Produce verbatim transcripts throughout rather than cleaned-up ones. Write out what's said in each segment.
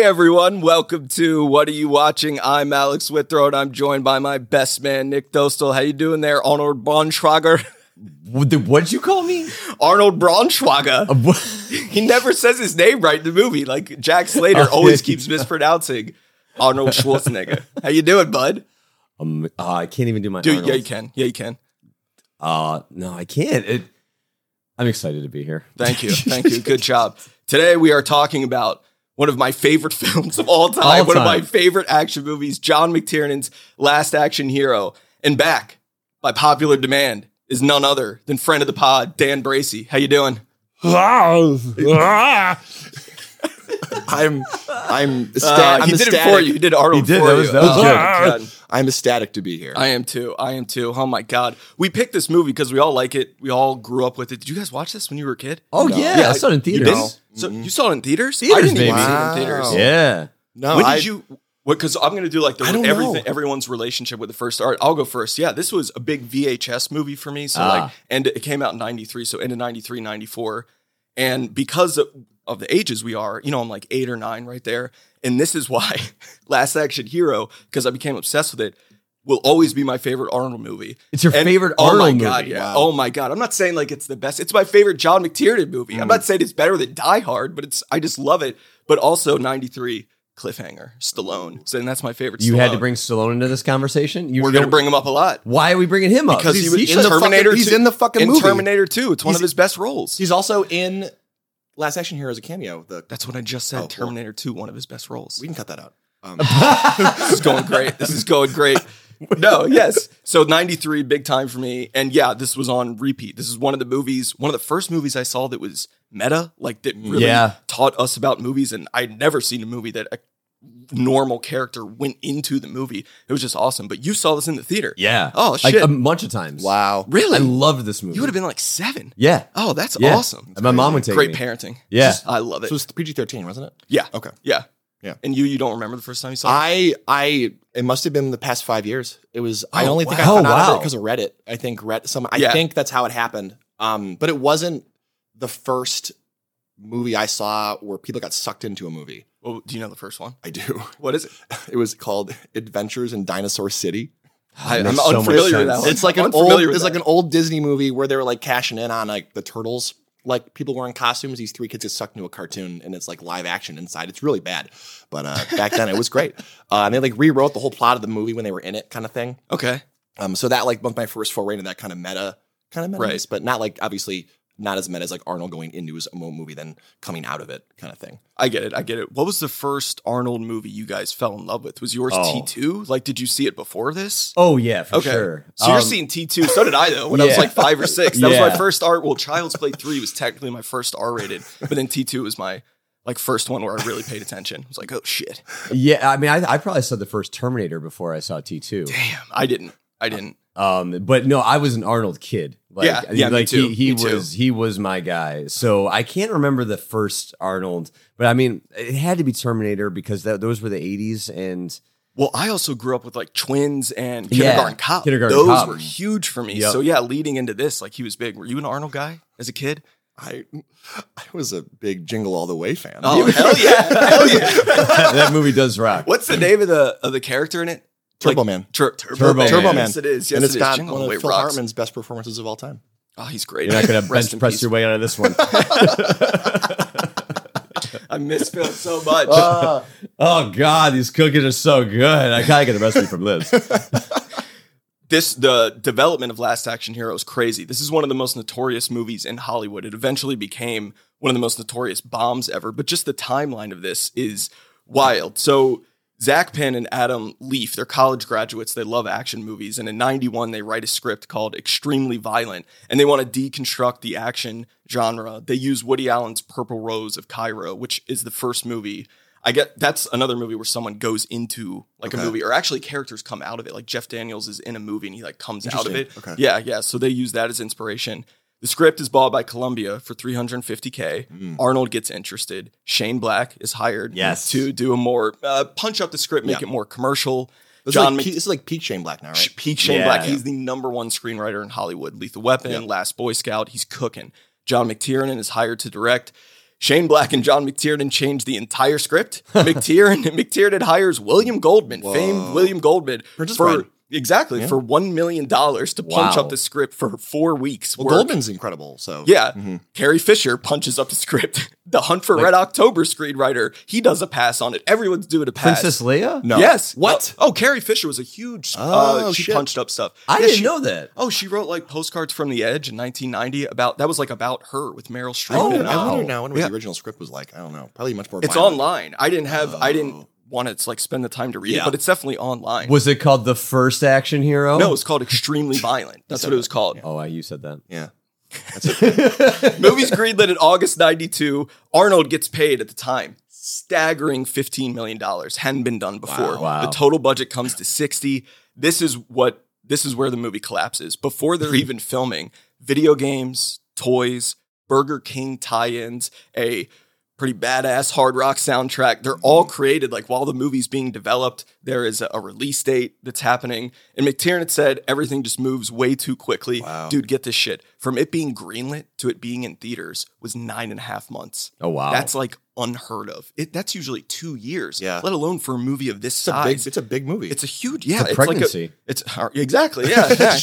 everyone, welcome to What Are You Watching? I'm Alex Withrow, and I'm joined by my best man, Nick Dostal. How you doing there, Arnold Braunschweiger? What'd you call me? Arnold Braunschweiger. Uh, He never says his name right in the movie. Like Jack Slater always keeps mispronouncing Arnold Schwarzenegger. How you doing, bud? um, uh, I can't even do my Dude, Arnold. yeah, you can. Yeah, you can. Uh, no, I can't. It, I'm excited to be here. Thank you. Thank you. Good job. Today we are talking about one of my favorite films of all time. All one time. of my favorite action movies, John McTiernan's Last Action Hero. And back, by popular demand, is none other than friend of the pod, Dan Bracey. How you doing? I'm I'm ecstatic. Uh, I'm he did ecstatic. it for you. He did Arnold He did. for That was- you. that was Oh, good. my God. I'm ecstatic to be here. I am too. I am too. Oh my God. We picked this movie because we all like it. We all grew up with it. Did you guys watch this when you were a kid? Oh, No. yeah. Yeah, I saw it in You theaters. didn't? So you saw it in theaters? I Theaters, didn't even baby. see it in Wow. theaters. Yeah. no, When I, did you? What? Because I'm going to do like the I don't everything, know. everyone's relationship with the first art. I'll go first. Yeah, this was a big V H S movie for me. So Ah. like, and it came out in ninety-three. So into ninety-three, ninety-four, and because of, of the ages we are, you know, I'm like eight or nine right there. And this is why Last Action Hero, because I became obsessed with it, will always be my favorite Arnold movie. It's your And- favorite oh Arnold my God, movie. yeah. Wow. Oh my God. I'm not saying like it's the best. It's my favorite John McTiernan movie. I'm not saying it's better than Die Hard, but it's I just love it. But also ninety-three Cliffhanger, Stallone. So and that's my favorite. You Stallone. had to bring Stallone into this conversation? You We're going to bring him up a lot. Why are we bringing him up? Because he He's- was he's in in the Terminator fucking- he's two. in the fucking in movie. Terminator two. It's one He's- of his best roles. he's also in Last Action Hero as a cameo. The That's what I just said. Oh, well. Terminator two, one of his best roles. we can cut that out. Um, This is going great. This is going great. No, yes. So ninety-three, big time for me. And yeah, this was on repeat. This is one of the movies, one of the first movies I saw that was meta, like that really Yeah. taught us about movies. And I'd never seen a movie that a normal character went into the movie. It was just awesome. But you saw this in the theater. Yeah. Oh, Like shit. a bunch of times. wow. Really? I loved this movie. You would have been like seven. Yeah. Oh, that's Yeah. awesome. And my mom would take Great me. parenting. Yeah. Just- I love it. So it was P G thirteen, wasn't it? yeah. Okay. Yeah. Yeah. And you, you don't remember the first time you saw it? I I it must have been the past five years. It was. I Oh, only think I wow. found out Oh, about wow. it because of Reddit. I think Reddit. Some. I Yeah. think that's how it happened. Um, but it wasn't the first movie I saw where people got sucked into a movie. Well, do you know the first one? I do. What is it? It was called Adventures in Dinosaur City. I, Makes I'm so much unfamiliar with sense. that one. It's like I'm an old. unfamiliar with It's like that. an old Disney movie where they were like cashing in on like the turtles. Like people wearing costumes. These three kids get sucked into a cartoon, and it's like live action inside. It's really bad, but uh, back then it was great. Uh, and they like rewrote the whole plot of the movie when they were in it, kind of thing. Okay. Um, so that like was my first foray into that kind of meta, kind of meta, Right. but not like obviously not as meta as like Arnold going into his own movie then coming out of it, kind of thing. I get it. I get it. What was the first Arnold movie you guys fell in love with? Was yours Oh. T two? Like, did you see it before this? Oh, yeah, for Okay. sure. So you're Um, seeing T two. So did I, though, when I was yeah. like five or six. That was Yeah. my first R. Well, Child's Play three was technically my first R rated, but then T two was my like first one where I really paid attention. I was like, oh shit. Yeah, I mean, I, I probably saw the first Terminator before I saw T two. Damn. I didn't. I didn't. Um, but no, I was an Arnold kid. Like, Yeah, yeah, me like too, he, he me too. was he was my guy. So I can't remember the first Arnold, but I mean, it had to be Terminator because that, those were the eighties, and Well, I also grew up with like Twins and Yeah, Kindergarten Cop. Kindergarten Those Cop. were huge for me. Yep. So yeah, leading into this, like he was big. Were you an Arnold guy as a kid? I I was a big Jingle All the Way fan. Oh hell yeah, hell yeah! that movie does rock. What's the name of the of the character in it? Turbo Like, Man. Tur- Turbo, Turbo Man. Man. Turbo Man. Yes, it is. Yes, and it's it is. got Jingle one All the of Way Phil rocks. Hartman's best performances of all time. Oh, he's great. You're not going to Rest bench in press peace. your way out of this one. I miss Phil so much. Oh God, these cookies are so good. I gotta get the recipe from Liz. this the development of Last Action Hero is crazy. This is one of the most notorious movies in Hollywood. It eventually became one of the most notorious bombs ever. But just the timeline of this is wild. So Zach Penn and Adam Leaf, they're college graduates. They love action movies. And in ninety-one, they write a script called Extremely Violent. And they want to deconstruct the action genre. They use Woody Allen's Purple Rose of Cairo, which is the first movie. I get that's another movie where someone goes into like Okay. a movie, or actually characters come out of it. Like Jeff Daniels is in a movie and he like comes out of it. Interesting. Okay. Yeah, yeah. So they use that as inspiration. The script is bought by Columbia for three hundred fifty K. Mm. Arnold gets interested. Shane Black is hired Yes. to do a more uh, punch up the script, make Yeah. it more commercial. This, John is like, Mc- Pete- this is like Pete Shane Black now, right? Peak Shane Yeah. Black. He's the number one screenwriter in Hollywood. Lethal Weapon, Yeah. Last Boy Scout. He's cooking. John McTiernan is hired to direct. Shane Black and John McTiernan changed the entire script. McTiernan McTiernan hires William Goldman, Whoa. famed William Goldman, Princess for Bride. exactly Yeah. for one million dollars to punch Wow. up the script for four weeks. Well, work. Goldman's incredible. So Yeah. Mhm. Carrie Fisher punches up the script. The Hunt for Red October screenwriter, he does a pass on it. Everyone's doing a pass. Princess Leia? No. Yes. What? Oh, oh, Carrie Fisher was a huge. Oh, uh, she shit. punched up stuff. I Yeah, didn't she- know that. Oh, she wrote like Postcards from the Edge in nineteen ninety about that was like about her with Meryl Streep. Oh, in it. I wonder wow. now what Yeah. the original script was like. I don't know. Probably much more. It's violent. online. I didn't have. I didn't Oh. want to like spend the time to read Yeah. it, but it's definitely online. Was it called The First Action Hero? No, it's called Extremely Violent. That's what it was called. Oh, I- you said that. Yeah. Movie's greenlit in August ninety-two. Arnold gets paid at the time. Staggering fifteen million dollars. Hadn't been done before. Wow. Wow. The total budget comes to sixty. This is what this is where the movie collapses. Before they're even filming, video games, toys, Burger King tie-ins, a pretty badass hard rock soundtrack. They're all created like while the movie's being developed. There is a, a release date that's happening. And McTiernan said everything just moves way too quickly. Wow. Dude, get this shit. From it being greenlit to it being in theaters was nine and a half months. Oh, wow. That's like unheard of. It that's usually two years. Yeah. Let alone for a movie of this It's a size. big. It's a big movie. It's a huge, yeah. a pregnancy. Like a, it's uh, exactly, yeah. yeah.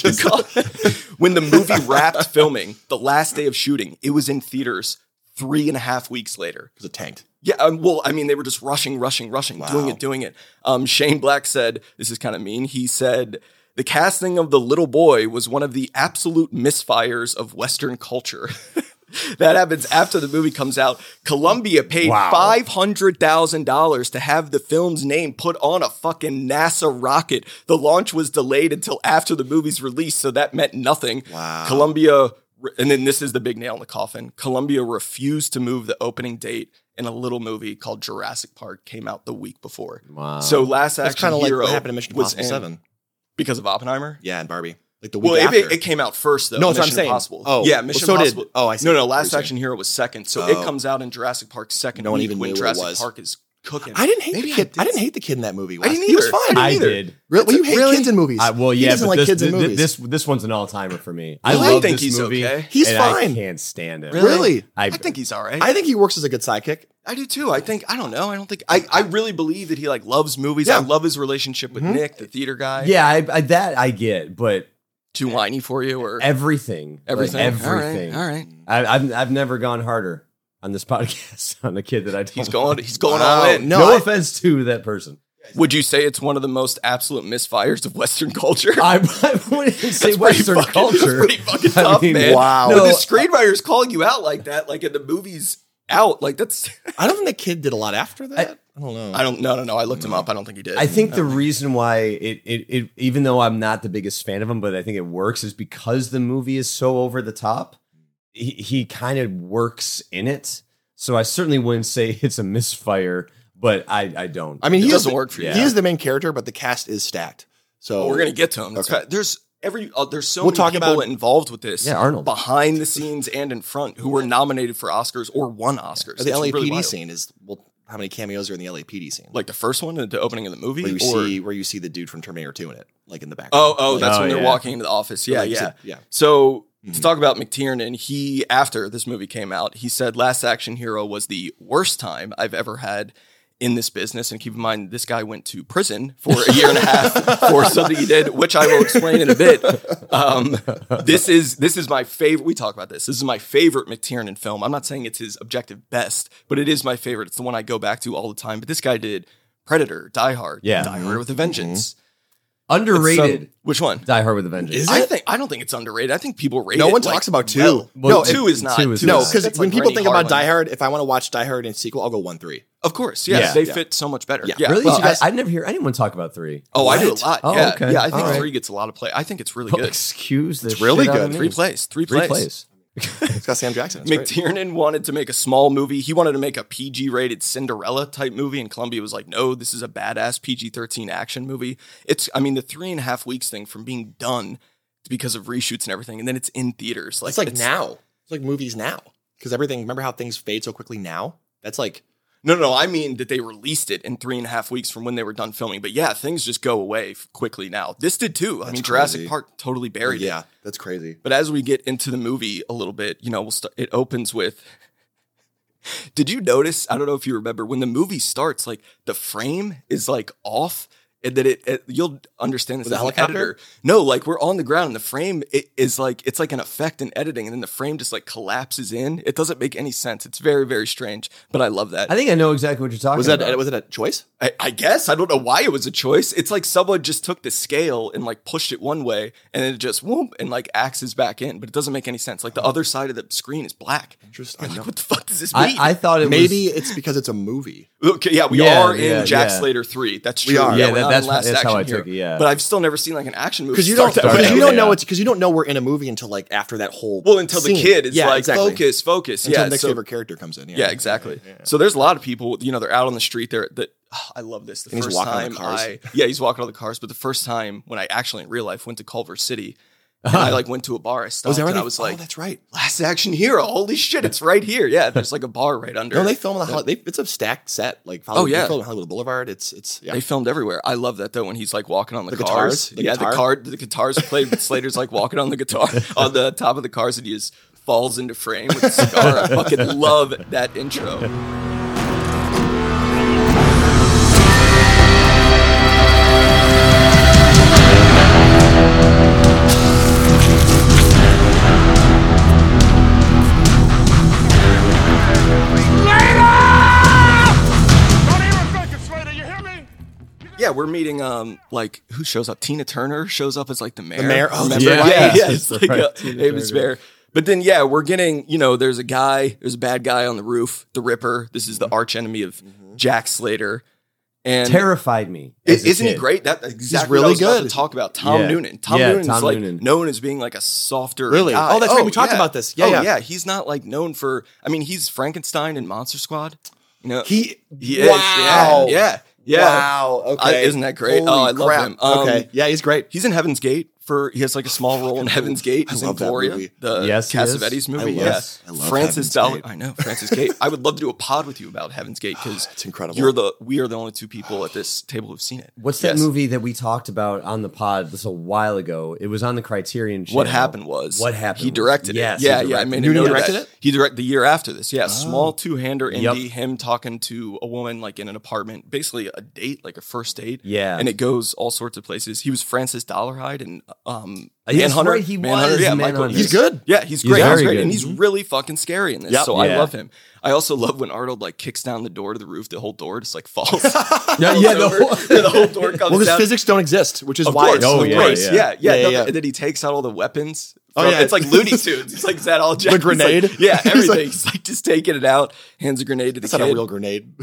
When the movie wrapped filming, the last day of shooting, it was in theaters three and a half weeks later. because it tanked. Yeah, um, well, I mean, they were just rushing, rushing, rushing, Wow. doing it, doing it. Um, Shane Black said, this is kind of mean. He said, the casting of the little boy was one of the absolute misfires of Western culture. That happens after the movie comes out. Columbia paid Wow. five hundred thousand dollars to have the film's name put on a fucking NASA rocket. The launch was delayed until after the movie's release, so that meant nothing. Wow. Columbia, and then this is the big nail in the coffin. Columbia refused to move the opening date, and a little movie called Jurassic Park came out the week before. Wow. So Last That's Action kind of like Hero what happened to Mission was Impossible in- Seven. because of Oppenheimer. Yeah, and Barbie. Like the week Well, it, after. it, it came out first though. No, that's what I'm Mission saying. Impossible. Oh, yeah, well, Mission so did- Impossible. oh, I see No, no, what you're Last saying. Action Hero was second, so Oh. it comes out in Jurassic Park second No one week even when knew what it Jurassic was. Park is cooking. I didn't hate Maybe the kid. I, did. didn't hate the kid in that movie. I didn't Wes. He was either. fine. I either. did. Really? Well, you hate Really? kids in movies. I, well, He yeah, doesn't but like this, kids in thi- thi- movies. this this one's an all timer for me. I Really? I love think this he's movie. okay. He's and fine. I can't stand it. Really? I, I think he's all right. I think he works as a good sidekick. I do too. I think I don't know. I don't think I, I really believe that he like loves movies. Yeah. I love his relationship with Mhm. Nick, the theater guy. yeah, I, I, that I get, but Too whiny for you or everything, like, everything. everything. All right. All right. I, I've I've never gone harder on this podcast on the kid that I don't He's going like. he's going Wow. all in. No, No, I- offense to that person. Would you say it's one of the most absolute misfires of Western culture? I, I wouldn't say That's pretty Western fucking- culture. That's pretty fucking I tough, mean, man. wow. When No, the screenwriter's calling you out like that, like in the movie's out, like that's. I don't think the kid did a lot after that. I, don't know. I don't. No, no, no. I looked him up. I don't think he did. I think the reason why it, it, it, even though I'm not the biggest fan of him, but I think it works is because the movie is so over the top. He, he kind of works in it. So I certainly wouldn't say it's a misfire, but I, I don't. I mean, It he doesn't is the, work for you. He is the main character, but the cast is stacked. So Well, we're gonna get to him. That's Okay. kind- there's every. Uh, there's so We'll many talk people about- involved with this. Yeah, Arnold. behind the scenes and in front who were nominated for Oscars or won Oscars. the It's L A P D really wild. scene is well. How many cameos are in the L A P D scene? like the first one, the opening of the movie, where you or see where you see the dude from Terminator two in it, like in the background. oh, oh, Like, that's Oh, when they're yeah. walking into the office. Yeah, like you yeah, said, yeah. So to Mhm. talk about McTiernan, he after this movie came out, he said Last Action Hero was the worst time I've ever had in this business. And keep in mind, this guy went to prison for a year and a half for something he did, which I will explain in a bit. Um, this is this is my favorite. We talk about this. This is my favorite McTiernan film. I'm not saying it's his objective best, but it is my favorite. It's the one I go back to all the time. But this guy did Predator, Die Hard, Yeah. Die Hard with a Vengeance. Underrated. It's, um, which one? Die Hard with a Vengeance. Is I it? think I don't think it's underrated. I think people rate No it. one like, talks about two. well. Well, no, two it- is not. two is Two No, not. because that's when like people Rennie think about Harlan. Die Hard, if I want to watch Die Hard in sequel, I'll go one three. of course, yes, Yeah. they Yeah. fit so much better. Yeah. Yeah, Really? Well, I, I never hear anyone talk about three. oh, I do a What? lot. Oh, yeah, okay. yeah. I think All right. three gets a lot of play. I think it's really Well, good. excuse this. really shit out of good. me. Three plays, three Three plays. plays. It's got Sam Jackson. It's great. McTiernan wanted to make a small movie. He wanted to make a P G rated Cinderella type movie, and Columbia was like, no, this is a badass P G thirteen action movie. It's, I mean, the three and a half weeks thing from being done because of reshoots and everything, and then it's in theaters. Like, It's like now. It's like movies now. Because everything, remember how things fade so quickly now? That's like, No, no, no. I mean that they released it in three and a half weeks from when they were done filming. But yeah, things just go away f- quickly now. This did too. I That's mean, Jurassic crazy. Park totally buried it. yeah, that's crazy. But as we get into the movie a little bit, you know, we'll start, it opens with Did you notice? I don't know if you remember when the movie starts, like the frame is like off. And then it, it, you'll understand this With as the an helicopter? editor. No, like we're on the ground and the frame it is like, it's like an effect in editing. And then the frame just like collapses in. It doesn't make any sense. It's very, very strange, but I love that. I think I know exactly what you're talking Was that about. was it a choice? I, I guess. I don't know why it was a choice. It's like someone just took the scale and like pushed it one way and then it just whoop and like axes back in, but it doesn't make any sense. Like the other side of the screen is black. Interesting. You're like, what the fuck does this mean? I, I thought it Maybe was... it's because it's a movie. Okay, yeah, we Yeah, are in yeah, Jack yeah. Slater three. That's true. We are. Yeah, we're that- not that's- in Last that's how Action I took Hero. it, yeah. But I've still never seen like an action movie Because you start don't, that because way. you don't Yeah. know it's because you don't know we're in a movie until like after that whole Well, until scene. the kid is Yeah, like, exactly. focus, focus. Until Yeah, Nick's so- favorite character comes in. Yeah, yeah, exactly. Yeah, yeah. So there's a lot of people, you know, they're out on the street. They're that oh, I love this. The And he's first walking on the time cars. I yeah, he's walking on the cars. But the first time when I actually in real life went to Culver City, and I like went to a bar. I stopped Was that and right? I was Oh, like, that's right. Last Action Hero. Holy shit, it's right here. Yeah, there's like a bar right under. No, they film on the Holly- they, it's a stacked set. Like Hollywood, Oh, yeah. they film on Hollywood Boulevard. It's it's yeah. They filmed everywhere. I love that though when he's like walking on the, The cars. guitars? The yeah, guitar? the card, the guitars are played. But Slater's like walking on the guitar on the top of the cars, and he just falls into frame with a cigar. I fucking love that intro. Yeah, we're meeting um like who shows up? Tina Turner shows up as like the mayor. mayor? Oh, that's Remember? right. Yeah, yeah, Yes, it's that's like right. a Tina famous Turner. mayor. But then yeah, we're getting, you know, there's a guy, there's a bad guy on the roof, the Ripper. This is the arch enemy of Jack Slater. And Terrified me. It, as a isn't he kid. great? That that's exactly really what I was about good. to talk about. Tom Yeah. Noonan. Tom Yeah, Noonan's Tom like Noonan. known as being like a softer Really? guy. Oh, that's right. We talked about this. Yeah, oh, yeah. yeah. He's not like known for. I mean, he's Frankenstein in Monster Squad. You know, He, he is. wow. Yeah, yeah, yeah. Wow. Okay. I- isn't that great? Holy Oh, I love crap. him. Um, okay. Yeah, he's great. He's in Heaven's Gate for. He has like a small role in Heaven's Gate. He's I love in that Gloria, movie. the Yes, he is. Cassavetes movie. I love- yeah, I love Francis Heaven's Dollar. Gate. I know Francis Gate. I would love to do a pod with you about Heaven's Gate because It's incredible. You're the. We are the only two people at this table who've seen it. What's that Yes. movie that we talked about on the pod this a while ago? It was on the Criterion Channel. What happened was What happened He was- directed yes, it. he Yeah, yeah. I directed made it. a Noonan note of directed that. it? He directed the year after this. Yeah, small two-hander Yep. indie. Him talking to a woman like in an apartment, basically a date, like a first date. Yeah. and it goes all sorts of places. He was Francis Dollarhide and um, Yes, Manhunter. right, he Manhunter, was yeah, in Michael. Manhunter. He's good. Yeah, he's He's great. He's, very great, good. and he's really fucking scary in this. Yep. So I Yeah. love him. I also love when Arnold like kicks down the door to the roof. The whole door just like falls. Yeah, yeah, the over, whole- and the whole door comes Well, because down. physics don't exist, which is Of why course, it's Oh, so of yeah, great. course. yeah. Yeah, yeah, Yeah, no, yeah. And then he takes out all the weapons. Oh, from- yeah. it's like Looney Tunes. It's like is that all Jack? The grenade? Like, yeah, He's everything. like- He's like just taking it out, hands a grenade to the It's not kid. a real grenade.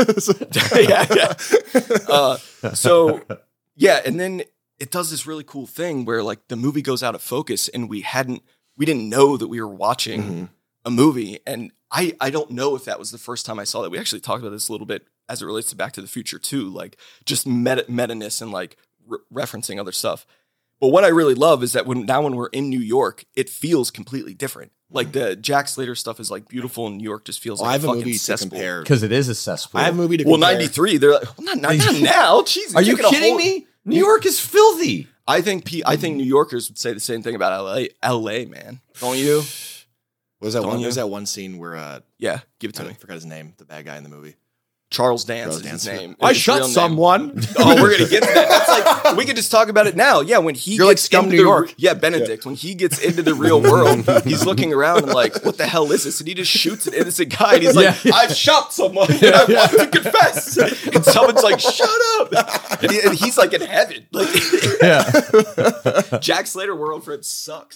yeah, yeah. Uh, so yeah, and then it does this really cool thing where like the movie goes out of focus, and we hadn't, we didn't know that we were watching Mm-hmm. a movie, and I I don't know if that was the first time I saw that. We actually talked about this a little bit as it relates to Back to the Future too, like just meta meta-ness and like re- referencing other stuff. But what I really love is that when now when we're in New York, it feels completely different. Like the Jack Slater stuff is like beautiful, and New York just feels Well, like I have a fucking movie to cesspool. compare. Because it is a cesspool. I have a movie to Well, compare. ninety-three, they're like, well, not, not, not now. Jesus, Are you taking a kidding whole- me? New York is filthy. I think P- I think New Yorkers would say the same thing about L A. L A, man, don't you? Was that Don't one? you? There's that one scene where uh, Yeah, give it to I me. forgot his name, the bad guy in the movie. Charles Dance Charles is his Dance. name. I His shot real name. someone. Oh, we're gonna get to that. That's like we could just talk about it now. Yeah, when he You're like gets Scum, into New the- York. Yeah, Benedict. When he gets into the real world, he's looking around and like, what the hell is this? And he just shoots an innocent guy. And he's like, Yeah. I've shot someone and I want to confess. And someone's like, shut up. And, he, and he's like in heaven. Like, Yeah. Jack Slater world for it sucks.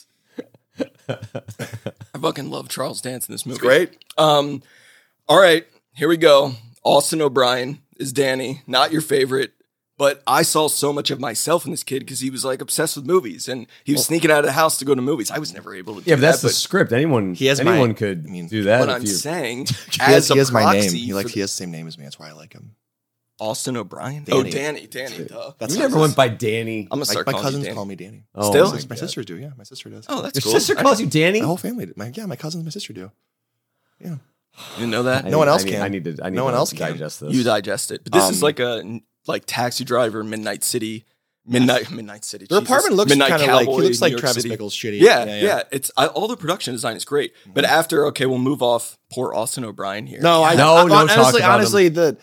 I fucking love Charles Dance in this movie. Great. Um, all right, here we go. Austin O'Brien is Danny, not your favorite, but I saw so much of myself in this kid because he was like obsessed with movies and he was sneaking out of the house to go to movies. I was never able to do Yeah, but that's that, the script. Anyone, He has my- anyone could I mean, do that. but if I'm you, saying He has, as a he has my name. proxy He for like the- he has the same name as me. That's why I like him. Austin O'Brien. Danny. Oh, Danny, Danny. Duh. That's you how never it went is. by Danny. I'm gonna My, start my calling cousins you Danny. call me Danny. Oh, Still? my My God. sisters do. Yeah, my sister does. Oh, that's Your cool. sister I calls you Danny. My whole family. My, yeah, my cousins and my sister do. Yeah. didn't know that. I No one need- else I need, can. I need to. I need No one to else can. digest this. You digest it, but this is Um, like a like Taxi Driver, Midnight City Midnight Midnight City. Their Jesus. apartment looks Midnight kind of like he Cowboy, looks like New York Travis City. Bickle's shitty. Yeah, yeah, It's I, all the production design is great, but after okay, we'll move off poor Austin O'Brien here. No, I No, I, no talk honestly, about honestly, the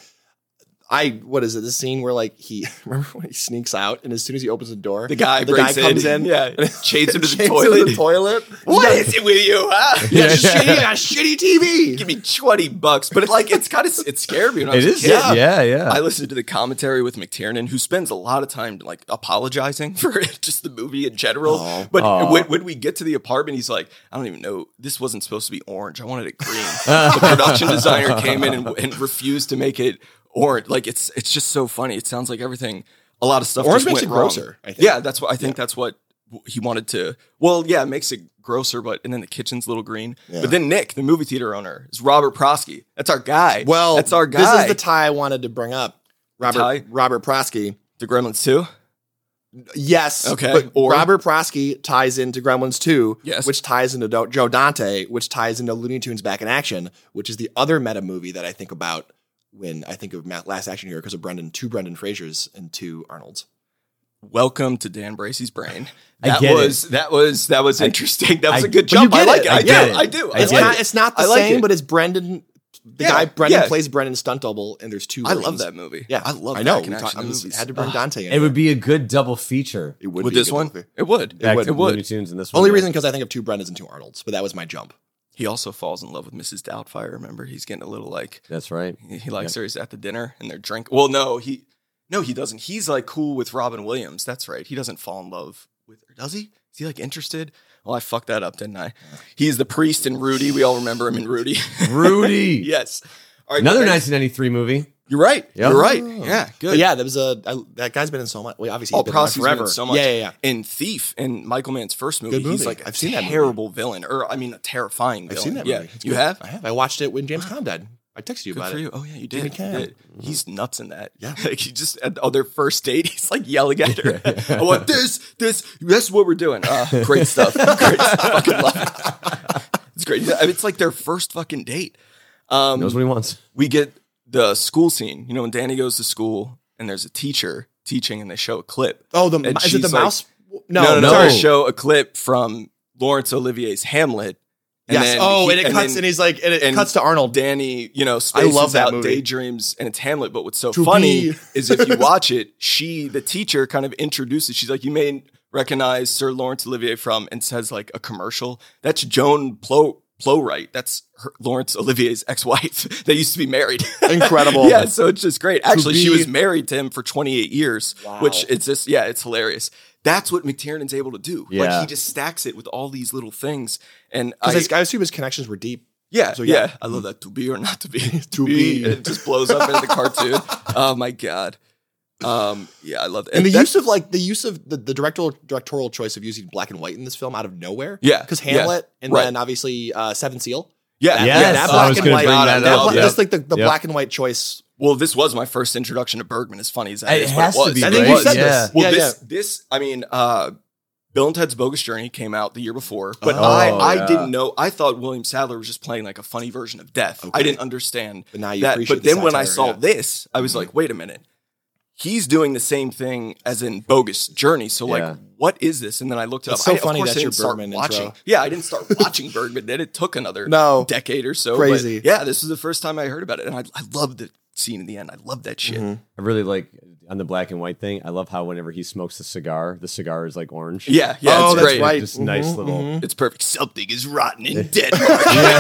I what is it? The scene where like he remember when he sneaks out and as soon as he opens the door, the guy the guy breaks comes in, yeah, chains him to the chains toilet. to the toilet. What is it with you? Huh? Yeah, just shitty, got shitty T V. Give me twenty bucks, but it, like it's kind of it scared me. When I It was is. a kid. Yeah, yeah. yeah. I listened to the commentary with McTiernan, who spends a lot of time like apologizing for just the movie in general. Oh. But Oh. when, when we get to the apartment, he's like, "I don't even know. This wasn't supposed to be orange. I wanted it green." The production designer came in and, and refused to make it orange. Like it's it's just so funny. It sounds like everything. A lot of stuff Orange just makes went it wrong. grosser, I think. Yeah, that's what I think. That's what he wanted to. Well, yeah, it makes it grosser, but and then the kitchen's a little green. Yeah. But then Nick, the movie theater owner, is Robert Prosky. That's our guy. Well, that's our guy. This is the tie I wanted to bring up. Robert tie? Robert Prosky. The Gremlins two. Yes. Okay, But or- Robert Prosky ties into Gremlins two, Yes. which ties into Do- Joe Dante, which ties into Looney Tunes Back in Action, which is the other meta movie that I think about when I think of Ma- Last Action Hero because of Brendan, two Brendan Frasers and two Arnolds. Welcome to Dan Bracey's brain. I That get was that was that was interesting. That was I- a good but you jump. I get like it. it. I I, get do. it. I do. I I It's get like not, it. it's not the I like same, it. but it's Brendan. The Yeah, guy Brendan yeah. plays Brendan's stunt double, and there's two. I love versions. that movie. Yeah, I love. I know. Back in We talk- Action I was- movies. had to bring Dante in. It would be a good double feature. It would With be a this good one, movie. it would. Back It to would. Looney Tunes and this one. Only yeah. reason because I think of two Brendans and two Arnolds, but that was my jump. He also falls in love with Missus Doubtfire. Remember, he's getting a little like That's right. he he likes her. He's at the dinner and they're drinking. Well, no, he no, he doesn't. He's like cool with Robin Williams. That's right. He doesn't fall in love with her, does he? Is he like interested? Well, I fucked that up, didn't I? He's the priest in Rudy. We all remember him in Rudy. Rudy. Yes. All right, Another next- nineteen ninety-three movie. You're right. Yeah. You're right. Oh. Yeah, good. But yeah, that was a I, that guy's been in so much. Well, obviously, All he's been around Prosky's been in forever. so much. Yeah, yeah, yeah. In Thief, in Michael Mann's first movie, Good he's movie. like a I've seen that movie. terrible villain, or I mean, a terrifying villain. I've seen that Yeah, movie. It's you good. have. I have. I watched it when James Caan died. I texted you Good about for it. you. Oh yeah, you Jimmy did. Caan. You did. He's nuts in that. Yeah. Like he just at oh, their first date, he's like yelling at her. I want this, this. That's what we're doing. Uh, great stuff. Great stuff. Fucking love it. It's great. I mean, it's like their first fucking date. Um, Knows what he wants. we get the school scene. You know, when Danny goes to school and there's a teacher teaching, and they show a clip. Oh, the And is it the she's like- mouse? No, no, no. no. They show a clip from Laurence Olivier's Hamlet. And Yes. then Oh, he- and it and cuts, then and he's like, and it and cuts to Arnold. Danny, you know, I spaces love that out movie. daydreams, and it's Hamlet. But what's so To funny be- is if you watch it, she, the teacher, kind of introduces. She's like, "You may recognize Sir Laurence Olivier from," and says like a commercial. That's Joan Plo. Plowright. That's her, Laurence Olivier's ex-wife. They used to be married. Incredible. Yeah, so it's just great. Actually, she be- was married to him for twenty-eight years, Wow. which it's just, yeah, it's hilarious. That's what McTiernan's able to do. Yeah. Like he just stacks it with all these little things. And I, Because I assume his connections were deep. yeah, So, yeah, yeah. I love that. To be or not to be. To be. And it just blows up into the cartoon. Oh my God. Um, yeah, I love that. And the that- use of like the use of the, the directorial directorial choice of using black and white in this film out of nowhere. Yeah, Because yeah, Hamlet and right. then obviously uh, Seven Seal. yeah, That, Yes, yeah, that I black was and gonna white. bring that that up, bla- yep. Just like the, the Yep. black and white choice. Well, this was my first introduction to Bergman. As funny as that It is, has but it to was. be, I It think right? you said Yeah. this. Well, yeah, this, yeah. this, I mean, uh, Bill and Ted's Bogus Journey came out the year before, but Oh, I, I yeah. didn't know. I thought William Sadler was just playing like a funny version of Death. I Okay. didn't understand But now you that. appreciate But the then when I satire, saw yeah. this, I was like, wait a minute. He's doing the same thing as in Bogus Journey. So like, Yeah. what is this? And then I looked it It's up. so I, of funny course that's I your didn't start Bergman watching. intro. Yeah, I didn't start watching Bergman. Then it took another No. decade or so. Crazy. But yeah, this was the first time I heard about it, and I, I loved the scene in the end. I love that shit. Mhm. I really like on the black and white thing. I love how whenever he smokes a cigar, the cigar is like orange. Yeah, yeah, Oh, it's that's great. right. Just nice Mhm, little. mhm. It's perfect. Something is rotten in Denmark.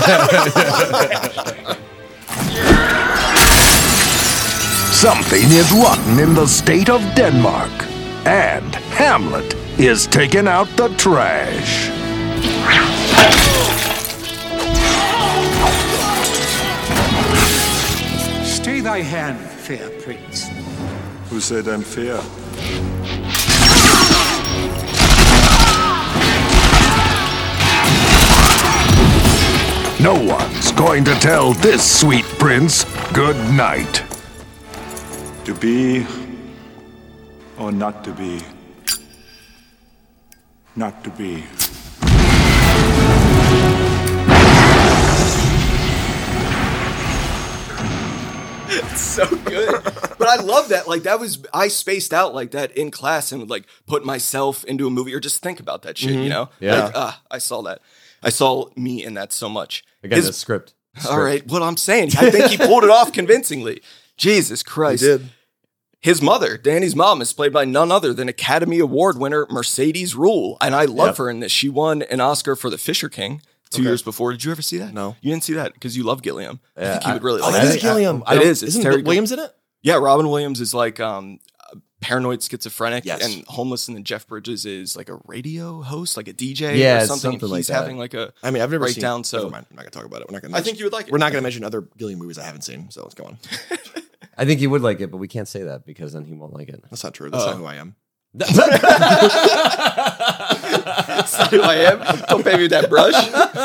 Something is rotten in the state of Denmark. And Hamlet is taking out the trash. Stay thy hand, fair prince. Who said I'm fair? No one's going to tell this sweet prince good night. To be or not to be? Not to be. It's so good. But I love that. Like that was, I spaced out like that in class and would like put myself into a movie or just think about that shit, you know? Yeah. Like, ah, I saw that. I saw me in that so much. Again, His- the script. All right, what I'm saying, I think he pulled it off convincingly. Jesus Christ. He did. His mother, Danny's mom, is played by none other than Academy Award winner Mercedes Rule. And I love Yep. her in this. She won an Oscar for The Fisher King two Okay. years before. Did you ever see that? No. You didn't see that because you love Gilliam. I Yeah, think you I- would really Oh, like that it. is Gilliam. I It don't- is. It's Isn't Terry Bill Williams in it? Yeah, Robin Williams is like um, paranoid schizophrenic Yes. and homeless, and then Jeff Bridges is like a radio host, like a D J Yeah, or it's something. something and like he's that. having like a I mean, I've never breakdown. seen. So Never mind. I'm not gonna talk about it. We're not gonna. I mention- think you would like it. We're not gonna mention other Gilliam movies I haven't seen. So let's go on. I think he would like it, but we can't say that because then he won't like it. That's not true. That's Oh. not who I am. That's not who I am. Don't pay me with that brush.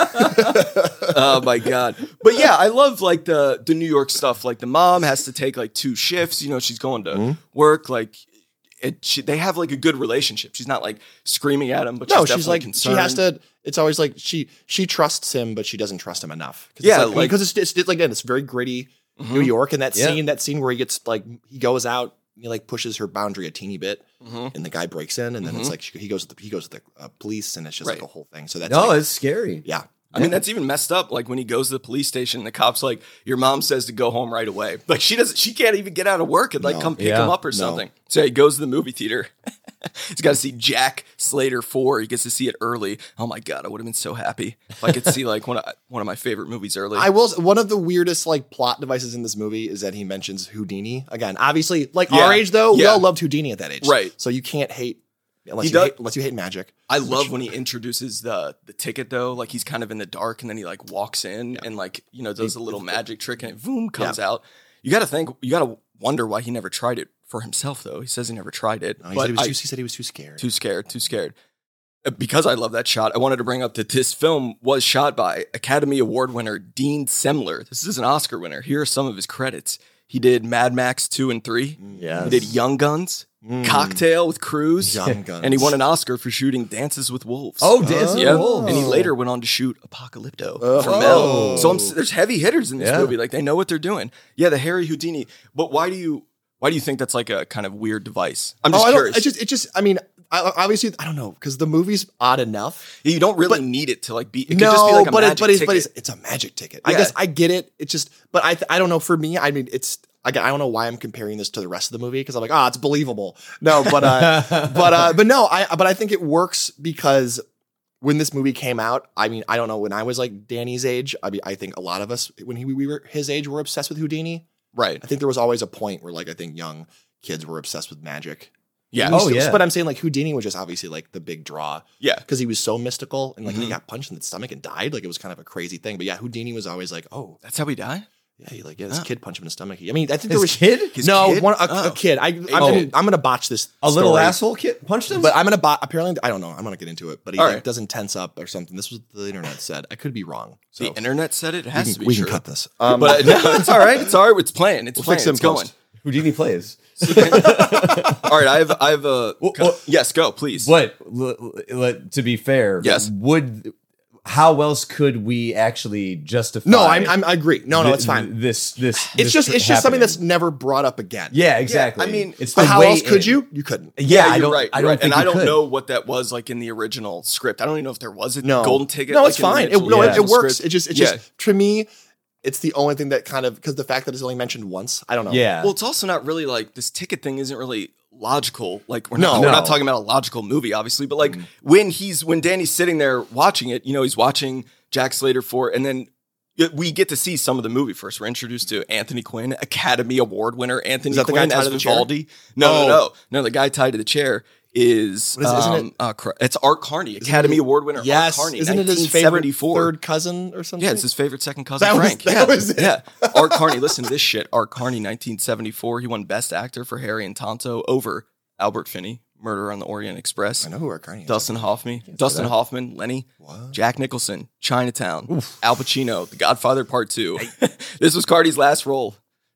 Oh my god! But yeah, I love like the the New York stuff. Like the mom has to take like two shifts. You know, she's going to Mm-hmm. work. Like it, she, they have like a good relationship. She's not like screaming at him, but No, she's, she's definitely like concerned. she has to. It's always like she she trusts him, but she doesn't trust him enough. Cause Yeah, it's like, like- because it's, it's, it's like again, it's very gritty New York, and that Yeah. scene, that scene where he gets like he goes out, and he like pushes her boundary a teeny bit, Mhm. and the guy breaks in, and then it's like she, he goes to the, he goes to the uh, police, and it's just Right. like a whole thing. So that's No, like, it's scary. yeah. I mean, that's even messed up. Like when he goes to the police station, the cop's like, "Your mom says to go home right away." Like she doesn't, she can't even get out of work and like No. come pick Yeah. him up or No. something. So he goes to the movie theater. He's got to see Jack Slater four. He gets to see it early. Oh my god, I would have been so happy if I could see like one of one of my favorite movies early. I will. One of the weirdest like plot devices in this movie is that he mentions Houdini again. Obviously, like Yeah. our age though, we Yeah. all loved Houdini at that age, Right. So you can't hate unless He you does- hate, unless you hate magic. I love when he introduces the the ticket though. Like he's kind of in the dark and then he like walks in and like you know does a little magic trick and it boom comes out. You got to think. You got to wonder why he never tried it for himself though. He says he never tried it. No, he, but said he, was I- too, he said he was too scared. Too scared, too scared. Uh, Because I love that shot, I wanted to bring up that this film was shot by Academy Award winner Dean Semler. This is an Oscar winner. Here are some of his credits. He did Mad Max two and three. Yes. He did Young Guns, Cocktail with Cruise, Young Guns. and he won an Oscar for shooting Dances with Wolves. Oh, Dances with yeah. Wolves. And he later went on to shoot Apocalypto Oh. for Mel. So I'm, there's heavy hitters in this Yeah. movie. Like they know what they're doing. Yeah, the Harry Houdini. But why do you why do you think that's like a kind of weird device? I'm just oh, I curious. don't. It just. It just. I mean, I, obviously, I don't know because the movie's odd enough. You don't really But- need it to like be. It could no, just be like a but, it, magic but, it's, ticket. but it's it's a magic ticket. I Yeah. guess I get it. It's just, but I I don't know. For me, I mean, it's I, I don't know why I'm comparing this to the rest of the movie because I'm like, ah, it's believable. No, but uh, but uh, but no, I but I think it works because when this movie came out, I mean, I don't know when I was like Danny's age. I mean, I think a lot of us when he, we were his age were obsessed with Houdini. right. I think there was always a point where like I think young kids were obsessed with magic. Yeah. Oh, yeah. But I'm saying like Houdini was just obviously like the big draw Yeah. because he was so mystical and like Mm-hmm. he got punched in the stomach and died. Like it was kind of a crazy thing. But yeah, Houdini was always like, oh That's how he died. yeah, he like yeah, this Huh. kid punched him in the stomach. I mean, I think His there was kid? His no kid? one a, Oh. a kid. I I'm, Oh. gonna, I'm gonna botch this A little story, asshole kid punched him? But I'm gonna bot. Apparently, I don't know. I'm gonna get into it. But he All like, right. doesn't tense up or something. This was what the internet said. I could be wrong. So The internet said it. It we has can, to be we true. can cut this. Um, But no, it's all right. It's all right. It's playing. It's We'll playing. fix it in It's going. post. Houdini plays. All right. I have. I have a. well- yes. Go, please. But l- l- l- to be fair, Yes. would how else could we actually justify? no, I'm, I'm I agree. No, no, thi- it's fine. This this It's this just it's just something happening. that's never brought up again. yeah, exactly. I mean, it's But the how way else could in. you? You couldn't. Yeah, I you're don't. right. I you're don't right. think and I you don't could. know what that was like in the original script. I don't even know if there was a No golden ticket. No, like, it's in the fine. It, original- no, it, it original works. script. It just it's Yeah. just to me, it's the only thing that kind of because the fact that it's only mentioned once. I don't know. Yeah. Well, it's also not really like this ticket thing isn't really logical. Like we're No. not, we're No. not talking about a logical movie, obviously, but like when he's when Danny's sitting there watching it, you know, he's watching Jack Slater four, and then we get to see some of the movie first. We're introduced to Anthony Quinn, Academy Award winner Anthony Is that the guy Quinn tied as to the chair? Vivaldi. No, Oh. no, no, no. The guy tied to the chair is, What is it? Isn't um, uh, cr- it's Art Carney, Academy it- Award winner. Yes. Art Carney, Isn't it his favorite nineteen seventy-four. third cousin or something? Yeah, it's his favorite second cousin, That was- Frank. that yeah. was it. yeah. Art Carney, listen to this shit. Art Carney, nineteen seventy-four. He won Best Actor for Harry and Tonto over Albert Finney, Murder on the Orient Express. I know who our Carney is. Dustin Hoffman, Dustin Hoffman, Lenny, Jack Nicholson, Chinatown, Al Pacino, The Godfather Part Two. This was Cardi's last role.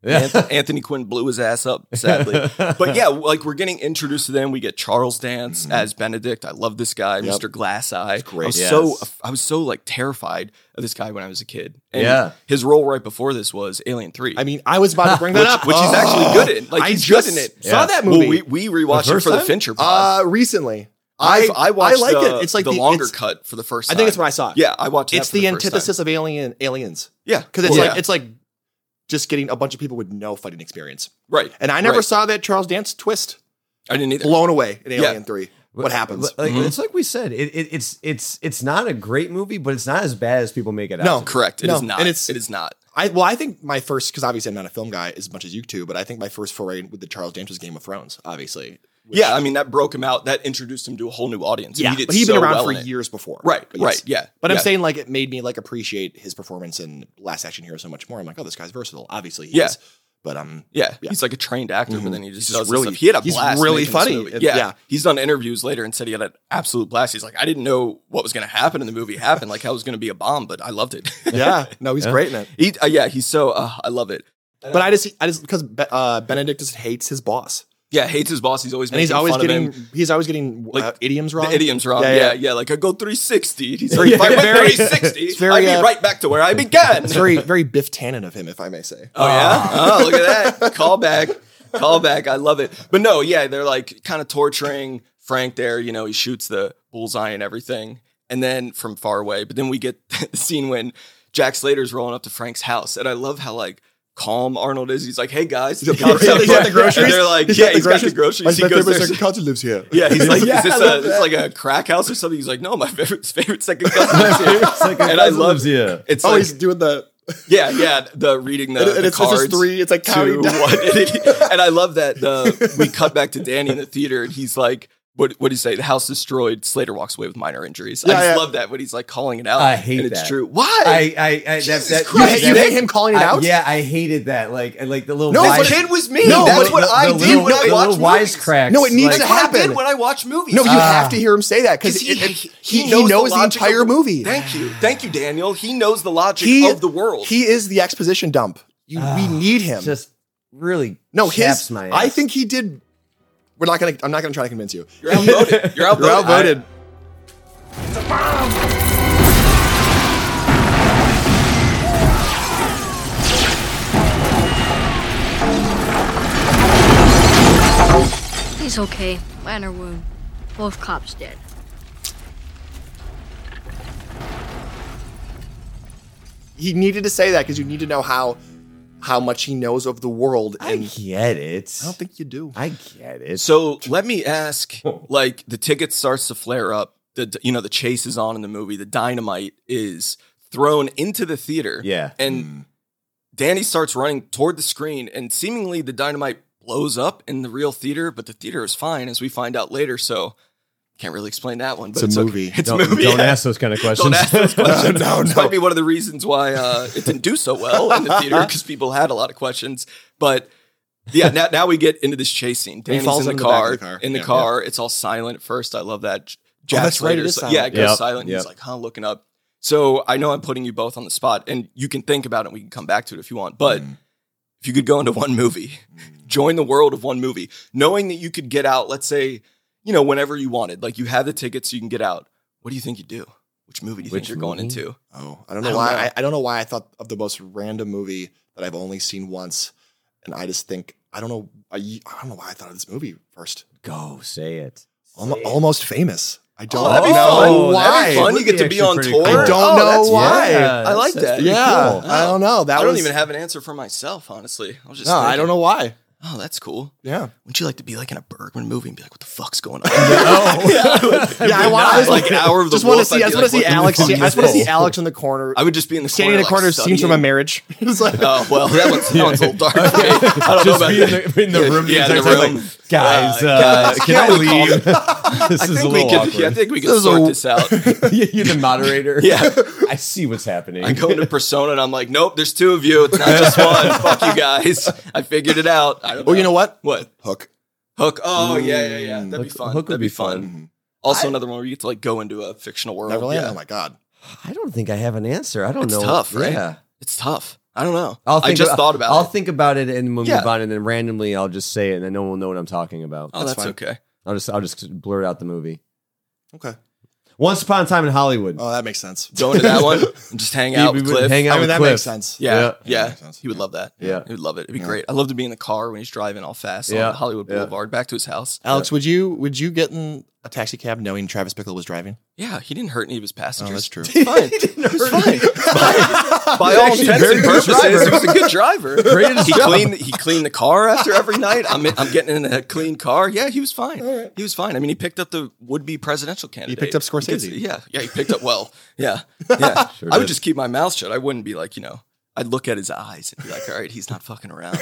Yeah. Anthony Quinn blew his ass up, sadly. But yeah, like we're getting introduced to them. We get Charles Dance Mm-hmm. as Benedict. I love this guy, Yep. Mister Glass Eye. great. I was Yes. so I was so like terrified of this guy when I was a kid. And Yeah. his role right before this was Alien Three. I mean, I was about to bring that which, up, which he's Oh. actually good in. Like I he's just good in it. saw Yeah. that Well, movie we we rewatched The it first for the time? Fincher pod. uh, recently. I I watched like the, it. It's like the, the- longer it's- cut for the first I time. think that's what I saw. Yeah, I watched. It's that for the the first antithesis time. of Alien Aliens Yeah, because it's Well, like yeah. it's like just getting a bunch of people with no fighting experience. right. And I never right. saw that Charles Dance twist. I didn't either. Blown away in Yeah. Alien Three. What happens? Like, Mhm. It's like we said. It, it, it's it's it's not a great movie, but it's not as bad as people make it out. No. to be. Correct. It is No, not. and it's- it is not. I well, I think my first because obviously I'm not a film guy as much as you two, but I think my first foray with the Charles Dance was Game of Thrones. Obviously, which- Yeah, I mean that broke him out. That introduced him to a whole new audience. yeah, he did but he'd so been around well for in it. years before. Right, But yes. right, yeah. But I'm yeah. saying like it made me like appreciate his performance in Last Action Hero so much more. I'm like, oh, this guy's versatile. Obviously, he Yeah. is. But um, Yeah, Yeah. he's like a trained actor, but then he just He's does just really. really- Stuff. He had a he's blast. really making this funny. movie. It- Yeah. yeah. he's done interviews later and said he had an absolute blast. He's like, I didn't know what was going to happen in the movie happen, like how it was going to be a bomb, but I loved it. yeah, no, he's great in it. he, uh, yeah, he's so. Uh, I love it. But I just, I just because uh, Benedict just hates his boss, Yeah, hates his boss. He's always and he's making always fun of getting, him. he's always getting Like, uh, idioms wrong. The idiom's wrong. Yeah, Yeah, yeah. yeah. Like I go three sixty. He's Very- like, if I went very- three sixty, it's very, I'd be uh, right back to where I began. It's very, very Biff Tannen of him, if I may say. Oh yeah. Oh, look at that. Call back. Call back. I love it. But no, yeah, they're like kind of torturing Frank there. You know, he shoots the bullseye and everything. And then from far away. But then we get the scene when Jack Slater's rolling up to Frank's house. And I love how like calm Arnold is. He's like, hey guys. He He's got the groceries. And they're like, He's yeah, got the he's got the groceries. My He goes, favorite "There's- second cousin lives here. yeah, he's like, Yeah, is this I a, love this that. like a crack house or something? He's like, no, my favorite favorite second cousin lives here. It's like a And I cousin love- lives here. It's Oh, like, he's doing the. yeah, yeah, the reading the, And- and the it's- it's just cards. three, it's like counting two, down. one. And, it- and I love that the we cut back to Danny in the theater and he's like, what what do you say? The house destroyed. Slater walks away with minor injuries. Yeah, I just yeah. love that when he's like calling it out. I hate and it's that. true. Why? I I, I that, Jesus that, You hate, you that- hate him calling it I- out? Yeah, I hated that. Like and like the little No, This but wise- kid was me. No, That's but what the, I the did little, when I the watched little movies. wisecracks. No, it needs like, to That's what I happen. did when I watch movies. No, you Ah. have to hear him say that because Because he, he, he, he, he knows, knows the, logic entire of- movie. Thank you. Thank you, Daniel. He knows the logic He- of the world. He is the exposition dump. You, we need him. just really no, chaps his. my I ass. think he did. We're not gonna. I'm not gonna try to convince you. You're outvoted. You're outvoted. You're outvoted. He's okay. Minor wound. Both cops dead. He needed to say that because you need to know how how much he knows of the world. I And get it. I don't think you do. I get it. So let me ask, like the ticket starts to flare up. The you know the chase is on in the movie. The dynamite is thrown into the theater. Yeah. and Danny starts running toward the screen, and seemingly the dynamite blows up in the real theater, but the theater is fine, as we find out later. So can't really explain that one. But It's it's, a okay. movie. It's don't, a movie. don't yeah. ask those kind of questions. Don't ask those questions. No, This no. might be one of the reasons why uh, it didn't do so well in the theater because people had a lot of questions. But yeah, now, now we get into this chase scene. Danny's falls in the into the back car. of the car. In the Yeah, car, it's all silent at first. I love that. Jack that's right, it Slater's is like- yeah, silent. it goes Yep, silent. yep. He's like, huh, looking up. So I know I'm putting you both on the spot, and you can think about it. And we can come back to it if you want. But Mm. if you could go into one movie, join the world of one movie, knowing that you could get out, let's say, you know, whenever you wanted, like you have the tickets, so you can get out. What do you think you do? Which movie do you Which think you're going movie? into? Oh, I don't know I don't why. know. I, I don't know why I thought of the most random movie that I've only seen once, and I just think I don't know. I, I don't know why I thought of this movie first. Go say it. Almo- almost famous. I don't Oh, that'd be know fun. why. That'd be fun. Would You get be to be actually on pretty tour. cool. I don't Oh, know that's- why. Yeah, I like that's- that. that's Yeah, cool. I don't know. That I don't was, even have an answer for myself, honestly. I was just No, I thinking, don't know why. Oh, that's cool. Yeah, Wouldn't you like to be like in a Bergman movie and be like, what the fuck's going on? yeah. I want. I was like an hour of the just want to wolf, see. I'd I be just want to like, see what the Alex. fuck I is just want to see this? Alex in the corner. I would just be in the standing in the corner. like, Scenes from a studying. marriage. It's like, Oh, well, that one's, that one's a little dark. I don't know Just about be in that. the, in the room. Yeah, the in the entire time, room. like, guys, Uh, uh, guys, can I can we call leave? this I is a think we little could, awkward. yeah, I think we could This is sort a- this out. You're the moderator. Yeah. I see what's happening. I go into Persona and I'm like, nope, there's two of you. It's not just one. Fuck you guys. I figured it out. I don't oh, you know what? What? Hook. Hook. Oh, yeah, yeah, yeah. That'd be Hook- fun. Hook would That'd be be fun. fun. Also, another one where you get to like go into a fictional world. Neverland. Yeah. Oh my god. I don't think I have an answer. I don't It's know. tough, right? Yeah. It's tough. I don't know. I'll think I just about, thought about I'll it. think about it and we'll Yeah. move on, and then randomly I'll just say it, and then no one will know what I'm talking about. Oh, that's, fine. okay. I'll just I'll just blurt out the movie. Okay. Once Upon a Time in Hollywood. Oh, that makes sense. Going to that one and just hang out We with would Cliff. hang out I mean, with that Cliff. makes sense. Yeah, Yeah. yeah. Makes sense. He would love that. Yeah. He would love it. It'd be Yeah. great. I love to be in the car when he's driving all fast Yeah. on Hollywood Yeah. Boulevard back to his house. Alex, would you would you get in a taxi cab knowing Travis Bickle was driving? Yeah, he didn't hurt any of his passengers. Oh, that's true. It's fine. It's fine. By, by all actually a intents very and good purposes, driver. he was a good driver. Great at his he job. cleaned he cleaned the car after every night. I'm in, I'm getting in a clean car. Yeah, he was fine. He was fine. I mean, he picked up the would be presidential candidate. picked up Scorsese. He gets- yeah, yeah, he picked up well. Yeah, yeah. Sure I would did. just keep my mouth shut. I wouldn't be like, you know, I'd look at his eyes and be like, all right, he's not fucking around.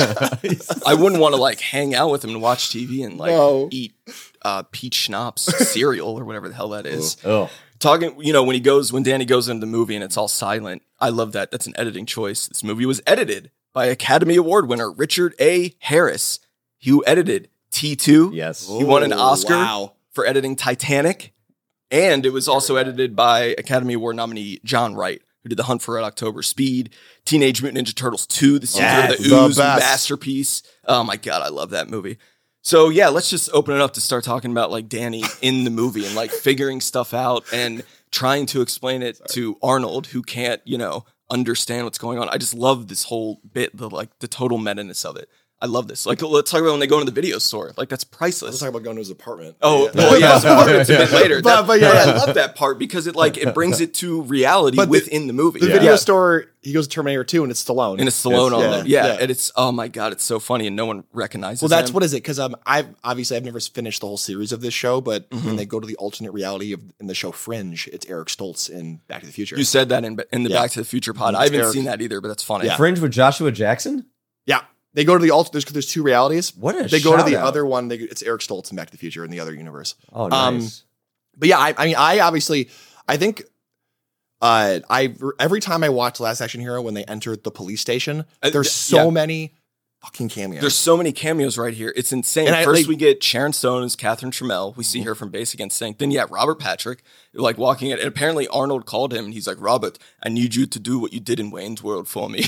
I wouldn't want to like hang out with him and watch T V and like No. eat uh, peach schnapps cereal or whatever the hell that is. Oh. Talking, you know, when he goes, when Danny goes into the movie and it's all silent, I love that. That's an editing choice. This movie was edited by Academy Award winner Richard A. Harris, who edited T two. Yes. He won an Oh, Oscar wow. for editing Titanic. And it was also edited by Academy Award nominee John Wright, who did The Hunt for Red October, Speed, Teenage Mutant Ninja Turtles two, The Secret Yes, of the the Ooze, best. masterpiece. Oh my God, I love that movie. So yeah, let's just open it up to start talking about like Danny in the movie and like figuring stuff out and trying to explain it to Arnold, who can't, you know, understand what's going on. I just love this whole bit, the like the total meta-ness of it. I love this. Like, let's talk about when they go into the video store. Like, that's priceless. Let's talk about going to his apartment. Oh, Yeah. well, yeah, his apartment's a bit later. But- That- but yeah, I yeah. love that part because it like it brings it to reality But the- within the movie. The yeah. video Yeah. store, he goes to Terminator two, and it's Stallone. And it's Stallone on yeah, there. Yeah, yeah. and it's oh my God, it's so funny, and no one recognizes. Well, that's him. what is it? Because um, I've obviously I've never finished the whole series of this show, but Mm-hmm. when they go to the alternate reality of in the show Fringe, it's Eric Stoltz in Back to the Future. you said that in in the Yeah. Back to the Future pod. It's I haven't Eric. seen that either, but that's funny. Yeah. Fringe with Joshua Jackson? yeah, they go to the alternate. There's, there's two realities. What a They go to the shout-out. other one. They, it's Eric Stoltz in Back to the Future in the other universe. Oh, Um, nice. But yeah, I, I mean, I obviously, I think, uh, I every time I watch Last Action Hero when they enter the police station, Uh, there's th- so yeah. many fucking cameos. There's so many cameos right here. It's insane. And I, First, like- we get Sharon Stone as Catherine Trammell. We see her from Basic Instinct. Then, yeah, Robert Patrick, like walking in. And apparently, Arnold called him and he's like, Robert, I need you to do what you did in Wayne's World for me.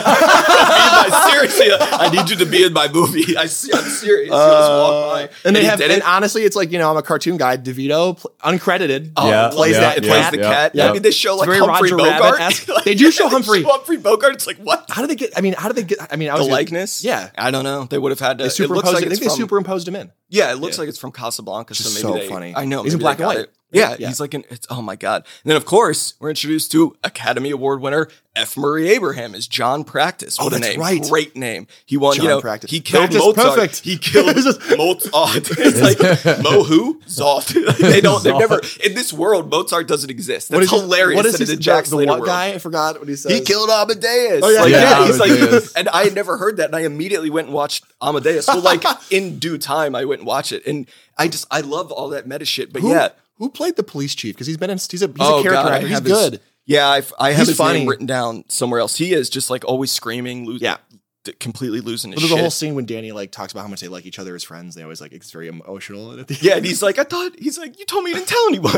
I, seriously, I need you to be in my movie. I, I'm serious. He just walked by. and they he have, did and it. honestly, it's like, you know, I'm a cartoon guy. DeVito, pl- uncredited, Oh, Yeah, plays yeah, that it yeah, plays cat. the yeah, cat. yeah. I mean, they show like very Humphrey Roger Bogart. Rabbit-esque. They do show Humphrey. Humphrey Bogart. It's like, what? How did they get? I mean, how did they get? I mean, I The was likeness? Yeah, I don't know. They would have had to. they It looks superimposed. like I think it's they from, superimposed him in. Yeah, it looks Yeah. like it's from Casablanca. Just So maybe so they, funny. I know. He's in maybe black they and got white. it. Yeah, Yeah. he's like an. It's, oh my God! And then of course we're introduced to Academy Award winner F. Murray Abraham as John Practice. What Oh, a that's name! right. Great name. He won. John you know, Practice. he killed Practice, Mozart. perfect. He killed It's just- Mozart. It's like Mo who Zoft. they don't. They've never in this world. Mozart doesn't exist. That's What is his- hilarious. What is that his, in the Jack the, Slater the what world. guy? I forgot what he said. He killed Amadeus. Oh, yeah. Like, Yeah, yeah, he's like, Amadeus. and I had never heard that, and I immediately went and watched Amadeus. So, like, in due time, I went and watched it, and I just, I love all that meta shit. But Who, yeah, who played the police chief? Because he's been in. He's a, he's oh a character God, I actor. He's have his- good. yeah, I, I have He's his funny. name written down somewhere else. He is just like always screaming, lo- Yeah. d- completely losing his Well, there's shit. a whole scene when Danny like talks about how much they like each other as friends. They always like it's very emotional. And at the Yeah, and he's like, I thought, he's like, you told me you didn't tell anyone.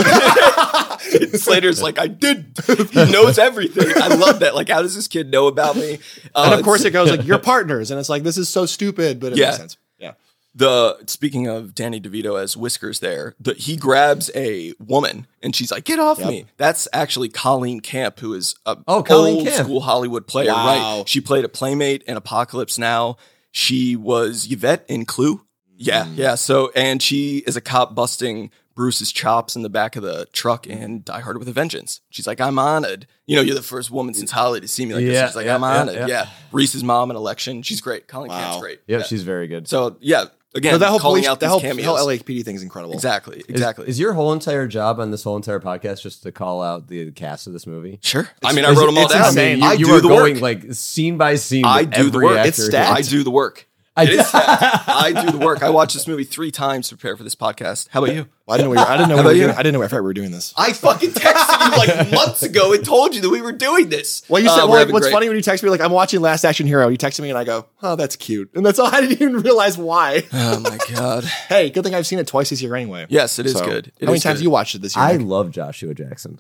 And Slater's like, I did. He knows everything. I love that. Like, how does this kid know about me? Uh, and of course it's- it goes like you're partners, and it's like this is so stupid, but it Yeah. makes sense. Yeah. The speaking of Danny DeVito as Whiskers, there, the, he grabs a woman and she's like, "Get off Yep. me!" That's actually Colleen Camp, who is a Oh, Colleen old Camp. school Hollywood player. Wow. Right? She played a Playmate in Apocalypse Now. She was Yvette in Clue. Yeah, Mm. yeah. So, and she is a cop busting Bruce's chops in the back of the truck in Die Hard with a Vengeance. She's like, "I'm honored." You know, you're the first woman since Holly to see me like this. Yeah, She's like, yeah, "I'm yeah, honored." Yeah, yeah. Reese's mom in Election. She's great. Colleen Wow. Camp's great. Yep, Yeah. she's very good. So yeah, again, No, that whole calling police, out that these whole, cameos. whole L A P D thing is incredible. Exactly, Is- exactly. Is, your whole entire job on this whole entire podcast just to call out the cast of this movie? Sure. I mean, I Is wrote it- them all it's down. insane. I You, you do are the going work. like scene by scene. I with do the every work. actor. It's stacked. I do the work. I- It is stacked. I do the work. I watched this movie three times to prepare for this podcast. How about you? Well, I didn't know. We were, I didn't know. How We were about you? doing, I didn't know. I thought we were doing this. I fucking texted you like months ago and told you that we were doing this. Well, you said. Uh, we're well, having what's great- funny when you text me like I'm watching Last Action Hero. You text me and I go, "Oh, that's cute," and that's all. I didn't even realize why. Oh my god. Hey, good thing I've seen it twice this year anyway. Yes, it is So, good. It how many is times good. you watched it this year? I Nick? love Joshua Jackson.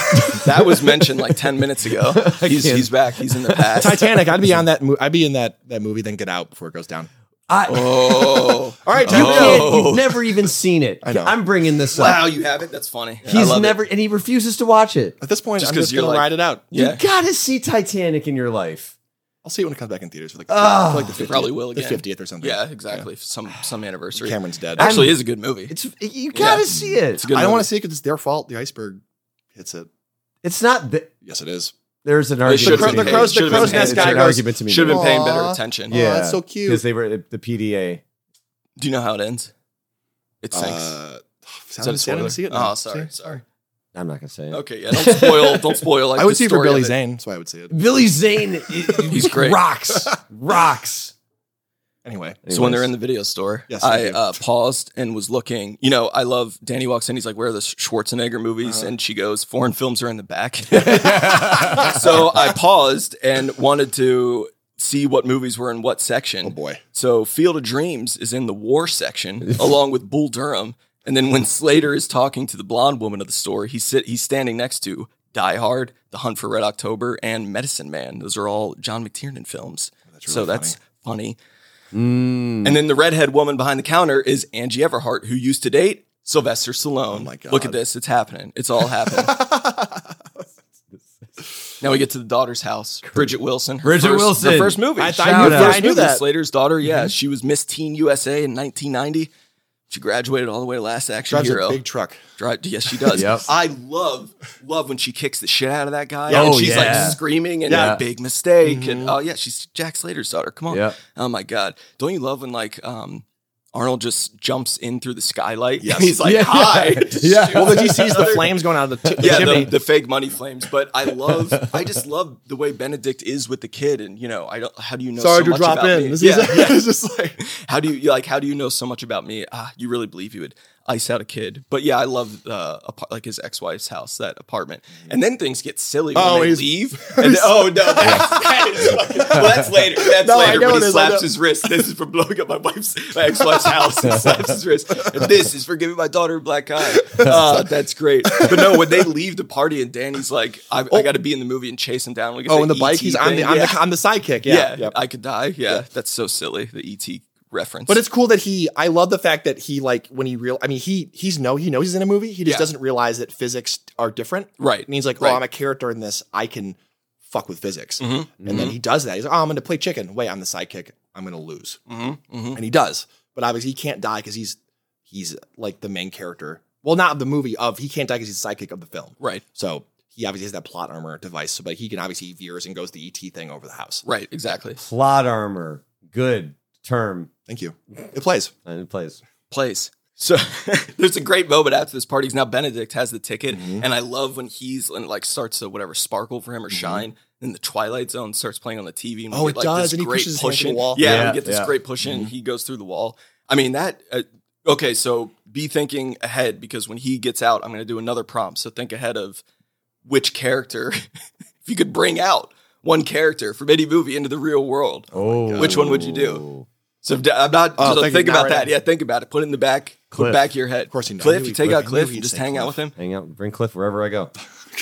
That was mentioned like ten minutes ago. He's can't- he's back. He's in the past. Titanic. I'd be on that. Mo- I'd be in that that movie. Then Get Out before it goes down. I, Oh, All right, you time to go. can't, you've never even seen it. I know. I'm bringing this wow, up. you have it. That's funny. I He's love never, it. and he refuses to watch it. At this point, Just I'm 'cause just you're gonna like- ride it out. Yeah, You gotta see Titanic in your life. I'll see it when it comes back in theaters for like, Ah. for like the They fiftieth, probably will the again. fiftieth or something. Yeah, exactly. Some some anniversary. Cameron's dead. Actually, is a good movie. It's you gotta Yeah. see it. It's a good I don't movie. want to see it because it's their fault. The iceberg hits it. It's not. The, Yes, it is. there's an They argument. should've to been be paid- made. crow's- the should've been crow's paid nest It's guy an goes- argument to me. Should have been paying Aw. better attention. Yeah. that's so cute. because they were at the P D A. Do you know how it ends? It sinks. Uh, Is that a I didn't spoiler? see it. Oh, no. sorry, See? sorry. I'm not gonna say it. Okay, yeah. Don't spoil. Don't spoil. Like I would the see it for story Billy of it. Zane. That's why I would see it. Billy Zane, He's great. Rocks, rocks. Anyway, So when they're in the video store, Yes, I thank you. uh, paused and was looking. You know, I love Danny walks in. He's like, "Where are the Schwarzenegger movies?" Uh-huh. And she goes, "Foreign films are in the back." So I paused and wanted to see what movies were in what section. oh boy, So Field of Dreams is in the war section, along with Bull Durham. And then when Slater is talking to the blonde woman of the store, he's sit he's standing next to Die Hard, The Hunt for Red October, and Medicine Man. Those are all John McTiernan films. That's so really that's funny. And then the redhead woman behind the counter is Angie Everhart, who used to date Sylvester Stallone. Oh my God. Look at this. It's happening. It's all happening. Now we get to the daughter's house. Bridget Wilson. Her Bridget first, Wilson. Her first movie. I, Shout I, knew, out. yeah, First I knew movie, that. Slater's daughter. Yeah, she was Miss Teen U S A in nineteen ninety. She graduated all the way to Last Action Drives Hero. a big truck. Drive, yes, she does. Yep. I love love when she kicks the shit out of that guy. Yeah. and Oh, she's yeah. like screaming and Yeah. a big mistake. And oh yeah, she's Jack Slater's daughter. Come on. Yeah. Oh my god. Don't you love when like um Arnold just jumps in through the skylight? Yes. And he's like, Yeah. hi. Yeah. Well, then he sees the flames going out of the, t- the Yeah, chimney. the, the fake money flames. But I love, I just love the way Benedict is with the kid. And you know, I don't. How do you know Sorry so to much drop about in. me? This Yeah, is yeah. it's just like How do you like? How do you know so much about me? Ah, you really believe you would ice out a kid? But yeah, I love uh, apart- like his ex-wife's house, that apartment. And then things get silly when Oh, they he's- leave. And then- oh no, that's, that is fucking, well, that's later. That's No, I later know when it he is, I slaps know. his wrist. This is for blowing up my wife's, my ex-wife's house. He slaps his wrist. And this is for giving my daughter a black eye. Uh, that's great. But no, when they leave the party and Danny's like, I, I got to be in the movie and chase him down. Like it's oh, the in the bike, E T he's on the, thing. on yeah. the on the sidekick. Yeah, Yeah, Yep. I could die. Yeah, that's so silly. The E T reference. But it's cool that he. I love the fact that he like when he real. I mean, he he's no he knows he's in a movie. He just Yeah. doesn't realize that physics are different. Right. And he's like, oh, Right. I'm a character in this. I can fuck with physics. Mm-hmm. And then he does that. He's like, oh, I'm going to play chicken. Wait, I'm the sidekick. I'm going to lose. Mm-hmm. Mm-hmm. And he does. But obviously, he can't die because he's he's like the main character. Well, not of the movie. Of he can't die because he's the sidekick of the film. Right. So he obviously has that plot armor device. So, but he can obviously veers and goes the E T thing over the house. Right. Exactly. Plot armor, good term, Thank you. It plays. and it plays. Place. So there's a great moment after this party. 'Cause now Benedict has the ticket, Mm-hmm. and I love when he's and like starts to whatever sparkle for him or shine. And the Twilight Zone starts playing on the T V. And we Oh, get, it like, does, this and he great pushes his hand push through in. the wall. Yeah, Yeah, we get this yeah. great push in. He goes through the wall. I mean that. Uh, okay, so be thinking ahead because when he gets out, I'm going to do another prompt. So think ahead of which character, if you could bring out one character from any movie into the real world. Oh, Which one would you do? So d- I'm not. Oh, so thinking think now about right that. now. Yeah, think about it. Put it in the back. Put Cliff. it back of your head. Of course you know. I Cliff. knew You he'd take Cliff. out I Cliff knew and he'd just say hang out Cliff. with him. Hang out, bring Cliff wherever I go.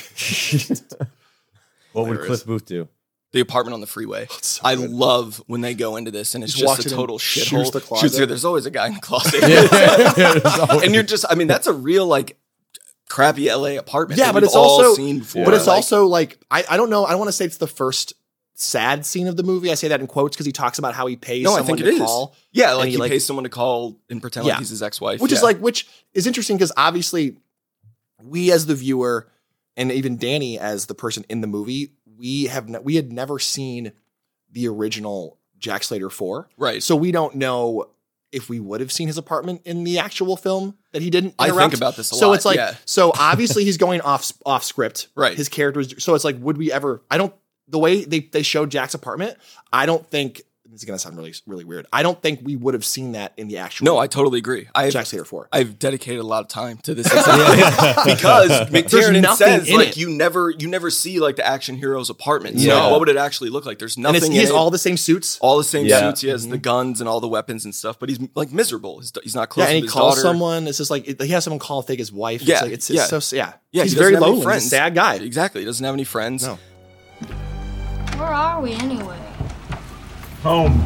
What would Hilarious. Cliff Booth do? The apartment on the freeway. so I good. love when they go into this and it's Just walks just a in and total shoots shithole. the closet. Shoots through. There's always a guy in the closet. And you're just. I mean, that's a real like crappy L A apartment. Yeah, that but we've it's all also seen before. but it's Like, also like I, I don't know. I don't want to say it's the first sad scene of the movie. I say that in quotes because he talks about how he pays no. I someone think it to is. call. Yeah, and like he, he, like- pays someone to call and pretend Yeah. like he's his ex-wife, Which is Yeah. like which is interesting because obviously we as the viewer and even Danny as the person in the movie, we have ne- we had never seen the original Jack Slater four. Right. So we don't know if we would have seen his apartment in the actual film that he didn't I think interrupt. about this a so lot, it's like yeah. so obviously he's going off off script. Right. His character is so it's like would we ever I don't the way they they showed Jack's apartment, I don't think This is gonna sound really, really weird. I don't think we would have seen that in the actual. No, I totally agree. I've, Jack Slater four. I've dedicated a lot of time to this because McTiernan nothing says in like it. you never you never see like the action hero's apartment. So Yeah. like, what would it actually look like? There's and nothing. it's, he in has it. all the same suits. all the same Yeah. suits. He has the guns and all the weapons and stuff, but he's like miserable. He's, he's not close Yeah, and with he his calls daughter. someone. It's just like he has someone call fake his wife. Yeah, it's, like, it's, yeah. it's so yeah. Yeah, he's he very doesn't have any lonely. friends. He's a sad guy. Exactly. He doesn't have any friends. No. Where are we anyway? Home.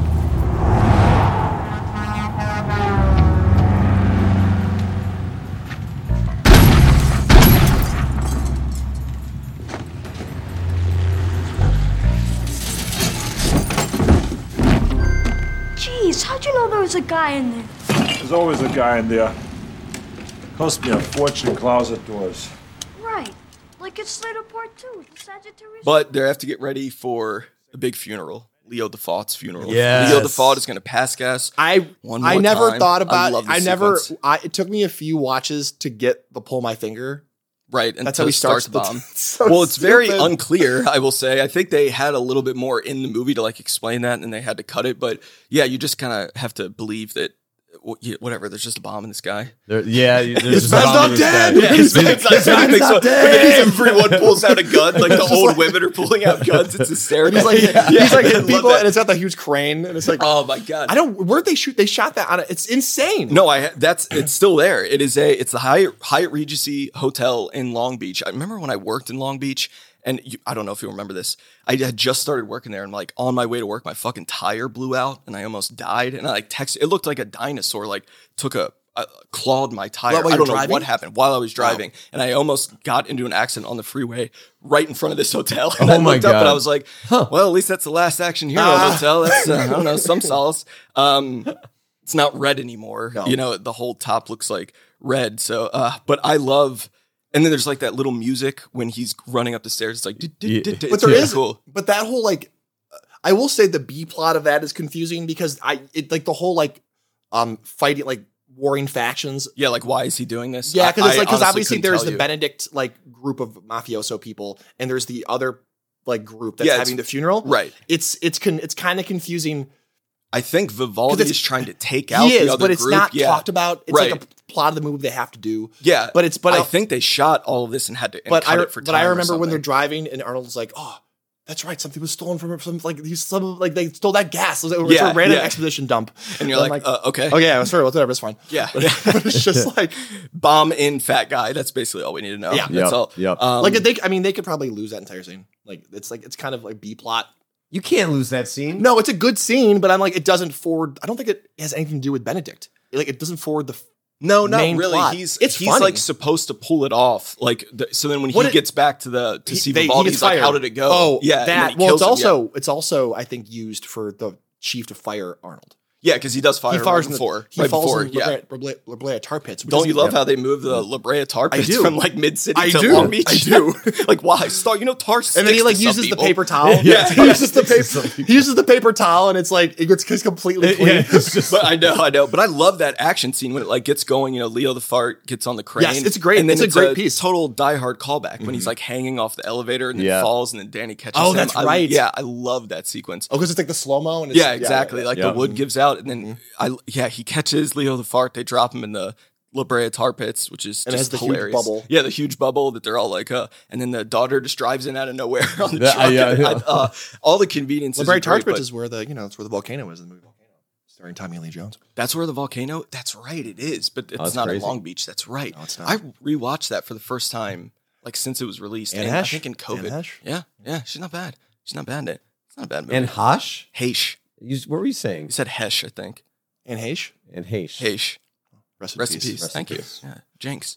Jeez, how'd you know there was a guy in there? There's always a guy in there. Cost me a fortune closet doors. Right. Like it's Slater Part two, the Sagittarius. But they have to get ready for a big funeral. Leo Default's funeral. Yes. Leo Default is going to pass gas. I One I more never time. thought I about. love I, this never. sequence. I, it took me a few watches to get the pull my finger. Right, and That's to how he start starts the the- bomb. so well, it's very stupid. unclear, I will say. I think they had a little bit more in the movie to like explain that, and they had to cut it. But yeah, you just kind of have to believe that wh- yeah, whatever. There's just a bomb in the sky. There, yeah, there's His just a man's bomb not in the dead! sky. Yeah, his man's not dead. man's not dead. Everyone pulls out a gun, like the old women are pulling out guns. It's hysterical. He's like Yeah. he's like I hitting love people, that. and it's got the huge crane, and it's like Oh my god! I don't. Where'd they shoot? They shot that on it. It's insane. No, I ha- that's it's still there. It is a it's the Hyatt, Hyatt Regency Hotel in Long Beach. I remember when I worked in Long Beach, and you, I don't know if you remember this. I had just started working there, and like on my way to work, my fucking tire blew out, and I almost died. And I like texted. It looked like a dinosaur like took a. Uh, clawed my tire. While- while I you don't were know driving? what happened while I was driving, and I almost got into an accident on the freeway right in front of this hotel. And Oh I my looked up and God. I was like, "Well, at least that's the last Action Hero Ah. hotel. That's uh, I don't know some solace." Um, it's not red anymore. No. You know, the whole top looks like red. So, uh, but I love. And then there's like that little music when he's running up the stairs. It's like, "Du- du- Yeah. du- du." But It's there really is, cool. but that whole like, I will say the B plot of that is confusing because I it like the whole like, um, fighting like warring factions. Yeah, like why is he doing this? Yeah, I- because it's I like because honestly obviously couldn't there's tell the you. Benedict like group of mafioso people, and there's the other like group that's Yeah, it's- having the funeral. Right. It's it's con- it's kind of confusing. I think Vivaldi it's- is trying to take out He the is, other but it's group. not Yeah. talked about. It's like Right. a plot of the movie they have to do. Yeah, But it's- but I I- think they shot all of this and had to and But cut I it for but time I or remember when they're something. driving and Arnold's like, oh. That's right. Something was stolen from some like he's some like they stole that gas. It was, it was Yeah, a random yeah. exposition dump, and you're I'm like, uh, okay, oh yeah, sorry, whatever, it's fine. yeah, but, but it's just like bomb in fat guy. That's basically all we need to know. Yeah. that's Yep, all. yep. Um, like they. I mean, they could probably lose that entire scene. Like it's like it's kind of like B plot. You can't lose that scene. No, it's a good scene, but I'm like it doesn't forward. I don't think it has anything to do with Benedict. Like it doesn't forward the. no, not main really. plot. He's It's he's funny. like supposed to pull it off. Like the, so, then when he What it- gets back to the to he- see they- he Vivaldi, gets he's like, fired. how did it go? Oh, yeah, and then that. he Well, kills it's him. Yeah. also it's also I think used for the chief to fire Arnold. yeah, because he does fire He right fires in the, before. he right falls before, in yeah. La Brea, La Brea tar pits. which Don't is- you love how they move the La Brea tar I pits do. from like mid city I to do. Long Beach? I do. like why? Star, you know, tar. And then he sticks like to some uses the people. paper towel. Yeah. he uses the paper. He uses the paper towel, and it's like it gets it's completely clean. Yeah, it's just But I know, I know. But I love that action scene when it like gets going. You know, Leo the fart gets on the crane. Yes, it's great. And then It's a great piece. Total Die Hard callback when he's like hanging off the elevator and then Yeah. falls and then Danny catches Oh, him. that's I- right. yeah, I love that sequence. Oh, because it's like the slow mo and it's, Yeah, exactly. Like yeah. the wood gives out, and then I yeah he catches Leo the fart. They drop him in the La Brea tar pits, which is And it just has the huge hilarious. bubble. Yeah, the huge bubble that they're all like, uh, and then the daughter just drives in out of nowhere on the That- truck. yeah, and, yeah. uh, all the conveniences. La Brea are tar great, pits but is where the you know it's where the volcano is in the movie Volcano, starring Tommy Lee Jones. That's where the volcano. That's right, it is, but it's that's not in crazy. Long Beach. That's right. No, it's not. I rewatched that for the first time, like since it was released. Anne and I Hesh? think in COVID. Anne Hesh? Yeah, yeah, she's not bad. She's not bad in it. It's not a bad movie. and Hosh. Hesh. You, what were you saying? You said Hesh, I think. And Haish, And Hesh. Hesh. rest in Rest in peace. peace. Rest Thank in you. peace. Yeah. Jinx.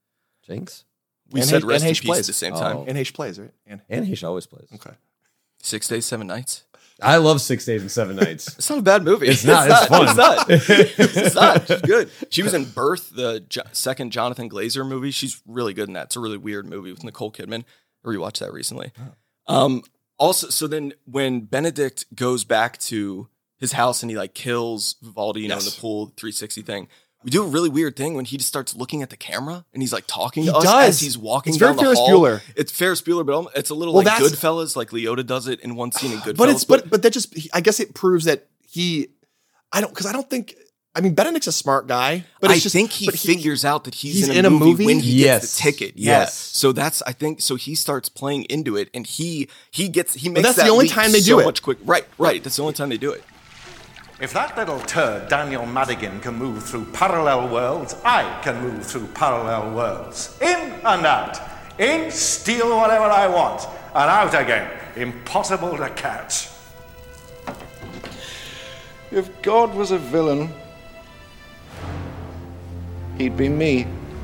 Jinx. We And said Hesh- rest and in Hesh peace plays. at the same time. Oh. And Haish plays right. And And Hesh always plays. okay. Six days, seven nights. I love Six Days and Seven Nights. It's not a bad movie. It's not, it's fun. It's not. It's not. She's good. She was in Birth, the jo- second Jonathan Glazer movie. She's really good in that. It's a really weird movie with Nicole Kidman. I rewatched that recently. Um, also, so then when Benedict goes back to his house and he like kills Vivaldi, you know, in Yes. the pool three sixty thing, We do a really weird thing when he just starts looking at the camera and he's like talking He to us does. as he's walking It's down very the Ferris hall. Bueller. It's Ferris Bueller, but almo- it's a little Well, like that's- Goodfellas, like Leota does it in one scene in Goodfellas. But it's but but that just I guess it proves that he I don't because I don't think I mean Benedict's a smart guy, but I it's just, think he but figures out that he's, he's in, a, in a movie movie? when he Yes. gets the ticket. Yeah. Yes. So that's I think so he starts playing into it and he he gets he makes that's that the only leap time they so do it. much quick. Right, right. That's the only time they do it. If that little turd, Daniel Madigan, can move through parallel worlds, I can move through parallel worlds. In and out. In, steal whatever I want, and out again. Impossible to catch. If God was a villain, he'd be me.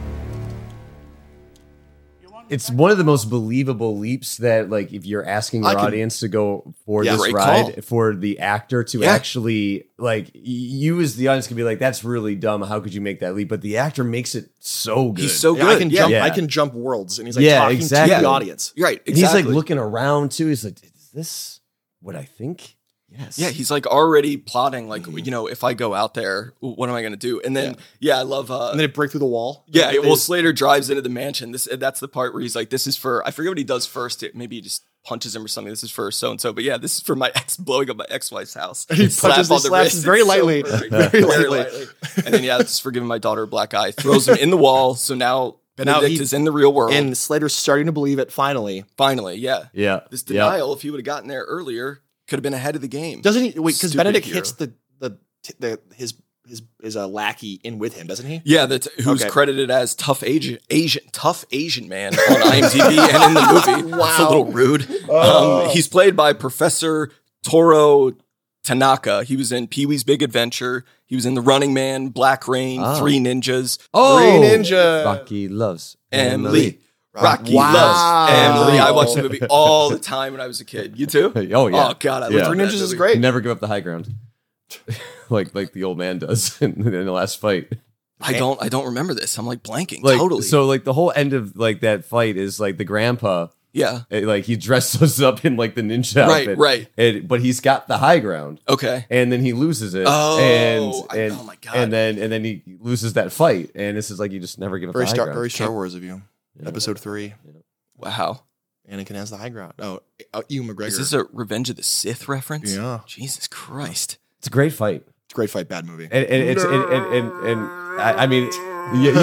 It's one of the most believable leaps that, like, if you're asking your I can- audience to go for Yeah, this great ride, call. for the actor to Yeah. actually, like, y- you as the audience can be like, that's really dumb. How could you make that leap? But the actor makes it so good. He's so yeah, good. I can yeah. jump Yeah. I can jump worlds and he's like Yeah, talking exactly. to the audience. Right, And he's exactly. like looking around too. He's like, is this what I think? Yes. Yeah, he's like already plotting, like, you know, if I go out there, what am I going to do? And then, yeah, I love, uh, And then they break through the wall. yeah, They- well, Slater drives into the mansion. This That's the part where he's like, this is for, I forget what he does first. It, maybe he just punches him or something. This is for so-and-so. But yeah, this is for my ex, blowing up my ex-wife's house. He Slap punches- on he the slaps wrist. him very It's so lightly. perfect. Very Very lightly. lightly. And then, yeah, this is for giving my daughter a black eye. Throws him in the wall. So now now Benedict he- is in the real world. And Slater's starting to believe it finally. Finally, yeah. Yeah. This Yeah. denial, if he would have gotten there earlier, could have been ahead of the game. Doesn't he? Wait, because Stupid Benedict hero. hits the the the his his his uh, lackey in with him, doesn't he? Yeah, that's who's Okay. credited as tough Asian, Asian, tough Asian man on IMDb and in the movie. Wow, it's a little rude. Um, he's played by Professor Toro Tanaka. He was in Pee Wee's Big Adventure. He was in The Running Man, Black Rain, Ah. Three Ninjas, Oh, Green Ninja. Rocky loves Emily. Rocky Wow. loves Emily. I watched the movie all the time when I was a kid. You too? Oh, yeah. Oh god, I Yeah. love Three that Ninjas is movie. great. Never give up the high ground. like like the old man does in, in the last fight. I don't. I don't remember this. I'm like blanking. Like totally. so like the whole end of like that fight is like the grandpa yeah. eh, like he dresses up in like the ninja Right, outfit. right. And, but he's got the high ground. Okay. And then he loses it. Oh, and, I- and oh my God. And then and then he loses that fight. And this is like you just never give up Very the high Star ground. very Star Wars of you. Episode three. Wow. Anakin has the high ground. Oh, uh, Ewan McGregor. Is this a Revenge of the Sith reference? Yeah. Jesus Christ. It's a great fight. It's a great fight, bad movie. And, and it's and and, and, and I, I mean yeah,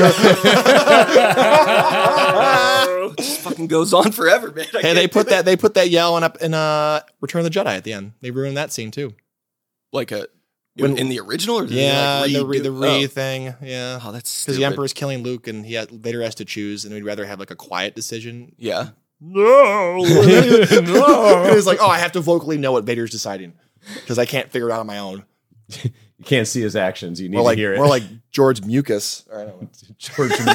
yeah. It just fucking goes on forever, man. I Hey, can't they do put it. that they put that yelling up in uh Return of the Jedi at the end. They ruined that scene too. like a When- in the original, or did they, Yeah, like, the re, redo- the re oh. thing. Yeah, Oh, that's because the stupid. Emperor's killing Luke, and he had, Vader has to choose, and we'd rather have like a quiet decision. Yeah, No, no. It was like, oh, I have to vocally know what Vader's deciding because I can't figure it out on my own. You can't see his actions. You need More to like hear it. more like George Mucus. Or I don't know. George you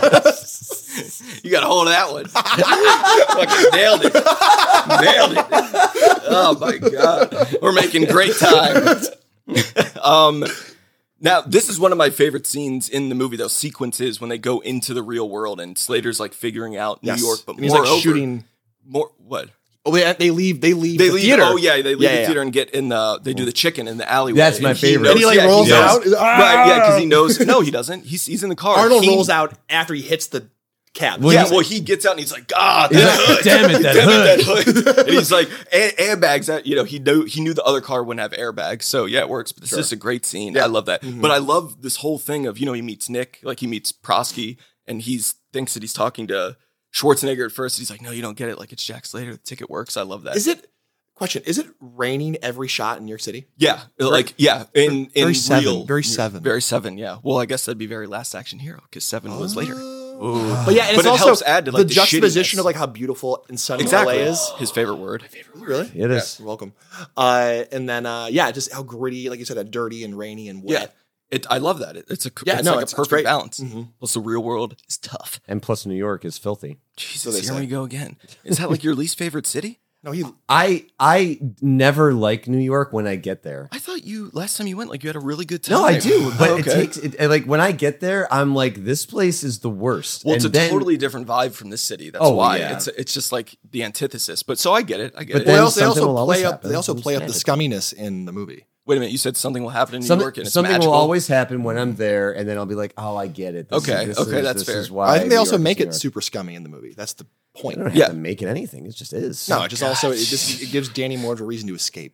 got to hold that one. Fucking nailed it, nailed it. Oh my god, we're making great time. um, now this is one of my favorite scenes in the movie. Those sequences when they go into the real world and Slater's like figuring out New Yes. York, but And he's like moreover, shooting. more what. Oh, they, they leave. They leave. They the leave. theater. Oh yeah, they leave Yeah, the yeah. theater and get in the. They do the chicken in the alleyway. That's my And he favorite. knows- And he, like, yeah, rolls knows- out? Right? Yeah, because he knows. No, he doesn't. He's he's in the car. Arnold He- rolls out after he hits the cab. Well, yeah, he's- well, he gets out and he's like, God, that Yeah, hood. damn it, that Damn hood." it, that hood. And he's like, "Air- airbags. That you know, he knew he knew the other car wouldn't have airbags, so yeah, it works. But it's just a great scene. I love that. Mm-hmm. But I love this whole thing of you know he meets Nick, like he meets Prosky, and he's thinks that he's talking to Schwarzenegger at first. He's like, no, you don't get it. Like it's Jack Slater. The ticket works. I love that. Is it? Question: is it raining every shot in New York City? Yeah, like yeah, in in Very Seven, real, very Seven. very Seven. Yeah. Well, I guess that'd be very Last Action Hero because Seven was later. But yeah, and But it's it also helps add to, like, the the juxtaposition shittiness. of like how beautiful and sunny Exactly. L A is. His favorite word. Really? It is. You're welcome. Uh, and then uh, yeah, just how gritty, like you said, that dirty and rainy and Yeah. wet. It, I love that. It, it's a Yeah, it's no, like it's- a it's perfect great. balance. Mhm. Plus, the real world is tough. And plus New York is filthy. Jesus, they here say. we go again. Is that like your least favorite city? No, he. I I never like New York when I get there. I thought you last time you went, like you had a really good time. No, I do, but Oh, it okay. takes it, like when I get there, I'm like, this place is the worst. Well, it's And a then- totally different vibe from this city. That's Oh, why yeah. it's it's just like the antithesis. But so I get it. I get But it. then Well, they also, they something will also always play up. happen. They also It's play up the standard. scumminess in the movie. Wait a minute, you said something will happen in New Something, York and it's something magical? will always happen when I'm there, and then I'll be like, "Oh, I get it." This Okay, is, this okay, is, that's this fair. Is why I think they New also York make is New it York. super scummy in the movie. That's the point. They don't Yeah. have to make it anything. It just is. No, it just also it just it gives Danny Moore a reason to escape.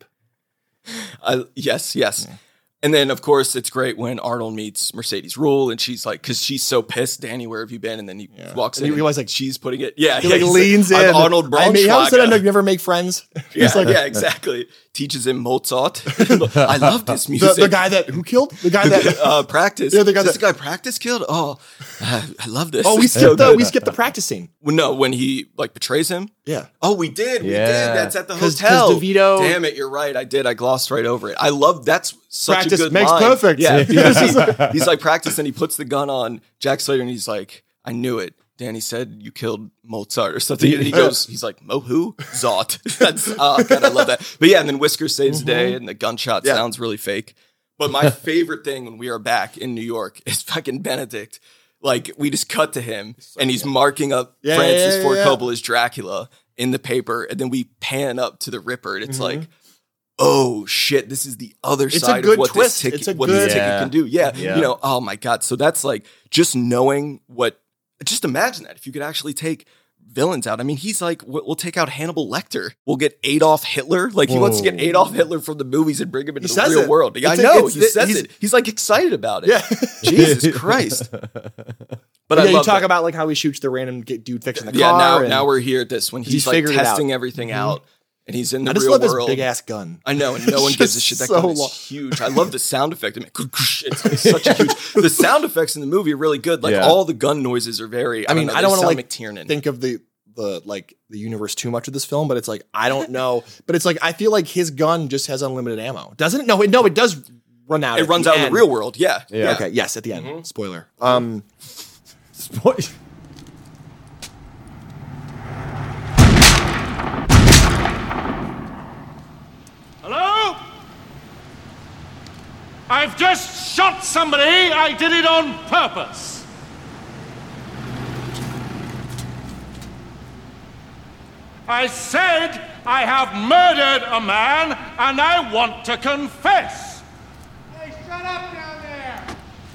I, yes, yes. And then, of course, it's great when Arnold meets Mercedes Rule, and she's like, because she's so pissed, Danny, where have you been? And then he Yeah. walks And in. he realizes, like, she's putting it. Yeah, He yeah, like he's leans I'm in. Arnold I mean, how said I Braunschweiger. know you never make friends? Yeah, He's like, yeah, exactly. Teaches him Mozart. I love this the, music. the guy that who killed the guy that. uh, practice. Yeah, the guy Is this that- the guy practice killed? Oh, I, I love this. Oh, we It's so skipped the good. we skipped the practice scene. Well, no, when he like betrays him. Yeah. Oh, we did. We Yeah. did. That's at the 'Cause- 'cause hotel. DeVito- Damn it, you're right. I did. I glossed right over it. I love that's such Practice a good makes line. perfect. Yeah. Yeah. Because he's, he's like practice and he puts the gun on Jack Slater and he's like, I knew it. Danny said you killed Mozart or something. And he goes, he's like, Mo who? Zot. That's oh god, I love that. But yeah, and then Whisker saves the day and the gunshot Yeah. sounds really fake. But my favorite thing when we are back in New York is fucking Benedict. Like we just cut to him and he's marking up Yeah, Francis yeah, yeah, Ford yeah. Coppola's Dracula in the paper, and then we pan up to the Ripper, and it's like, oh shit, this is the other It's a side good of what twist. this ticket, It's a what good- this ticket Yeah. can do. Yeah. Yeah. you know, oh my god. So that's like just knowing what. Just imagine that if you could actually take villains out. I mean, he's like, we'll we'll take out Hannibal Lecter. We'll get Adolf Hitler. Like he wants to get Whoa. Adolf Hitler from the movies and bring him into He the says real it. world. I It's a- know it's- he says he's- it. He's like excited about it. Yeah. Jesus Christ. But yeah, I you love talk that. about like how he shoots the random g- dude fixing the Yeah, car. now and now we're here at this when he's, he's like figured it out. testing everything out, and he's in the I just real love his world. big ass gun. I know, and no one gives a Just shit. That so gun is long. huge. I love the sound effect. I mean, it's like such a huge. The sound effects in the movie are really good. Like Yeah. all the gun noises are very. I, I mean, don't know, I don't they want to sound like McTiernan. think of the the like the universe too much of this film, but it's like I don't know. But it's like I feel like his gun just has unlimited ammo, doesn't it? No, it, no, it does run out. it at runs the out in end. the real world. Yeah, Yeah. Okay, yes, at the end. Mm-hmm. Spoiler. Um, Spoil- Hello? I've just shot somebody. I did it on purpose. I said I have murdered a man and I want to confess. Hey, shut up down there.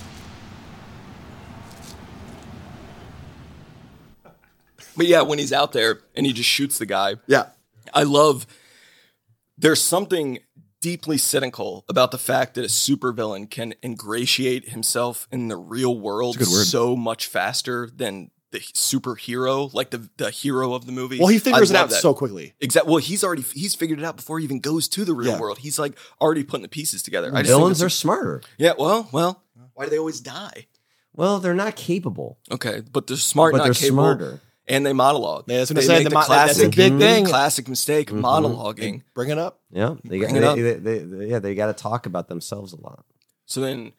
but yeah, when he's out there and he just shoots the guy. yeah, I love. There's something deeply cynical about the fact that a supervillain can ingratiate himself in the real world so much faster than the superhero, like the the hero of the movie. well, he figures I it love out that. so quickly. Exactly. Well, he's already he's figured it out before he even goes to the real Yeah. world. He's like already putting the pieces together. I just think Villains it's- are smarter. yeah. Well, well. Why do they always die? Well, they're not capable, Okay, but they're smart, but not they're capable, smarter. and they monologue. Yeah, that's what I they said, make the the mo- that- that's a classic, big thing. classic mistake, monologuing. Bring it up. Yeah, they got Bring it up. they, they, they, yeah, they got to talk about themselves a lot. So then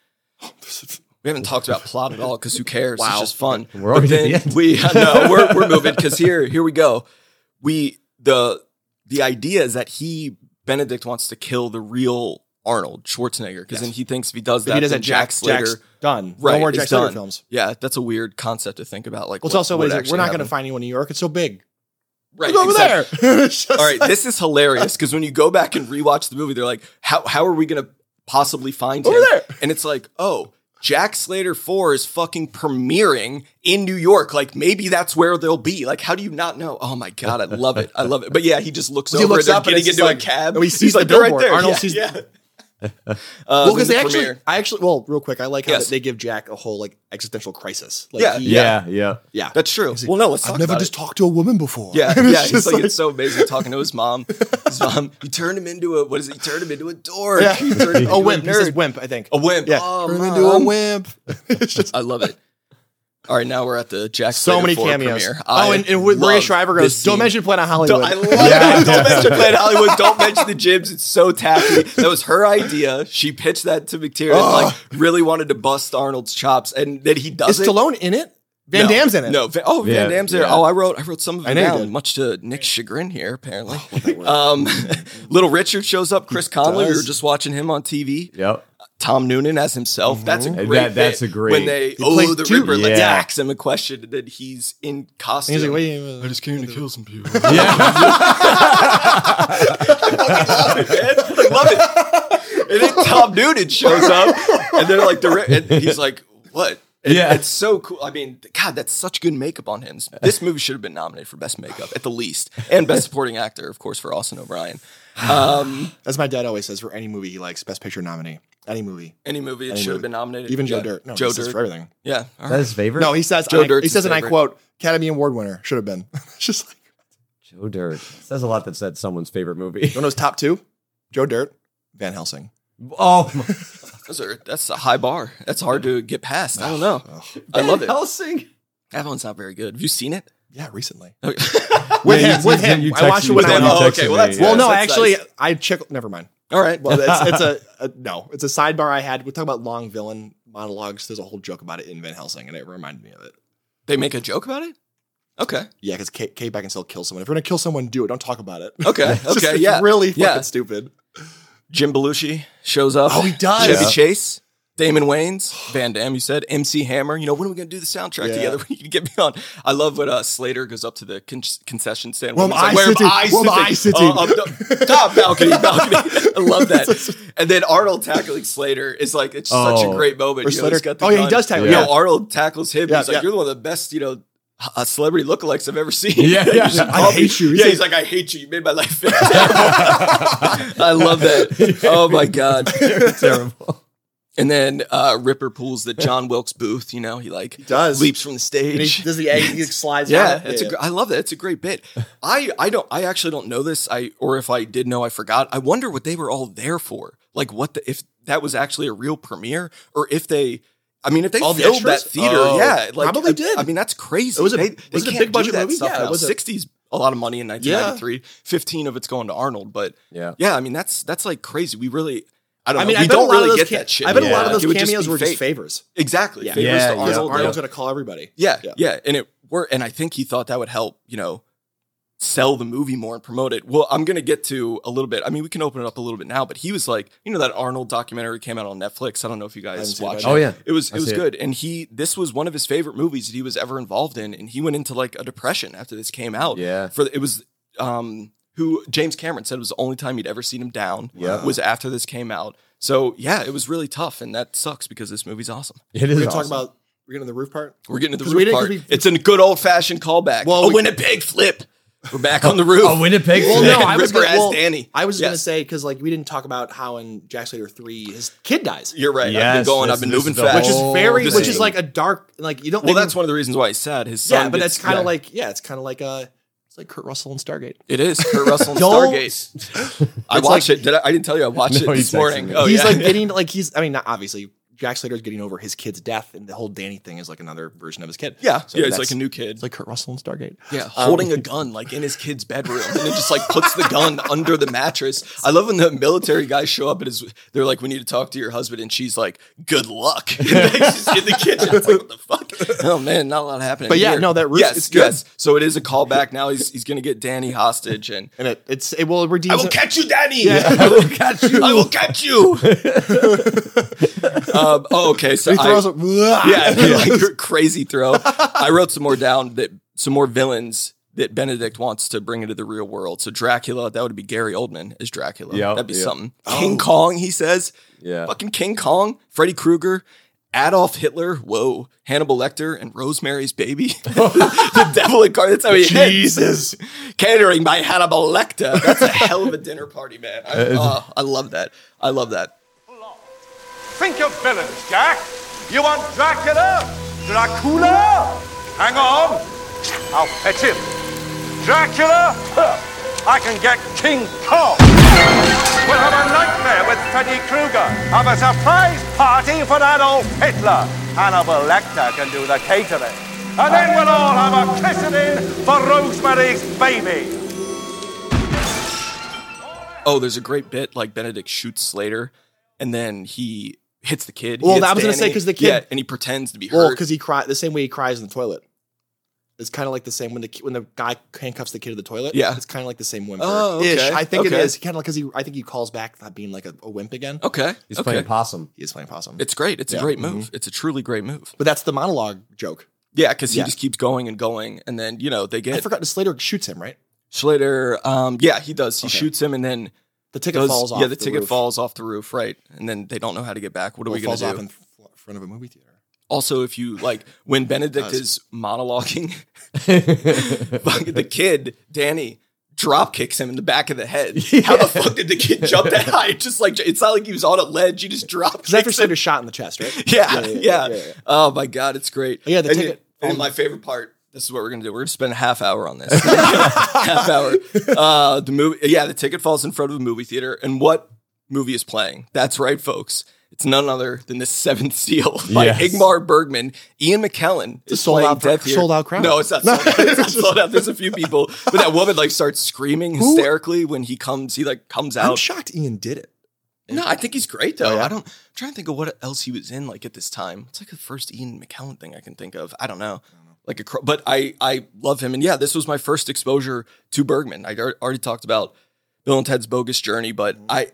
we haven't talked about plot at all because who cares? Wow. It's just fun. We're already But at the then end. we no, we're we're moving because here here we go. We the the idea is that he Benedict wants to kill the real Arnold Schwarzenegger because then he thinks if he does If that, he does then that, Jack Jack Slater. Jack's done. Right, no more is Jack Slater done. films. Yeah, that's a weird concept to think about. Like, Well, it's what- also what what is it? actually we're not going to happened. find anyone in New York. It's so big. Right, Look over exactly. there. It's just All right, like- this is hilarious because when you go back and rewatch the movie, they're like, "How how are we going to possibly find Over him?" there. And it's like, "Oh, Jack Slater four is fucking premiering in New York. Like maybe that's where they'll be. Like how do you not know? Oh my god, I love it. I love it." But yeah, he just looks He over. looks they're up and getting it's into just a like- cab. oh, he sees He's like, the "They're right billboard. there." Arnold yeah, sees the- yeah. Uh, well, then because the they actually, premiere. I actually, well, real quick, I like how Yes. they give Jack a whole like existential crisis. Like, Yeah, he- Yeah, yeah. yeah. That's true. Well, no, let's talk I've never about just it. talked to a woman before. Yeah, And it's yeah. He's just like, it's so amazing talking to his mom. His mom, he turned him into a what is it? He turned him into a dork. Yeah. He turned him into a wimp. He nerd. says wimp, I think. A wimp. Yeah. Oh, Turn him Mom. into a wimp. It's just I love it. All right, now we're at the Jack so Slater many four cameos. premiere. Oh, and, and when Maria love Shriver this goes, "Don't scene. mention Planet Hollywood." Don't, I love that. Don't mention Planet Hollywood. Don't mention the gyms. It's so tacky. That was her idea. She pitched that to McTiernan. Oh. Like, really wanted to bust Arnold's chops, and then he does Is it. Stallone in it? Van No. Damme's in it. No. Va- Oh, Yeah, Van Damme's there. yeah. Oh, I wrote. I wrote some of I it know you down, did. much to Nick's chagrin here. Apparently, um, Little Richard shows up. Chris Conley. We does. were just watching him on T V. Yep. Tom Noonan as himself. That's a And great. that- that's bit. a great- when they He oh plays the two- Ripper like Yeah. asks him a question and then he's in costume. And he's like, "Wait, wait, wait." I just came to kill some people. Yeah. I love it, man. I love it. And then Tom Noonan shows up, and they're like, the and he's like, what? And Yeah. it's so cool. I mean, God, that's such good makeup on him. This movie should have been nominated for best makeup at the least, and best supporting actor, of course, for Austin O'Brien. Um, As my dad always says, for any movie he likes, best picture nominee. Any movie. any movie that Any should movie. have been nominated. Even Joe Yeah. Dirt. No, Joe he says Dirt for everything. Yeah. All Is that right. his favorite? No, he says, Joe I, Dirt's he says, his and I favorite. quote, Academy Award winner. Should have been. Just like, Joe Dirt. Says a lot that said someone's favorite movie. one of those top two? Joe Dirt, Van Helsing. Oh, my Those are, that's a high bar. That's hard to get past. I don't know. I love it. Helsing. That one's not very good. Have you seen it? Yeah, recently. Okay. With Yeah, him. you- With you- him. you I watched texted it when me. I You was. Oh, texted okay. Well, me. that's Well, no, that's actually, nice. I check. Never mind. All right. Well, it's, it's a, a no. It's a sidebar I had. We talk about long villain monologues. There's a whole joke about it in Van Helsing, and it reminded me of it. They make a joke about it? Okay. Yeah, because Kate, Kate Beckinsale kills someone. If you're gonna kill someone, do it. Don't talk about it. Okay. It's just- Okay. it's Yeah. really fucking Yeah. stupid. Jim Belushi shows up. Oh, he does. Chevy Yeah. Chase, Damon Wayans, Van Damme, you said, M C Hammer. You know, when are we going to do the soundtrack Yeah. together? When you can get me on? I love when uh, Slater goes up to the con- concession stand. Where am He's like, I Where am sitting? I Where am I sitting? sitting? Oh, up the top balcony, balcony. I love that. And then Arnold tackling Slater is like, it's such a Oh. great moment. Or You know, Slater- he's got the oh, yeah, he gun. does tackle- You yeah. know, Arnold tackles him. Yeah, he's like, yeah. you're one of the best, you know, uh, celebrity lookalikes I've ever seen. Yeah, You yeah. should I call me- hate you. Yeah, he's like, I hate you. You made my life terrible. I love that. Oh my God. Terrible. And then uh, Ripper pulls the John Wilkes Booth, you know, he like he does. leaps from the And he stage. does the egg, he slides Yeah, down. it's a gr- I love that. It's a great bit. I I don't I actually don't know this. I or if I did know, I forgot. I wonder what they were all there for. Like what the if that was actually a real premiere or if they I mean, if they All the filled that extras? theater, Oh, yeah, like probably I, did. I mean, that's crazy. It was a- they, they was it a can't big do budget that movie? stuff Yeah, it now. was a- sixties, a lot of money in nineteen ninety-three. fifteen of it's going to Arnold, but Yeah. yeah. I mean, that's that's like crazy. We really. I don't I know. mean, we I bet don't a lot really of those get ca- that shit. I bet a lot Yeah. of those It would just cameos be were just fake. favors. Exactly. Yeah, Favors Yeah, to yeah. Arnold. Arnold's gonna call everybody. Yeah, Yeah. yeah, and it worked. And I think he thought that would help, you know, sell the movie more and promote it. Well, I'm gonna get to a little bit. I mean, we can open it up a little bit now, but he was like, you know, that Arnold documentary came out on Netflix. I don't know if you haven't guys seen it, watched but it. Oh, yeah. it was I it was see it. good. And he this was one of his favorite movies that he was ever involved in, and he went into like a depression after this came out. Yeah. for it was um who James Cameron said was the only time he'd ever seen him down. Yeah. was after this came out. So yeah, it was really tough, and that sucks because this movie's awesome. It We're is gonna talk awesome. about we're getting to the roof part. We're getting to the 'Cause we roof didn't- part. 'cause we- It's a good old fashioned callback. Well, a we- Winnipeg flip. We're back on the roof. A Winnipeg Well, flip? no, I was Ripper gonna, as well, Danny. I was gonna Yes. say because like we didn't talk about how in Jack Slater three his kid dies, You're right. I've been Yes, going. this- I've been this moving is the fast. which is Oh, very, this which is- is like a dark, like you don't. Well, maybe- that's one of the reasons why he's sad. His son. yeah, but gets- that's kind of yeah. like yeah, it's kind of like uh, it's like Kurt Russell and Stargate. It is Kurt Russell and Don't- Stargate. I It's watched like- it. Did I, I didn't tell you I watched No, it you this texted morning. me. Oh, he's yeah. like getting like he's. I mean, not obviously. Jack Slater's getting over his kid's death, and the whole Danny thing is like another version of his kid. yeah, So yeah. He's that's- like a new kid. It's like Kurt Russell and Stargate. Yeah, holding a gun like in his kid's bedroom, and then just like puts the gun under the mattress. I love when the military guys show up and is they're like, "We need to talk to your husband," and she's like, "Good luck." And like, she's in the kitchen. It's like, what the fuck? Oh man, not a lot happening. But yeah, here. no, that roof- yes, it's good. yes. So it is a callback. Now he's he's gonna get Danny hostage, and And it, it's it will redeem. I will him- catch you, Danny. Yeah. I will catch you. I will catch you. um, oh, okay. So He I- throws a, yeah, like crazy throw. I wrote some more down that some more villains that Benedict wants to bring into the real world. So Dracula, that would be Gary Oldman as Dracula. Yep, That'd be yep. something. King Kong, he says. Yeah. Fucking King Kong, Freddy Krueger, Adolf Hitler, whoa, Hannibal Lecter, and Rosemary's Baby. The devil incarnate. That's how he Jesus. Catering by Hannibal Lecter. That's a hell of a dinner party, man. I, oh, I love that. I love that. Think of villains, Jack. You want Dracula? Dracula? Hang on. I'll fetch him. Dracula? Huh. I can get King Kong. We'll have a nightmare with Freddy Krueger. Have a surprise party for Adolf Hitler. Hannibal Lecter can do the catering. And then we'll all have a christening for Rosemary's Baby. Oh, there's a great bit like Benedict shoots Slater, and then he hits the kid. He Well, hits I was gonna say, Danny. 'cause the kid- yeah, and he pretends to be Well, hurt. because he cried the same way he cries in the toilet. It's kind of like the same when the when the guy handcuffs the kid to the toilet. Yeah. it's kind of like the same whimper. Oh, okay, Ish. I think okay. it is kind of like because he. I think he calls back that being like a, a wimp again. Okay, He's okay. playing possum. He is playing possum. It's great. It's Yeah. a great move. It's a truly great move. but that's the monologue joke. Yeah, because he Yeah. just keeps going and going, and then you know they I get forgot. Slater shoots him right. Slater. Um, yeah, he does. He Okay. shoots him, and then The ticket Those- falls off. Yeah, the, the ticket roof. falls off the roof, right? And then they don't know how to get back. What are Well, we it going falls to do? off in f- front of a movie theater. Also, if you like when Benedict does. is monologuing, fucking the kid Danny drop kicks him in the back of the head. How the fuck did the kid jump that high? It just like it's not like he was on a ledge. He just dropped. Because after Slater shot in the chest, right? Yeah, yeah, yeah. Oh my god, it's great. Yeah, the and ticket- it- and my favorite part. This is what we're gonna do. We're gonna spend a half hour on this. half hour. Uh, the movie. Yeah, the ticket falls in front of a movie theater, and what movie is playing? That's right, folks. It's none other than The Seventh Seal by Yes. Ingmar Bergman. Ian McKellen is sold playing out- Death here. sold out crowd. No, it's not sold out. It's not sold out. There's a few people, but that woman like starts screaming hysterically when he comes. He like comes out. I'm shocked Ian did it. No, I think he's great though. Oh, yeah? I don't. I'm trying to think of what else he was in like at this time. It's like the first Ian McKellen thing I can think of. I don't know. Like a, cr- but I I love him, and yeah, this was my first exposure to Bergman. I ar- already talked about Bill and Ted's Bogus Journey, but I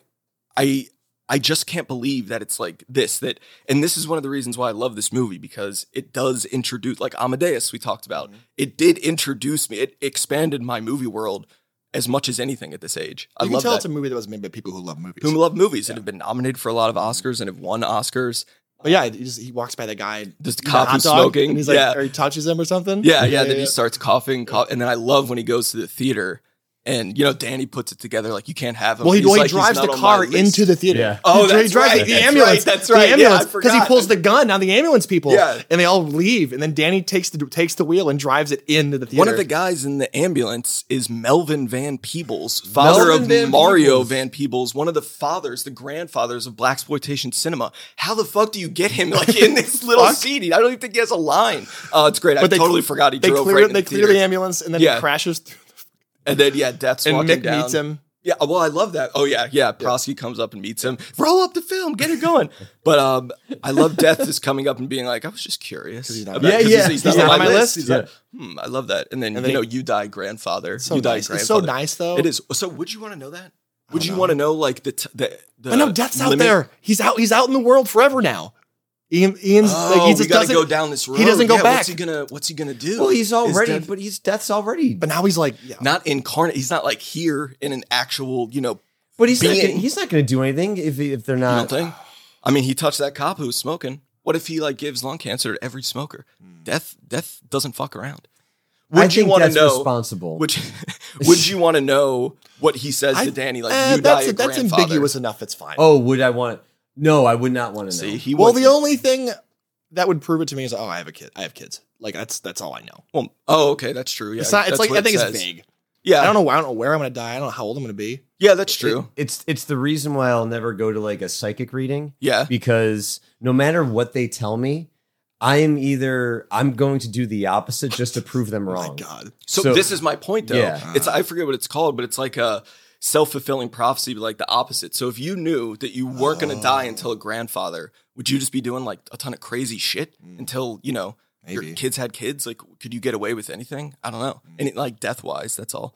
I I just can't believe that it's like this. That and this is one of the reasons why I love this movie because it does introduce like Amadeus we talked about. It did introduce me. It expanded my movie world as much as anything at this age. I You can love tell that. it's a movie that was made by people who love movies. Who love movies and have been nominated for a lot of Oscars and have won Oscars. But yeah, he, just, he walks by the guy, There's the eating a cop hot who's dog, smoking. and he's like, Yeah. or he touches him or something. Yeah, yeah. Then he starts coughing, cough, and then I love when he goes to the theater and you know Danny puts it together like you can't have him. Well, he, He's well, he like, he's drives not the on car my list. into the theater. Yeah. Oh, he, that's he drives right. the, the That's ambulance. right. That's right. The Yeah, I ambulance because he forgot. pulls the gun on the ambulance people. Yeah. and they all leave, and then Danny takes the takes the wheel and drives it into the theater. One of the guys in the ambulance is Melvin Van Peebles, father Melvin of Van Mario Peebles. Van Peebles, one of the fathers, the grandfathers of blaxploitation cinema. How the fuck do you get him like in this little scene? I don't even think he has a line. Oh, it's great. I But they totally cl- forgot he they drove clear, right in They the clear theater. the ambulance, and then Yeah. he crashes. Through And then yeah, Death's and walking Mick down. meets him. Yeah, well, I love that. Oh yeah, yeah. Prosky comes up and meets him. Roll up the film, get it going. But um, I love Death is coming up and being like, I was just curious. he's not- about- Yeah, 'cause yeah. He's, he's not, on my list. He's Yeah. like, hmm, I love that. And then And you then- know, you die, grandfather. So you die, nice. grandfather. It's so nice, though. It is. So would you want to know that? Would you want to know like the t- the the? I know Death's out limit? there. He's out. He's out in the world forever now. Ian, Ian's Oh, like he we just gotta doesn't go down this road. He doesn't go Yeah, back. What's he gonna What's he gonna do? Well, he's Is already, Death- but he's death's already. But now he's like, yeah. not incarnate. He's not like here in an actual, you know. But he's not. being. Gonna, he's not going to do anything if if they're You not. don't think? I mean, he touched that cop who was smoking. What if he like gives lung cancer to every smoker? Death, death doesn't fuck around. Would I you think want to that's know? responsible. Would you, would you want to know what he says I- to Danny? Like eh, you die that's a that's grandfather. ambiguous enough. It's fine. Oh, would I want? No, I would not want to know. See, he well, would. the only thing that would prove it to me is, oh, I have a kid. I have kids. Like that's that's all I know. well, oh, okay, that's true. Yeah, It's not. It's that's like what I think it it's says. vague. Yeah, I don't know. I don't know where I'm going to die. I don't know how old I'm going to be. Yeah, that's true. It- it's it's the reason why I'll never go to like a psychic reading. Yeah. Because no matter what they tell me, I am either I'm going to do the opposite just to prove them wrong. Oh my God. So, So- this is my point, though. Yeah. It's I forget what it's called, but it's like a self-fulfilling prophecy, but like the opposite. So if you knew that you weren't going to die until a grandfather, would you just be doing like a ton of crazy shit until you know Maybe. your kids had kids? Like, could you get away with anything? I don't know. And it, like death-wise, that's all.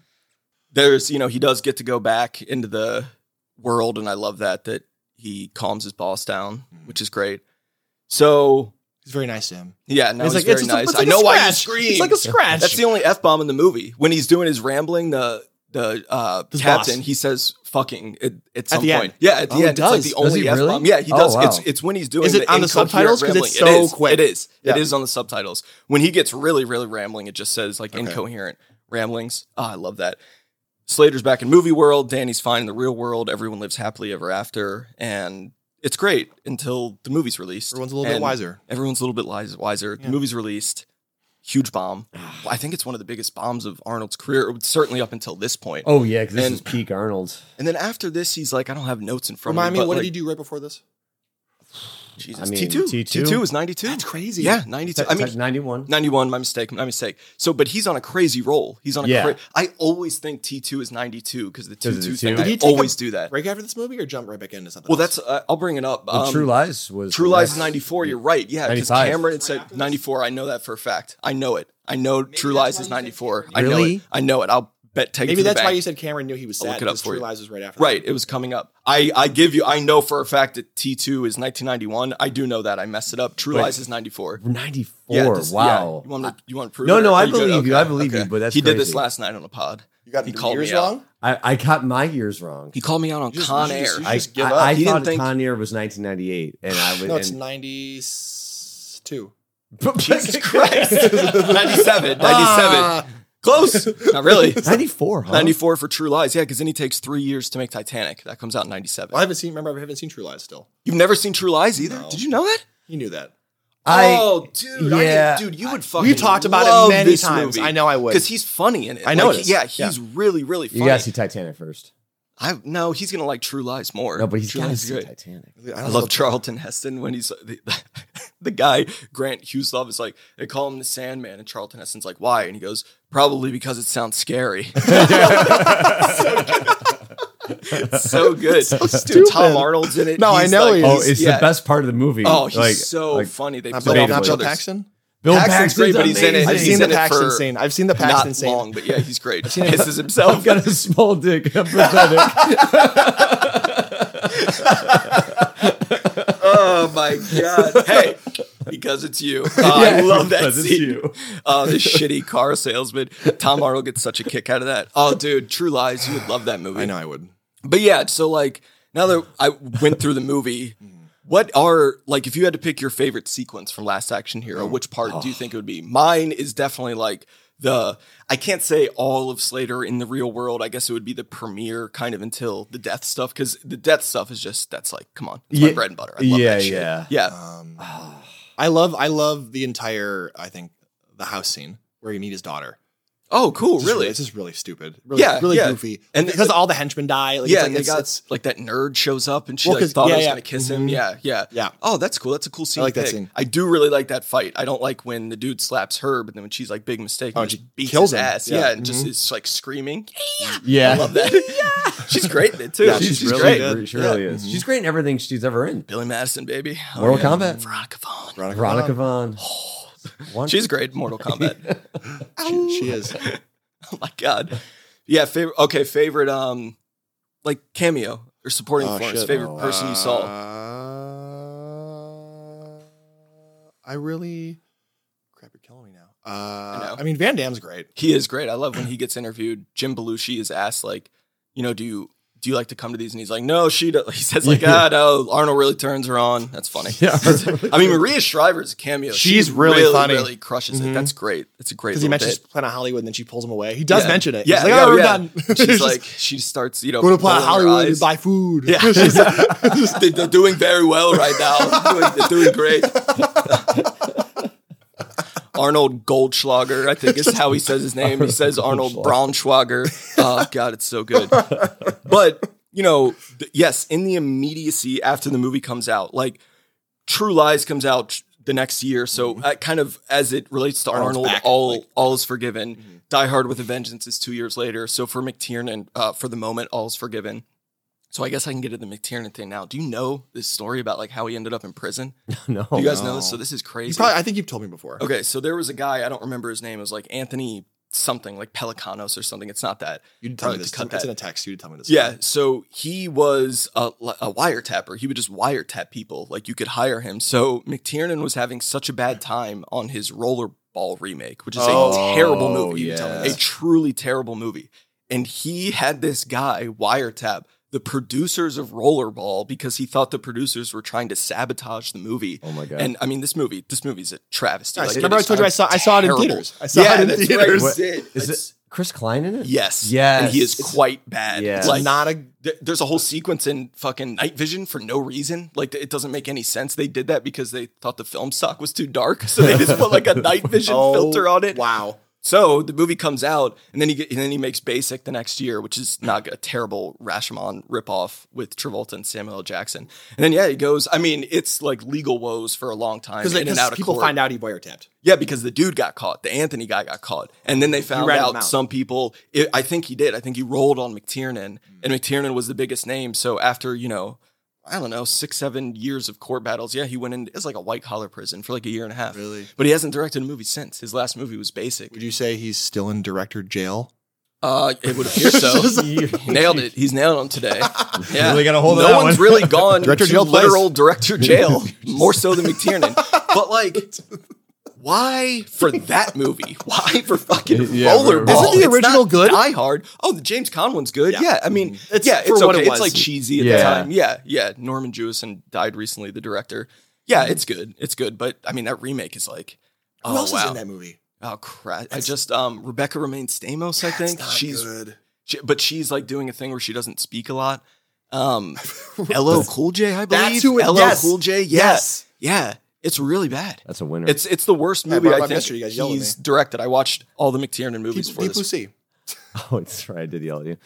There's, you know, he does get to go back into the world, and I love that that he calms his boss down, which is great. So He's very nice to him. yeah, no, He's he's, like, very it's just a- nice. it's like I a know why you scratch. scream. It's like a scratch. That's the only F bomb in the movie. When he's doing his rambling, the the uh, His captain, boss. he says "fucking" at, at some the point. end. Yeah, at the Oh, he end, it's like does. the Does only he F really? bomb. Yeah, he Oh, does. wow. It's it's when he's doing. Is it the on the incoherent subtitles? 'Cause rambling. it's It so is. quick. It is. Yeah. It is on the subtitles. When he gets really, really rambling, it just says like incoherent ramblings. Oh, I love that. Slater's back in movie world. Danny's fine in the real world. Everyone lives happily ever after, and it's great until the movie's released. Everyone's a little bit And wiser. Everyone's a little bit wise- wiser. The movie's released. Huge bomb. I think it's one of the biggest bombs of Arnold's career, certainly up until this point. Oh yeah, because this And- is peak Arnold. And then after this, he's like, I don't have notes in front Remind of me. me, what but did he like, do right before this? Jesus, I mean, T two. T two? T two was ninety-two. That's crazy. Yeah, ninety-two. I mean, ninety-one. ninety-one, my mistake, my mistake. So, but he's on a crazy roll. He's on a Yeah. cra- I always think T two is ninety-two because the two Because of two the thing. two. I Did he take always a do that. Break after this movie or jump right back into something? Well, else? that's, uh, I'll bring it up. Well, Um, True Lies was True the Lies next- is ninety-four. You're right. Yeah, because ninety-five. Cameron had said ninety-four. I know that for a fact. I know it. I know True Lies is ninety-four. I know Really? it. I know it. I'll bet take it Maybe to the that's why bank. you said Cameron knew he was I'll sad look it up because for True you. Lies was right after. Right, it was coming up. I, I give you, I know for a fact that T two is nineteen ninety-one. I do know that. I messed it up. True Wait. Lies is ninety-four. ninety-four. Yeah, this- wow. yeah. You want to you want to prove No, it? no, Or I are you good? believe you. Okay, I believe okay. you, but that's he did this crazy. last night on a pod. You got He the called years me out. wrong? I, I got my years wrong. He called me out on just- Con you Air. just- you I, just give I, up. I He thought didn't think- Con Air was nineteen ninety-eight, and I was No, it's and, ninety-two. Jesus Christ. ninety-seven. ninety-seven. Ah. Close. Not really. ninety-four, huh? ninety-four for True Lies. Yeah, because then he takes three years to make Titanic. That comes out in ninety-seven. Well, I haven't seen. Remember, I haven't seen True Lies still. You've never seen True Lies either? No. Did you know that? You knew that. I, oh, dude. I yeah. didn't- dude, you would fucking We talked about it love many this times. movie. I know I would. Because he's funny in it. I know Like, it is. Yeah, he's really, really funny. You gotta see Titanic first. I No, he's going to like True Lies more. No, but he's True gotta Lies is see great. Titanic. I love Charlton Heston when he's the, the guy, Grant Huslov, is like, they call him the Sandman, and Charlton Heston's like, why? And he goes, probably because it sounds scary. It's so good. So Dude, stupid. Tom Arnold's in it. No, I He's know like- he Oh, is. it's yeah. the best part of the movie. Oh, he's Like- so like, funny. They Not built Bill, up not each Bill other's- Paxton. Bill Paxton's Paxton's great, but he's in it. amazing. I've He's seen the in it Paxton for scene. I've seen the Paxton Not scene. long, but yeah, he's great. Kisses himself. I've got a small dick. I'm pathetic. Oh my god! Hey, because it's you. Uh, I love that because it's scene. you. Uh, the shitty car salesman. Tom Arnold gets such a kick out of that. Oh, dude, True Lies. You would love that movie. I know I would. But yeah, so like now that I went through the movie, what are like if you had to pick your favorite sequence from Last Action Hero, which part do you think it would be? Mine is definitely like the I can't say all of Slater in the real world. I guess it would be the premiere kind of until the death stuff because the death stuff is just that's like come on, it's my Yeah, bread and butter. I love yeah, that shit. yeah. yeah. Um, I love. I love the entire. I think the house scene where you meet his daughter. Oh, cool! It's just Really? It's just really stupid. Really, Yeah, really yeah. goofy. And And because the- all the henchmen die. Like, yeah, it's like, and they it's, got it's, like that nerd shows up and she Well, like 'cause- thought yeah, I was yeah. gonna kiss him. Mhm. Yeah, yeah, Yeah. Oh, that's cool. That's a cool scene. I like that pick. scene. I do really like that fight. I don't like when the dude slaps her, but then when she's like big mistake, Oh, and she just beats kills his him. ass. Yeah. Yeah, and just Mhm. is like screaming. Yeah, Yeah. I love that. She's great in it too. Yeah, she's, She's, really great. good. She really is. She's great in everything she's ever in. Billy Madison, baby. Oh, Mortal yeah. Kombat. Veronica Vaughn. Veronica Veronica Vaughn. Vaughn. One- She's great in Mortal Kombat. She, she is. Oh my god. Yeah, favorite. Okay, favorite. Um, like cameo or supporting Oh, performance. shit. Favorite Oh. person you saw. Uh, I really. Crap, you're killing me now. Uh, know. I, mean, Van Damme's great. He is great. I love when he gets interviewed. Jim Belushi is asked like, you know, do you do you like to come to these? And he's like, no, she. Do-. He says like, ah, no. Arnold really turns her on. That's funny. Yeah. I mean, Maria Shriver's a cameo. She's She really funny. Really crushes it. Mhm. That's great. It's a great. Because he little mentions bit. Planet Hollywood and then she pulls him away. He does Yeah. mention it. Yeah, He's like, yeah, oh, we're yeah. done. She's Just like, she starts, you know, go to Planet rolling her Hollywood eyes. and buy food. Yeah, she's like, they- they're doing very well right now. They're doing, they're doing great. Arnold Goldschlager, I think is how he says his name. He says Arnold Braunschweiger. Oh, God, it's so good. But, you know, th- yes, in the immediacy after the movie comes out, like True Lies comes out the next year. So uh, kind of as it relates to Arnold's Arnold, back, all like- all is forgiven. Die Hard with a Vengeance is two years later. So for McTiernan, uh, for the moment, all is forgiven. So I guess I can get to the McTiernan thing now. Do you know this story about like how he ended up in prison? No. Do you guys know no. this? So this is You crazy. probably, I think you've told me before. Okay, so there was a guy, I don't remember his name. It was like Anthony something, like Pelicanos or something. It's not that. You did tell me Probably this. to cut It's that. in a text. You did tell me this. Yeah, so he was a, a wiretapper. He would just wiretap people. Like you could hire him. So McTiernan was having such a bad time on his Rollerball remake, which is Oh, a terrible movie. yeah. A truly terrible movie. And he had this guy wiretap the producers of Rollerball because he thought the producers were trying to sabotage the movie. Oh my God. And I mean, this movie, this movie's a travesty. Nice. Like, Remember it I is told you I saw I saw it in terrible. theaters. I saw Yeah, it in that's theaters. right. Is Is it Chris Klein in it? Yes. Yes. And he is It's- quite bad. Yeah. It's like Not a th- there's a whole sequence in fucking Night Vision for no reason. Like it doesn't make any sense. They did that because they thought the film stock was too dark, so they just put like a Night Vision Oh, filter on it. Wow. So the movie comes out, and then he get, and then he makes Basic the next year, which is not a terrible Rashomon ripoff with Travolta and Samuel L. Jackson. And then yeah, he goes. I mean, it's like legal woes for a long time, in and Because out of people court. find out he wiretapped. Yeah, because the dude got caught. The Anthony guy got caught. And then they found ratted him out out. some people, it, I think he did. I think he rolled on McTiernan, and McTiernan was the biggest name. So after, you know, I don't know, six, seven years of court battles, yeah, he went in, it's like a white collar prison for like a year and a half. Really? But he hasn't directed a movie since. His last movie was Basic. Would you say he's still in director jail? Uh, it would appear so. Nailed it. He's nailed him today. Yeah. Really got a hold of no that one's one. really gone Director to jail place. literal director jail, more so than McTiernan. But like, Why for that movie? Why for fucking Yeah, Rollerball? Rollerball. Isn't the It's original not good? Die Hard. Oh, the James Caan one's good. Yeah, Yeah. I mean, It's yeah, for it's what okay. it It's was. like cheesy at Yeah. the time. Yeah, yeah. Norman Jewison died recently, the director. Yeah, it's good. It's good, but I mean, that remake is like, Who oh else wow. is in that movie? Oh crap! I just um Rebecca Romaine Stamos. I think That's not she's, good. she, but she's like doing a thing where she doesn't speak a lot. Um, L L Cool J, I believe. That's who it- L L yes. Cool J. Yeah. Yes. yeah, it's really bad. That's a winner. It's it's the worst I movie brought I my think mystery, you guys yelled at he's me. directed. I watched all the McTiernan movies Deep, for Deep Blue this. Sea. oh, it's right. I did yell at you.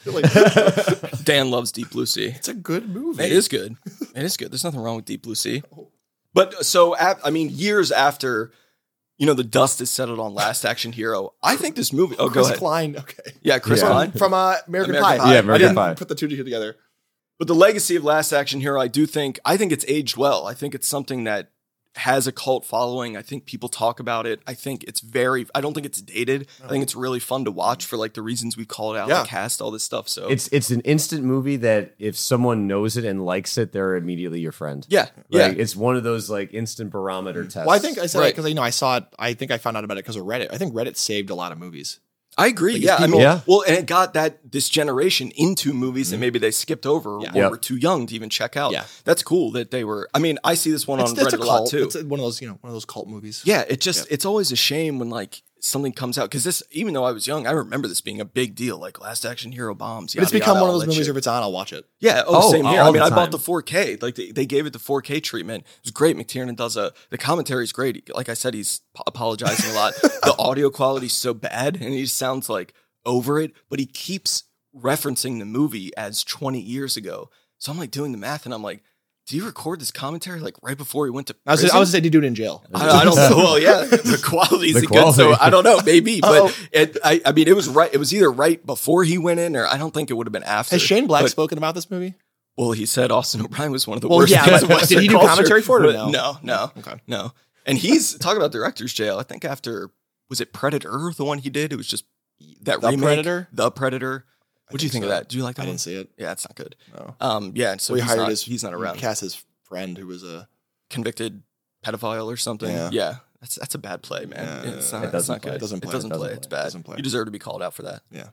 Dan loves Deep Blue Sea. It's a good movie. It is good. It is good. There's nothing wrong with Deep Blue Sea. But so, ap- I mean, years after, you know, the dust is settled on Last Action Hero, I think this movie. Oh, Chris go ahead. Klein. Okay. Yeah, Chris Yeah. Klein. From uh, American, American Pie. Pie. Yeah, American I didn't Pie. put the two together. But the legacy of Last Action Hero, I do think, I think it's aged well. I think it's something that has a cult following. I think people talk about it. I think it's very, I don't think it's dated. I think it's really fun to watch for like the reasons we called out, Yeah. the cast, all this stuff. So It's it's an instant movie that if someone knows it and likes it, they're immediately your friend. yeah, yeah. Like, it's one of those like instant barometer tests. Well, I think I said Right. it because you know I saw it. I think I found out about it because of Reddit. I think Reddit saved a lot of movies. I agree. Like, yeah, I people- mean, Yeah. well, and it got that this generation into movies that maybe they skipped over Yeah. or Yep. were too young to even check out. Yeah. That's cool that they were. I mean, I see this one It's, on it's Reddit a a lot cult. too. It's a- one of those, you know, one of those cult movies. Yeah, it just it's always a shame when like something comes out because this, even though I was young, I remember this being a big deal. Like Last Action Hero bombs. But it's yada, become yada, one of all those that movies. shit. If it's on, I'll watch it. Yeah. Oh, Oh, same here. all I mean, the I bought time. the four K. Like they, they gave it the four K treatment. It was great. McTiernan does a the commentary is great. Like I said, he's p- apologizing a lot. The audio quality is so bad, and he just sounds like over it. But he keeps referencing the movie as twenty years ago. So I'm like doing the math, and I'm like, did you record this commentary like right before he went to I was, prison? I was say, did you do it in jail? I, I don't know. Well, yeah, the quality The isn't good, so quality. I don't know. Maybe, Uh-oh. but it, I, I mean, it was right. It was either right before he went in, or I don't think it would have been after. Has Shane Black But- spoken about this movie? Well, he said Austin O'Brien was one of the Well, worst. yeah, things but- in but Western did he do culture. commentary for it or But no? No, no, Okay. no. And he's talking about director's jail. I think after was it Predator, the one he did? It was just that The remake, Predator? The Predator. What do you think think so. of that? Do you like that? I one? didn't see it. Yeah, it's not good. No. Um, yeah. So we he's hired not, his. he's not we around. Cast his friend who was a. Convicted pedophile or something. Yeah. Yeah, that's that's a bad play, man. Yeah, it's yeah, not, yeah. It it's doesn't not play. good. It doesn't It play. doesn't It play. doesn't It's play. It bad. doesn't play. You deserve to be called out for that. Yeah.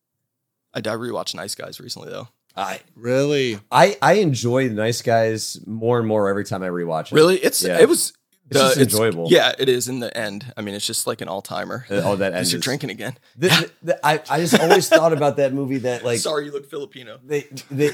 I, I rewatched Nice Guys recently though. I Really? I I enjoy the Nice Guys more and more every time I rewatch it. Really, it's Yeah. it was. It's just enjoyable. Yeah, it is in the end. I mean, it's just like an all timer. Uh, oh, that end You're is- drinking again. The- the- the- I I just always thought about that movie that like Sorry, you look Filipino. they they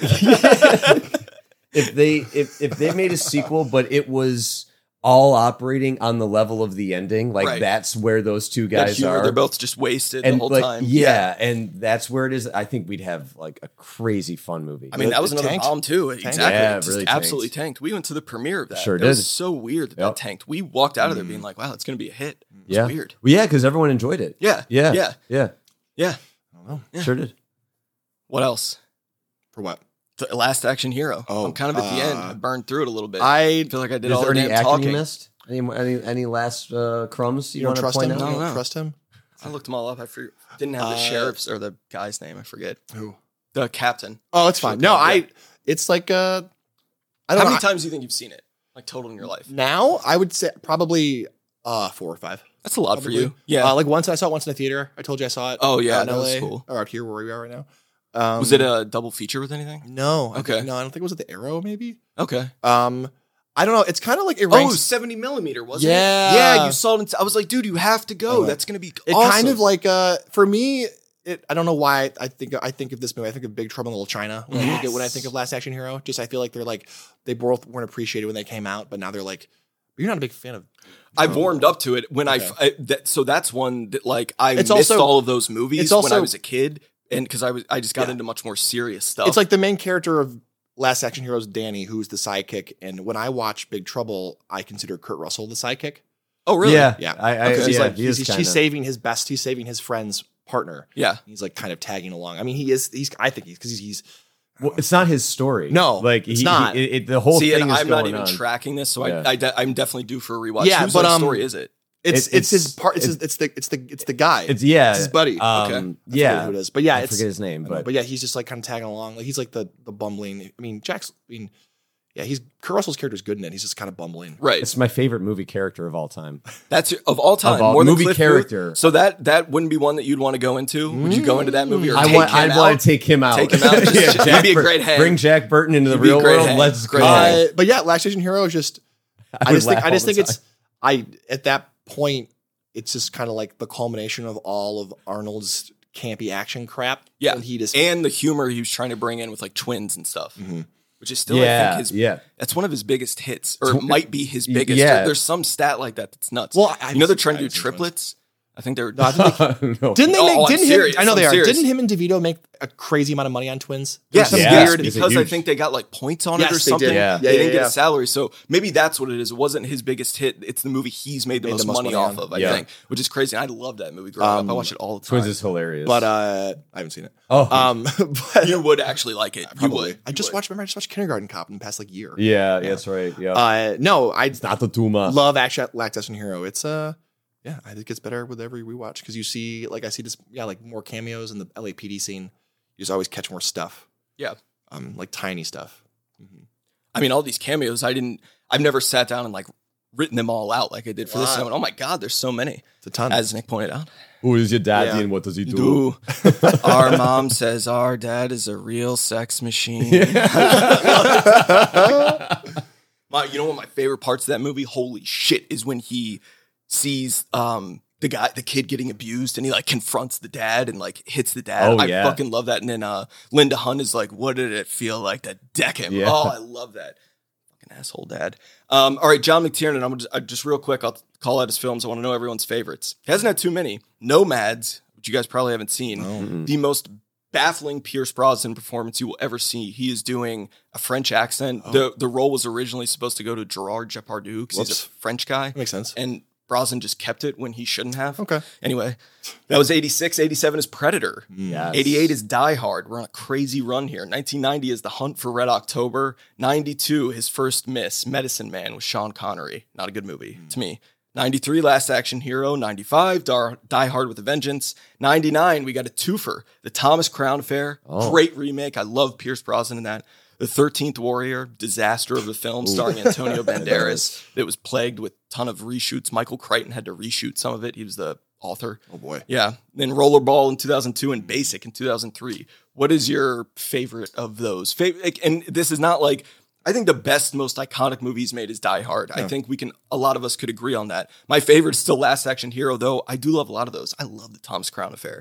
if they if if they made a sequel but it was all operating on the level of the ending, like Right. that's where those two That guys humor, are. they're both just wasted and the whole like, time. Yeah, and that's where it is. I think we'd have like a crazy fun movie. I mean, It- that was it another tanked. bomb too. Tanked. Exactly. Yeah, It it just really tanked. absolutely tanked. We went to the premiere of that. Sure It was did. so weird that Yep. that tanked. We walked out of there being like, "Wow, it's going to be a hit." It was yeah, weird. Well, yeah, because everyone enjoyed it. Yeah, yeah, yeah, yeah. yeah. Yeah. Sure did. What else? For what? The Last Action Hero. Oh, I'm kind of at the end. uh, I burned through it a little bit. I feel like I did Is all there the any damn acting talking. you missed? Any any any last uh, crumbs you, you don't want to trust point him. out? You No, don't no. trust him. I looked them all up. I for, didn't have the Uh, sheriff's or the guy's name. I forget. Who? The captain. Oh, it's fine. No, Yeah. I. It's like uh, I How don't many know. times do you think you've seen it? Like total in your life? Now I would say probably uh four or five. That's a lot for Probably. you. Yeah. Uh, like once I saw it once in the theater. I told you I saw it. Oh, yeah, out in that was L A, cool. Or out here where we are right now. Um, was it a double feature with anything? No. I Okay. think- no, I don't think it was at the Arrow. Maybe. Okay. Um, I don't know. It's kind of like it Oh, ranks. seventy millimeter, wasn't Yeah. it? Yeah, you saw it. In, I was like, dude, you have to go. Okay. That's going to be It awesome. kind of like uh for me. It, I don't know why I think I think of this movie. I think of Big Trouble in Little China when, I, think of, when I think of Last Action Hero. Just I feel like they're like they both weren't appreciated when they came out, but now they're like, you're not a big fan of. I've warmed up to it when Okay. I, I that, so that's one that like I It's missed also- all of those movies it's when I also- was a kid, and because I was I just got Yeah. into much more serious stuff. It's like the main character of Last Action Hero is Danny, who's the sidekick. And when I watch Big Trouble, I consider Kurt Russell the sidekick. oh really? Yeah, Yeah, I, I, Because he's yeah, like he he's, is he's, kinda- saving his best. He's saving his friend's partner. Yeah. He's like kind of tagging along. I mean, he is. He's. I think he's because he's. he's Well, it's not his story. No, like it's he, not. He, it, it- the whole See, thing and is I'm going not even on. tracking this, so Yeah. I, I de- I'm definitely due for a rewatch. Yeah, Whose but, like, um, story is it? it's It- it's his it's- part. It's, his, it's- it's the it's the it's the guy. It's yeah, It's his buddy. Um, Okay. I forget yeah, who it is. But yeah, I it's forget his name, I know, but, but yeah, he's just like kind of tagging along. Like he's like the the bumbling. I mean, Jack's. I mean, Yeah, he's Kurt Russell's character is good in it. He's just kind of bumbling. Right. It's my favorite movie character of all time. That's of all time. Of all- more than movie Cliff character. Booth. So that that wouldn't be one that you'd want to go into. Would you go into that movie or I take want. him I'd out? want to take him out. Take him out. Just- Yeah, he'd be a Bur- great hang. Bring Jack Burton into the He'd be a real great world. hang. Let's Great go. hang. Uh, but yeah, Last Action Hero is just. I, would just think. laugh I just all the think it's. I at that point, it's just kind of like the culmination of all of Arnold's campy action crap. Yeah, and he just and the humor he was trying to bring in with like twins and stuff, Mhm. which is still Yeah, I think his yeah. that's one of his biggest hits, or it Tw- might be his Y- biggest. yeah. There's some stat like that that's nuts. Well, I- you know they're trying to I've do seen triplets. I think they're. No, I think they- No. Didn't they Oh, make? I'm Didn't serious. him? I know they I'm are. serious. Didn't him and DeVito make a crazy amount of money on twins? Yes, There's some Yeah. weird It's because I huge. think they got like points on Yes, it or they something. did. Yeah. They Yeah, didn't yeah, get yeah. a salary, so maybe that's what it is. It wasn't his biggest hit. It's the movie he's made the, Made most, the most money money off on. of. I Yeah. think, which is crazy. And I love that movie growing Um, up. I watch it all the time. Twins is hilarious. But uh, I haven't seen it. oh, Um, but you would actually like it. You probably. would. I You just would. watched. Remember, I just watched Kindergarten Cop in the past like year. yeah, that's right. Yeah, Uh, no, I it's not the Tuma. love Action Last Action Hero. It's uh, yeah, I think it gets better with every rewatch because you see, like, I see just yeah, like more cameos in the L A P D scene. You just always catch more stuff. Yeah. Um, like tiny stuff. I mean, all these cameos. I didn't. I've never sat down and like written them all out like I did for this. And I went, oh my god, there's so many. It's a ton. As Nick pointed out. Who is your daddy Yeah. and what does he do? Do our mom says our dad is a real sex machine. My, you know what my favorite parts of that movie? Holy shit! Is when he sees um the guy, the kid getting abused, and he like confronts the dad and like hits the dad. Oh, I yeah. fucking love that. And then uh Linda Hunt is like, "What did it feel like to deck him?" Yeah. Oh, I love that. Fucking asshole dad. Um, all right, John McTiernan. I'm just, uh, just real quick. I'll call out his films. I want to know everyone's favorites. He hasn't had too many. Nomads, which you guys probably haven't seen. The most baffling Pierce Brosnan performance you will ever see. He is doing a French accent. Oh. The the role was originally supposed to go to Gerard Depardieu because he's Whoops. a French guy. Makes sense. And Brosnan just kept it when he shouldn't have. Okay. Anyway, that was eighty-six. eighty-seven is Predator. Yes. eighty-eight is Die Hard. We're on a crazy run here. nineteen ninety is The Hunt for Red October. ninety-two, his first miss, Medicine Man with Sean Connery. Not a good movie to me. ninety-three, Last Action Hero. ninety-five, Dar- Die Hard with a Vengeance. ninety-nine, we got a twofer, The Thomas Crown Affair. Oh. Great remake. I love Pierce Brosnan in that. The thirteenth Warrior, disaster of a film starring Antonio Banderas that was plagued with a ton of reshoots. Michael Crichton had to reshoot some of it. He was the author. Oh boy. Yeah. Then Rollerball in two thousand two and Basic in two thousand three. What is your favorite of those? Fav- like, and this is not like, I think the best, most iconic movie he's made is Die Hard. I think we can, a lot of us could agree on that. My favorite is still Last Action Hero, though. I do love a lot of those. I love the Thomas Crown Affair.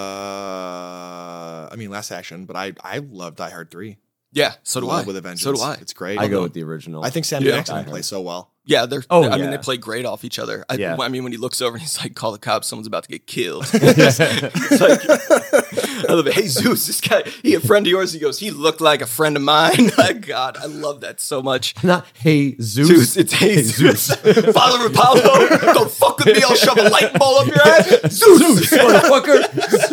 Uh, I mean, Last Action, but I I love Die Hard three. yeah, so do Love I. With a Vengeance. So do I. It's great. I go with the original. I think Sam Yeah. Jackson Die Hard. plays so well. Yeah, they're. Oh, I mean, yeah. they play great off each other. I, Yeah. I mean, when he looks over and he's like, "Call the cops! Someone's about to get killed." It's like, I love it. Hey Zeus, this guy, he a friend of yours? He goes, he looked like a friend of mine. Like, God, I love that so much. not Hey Zeus. Zeus, it's hey, Zeus. Father Apollo, don't fuck with me. I'll shove a light ball up your ass. Zeus, motherfucker.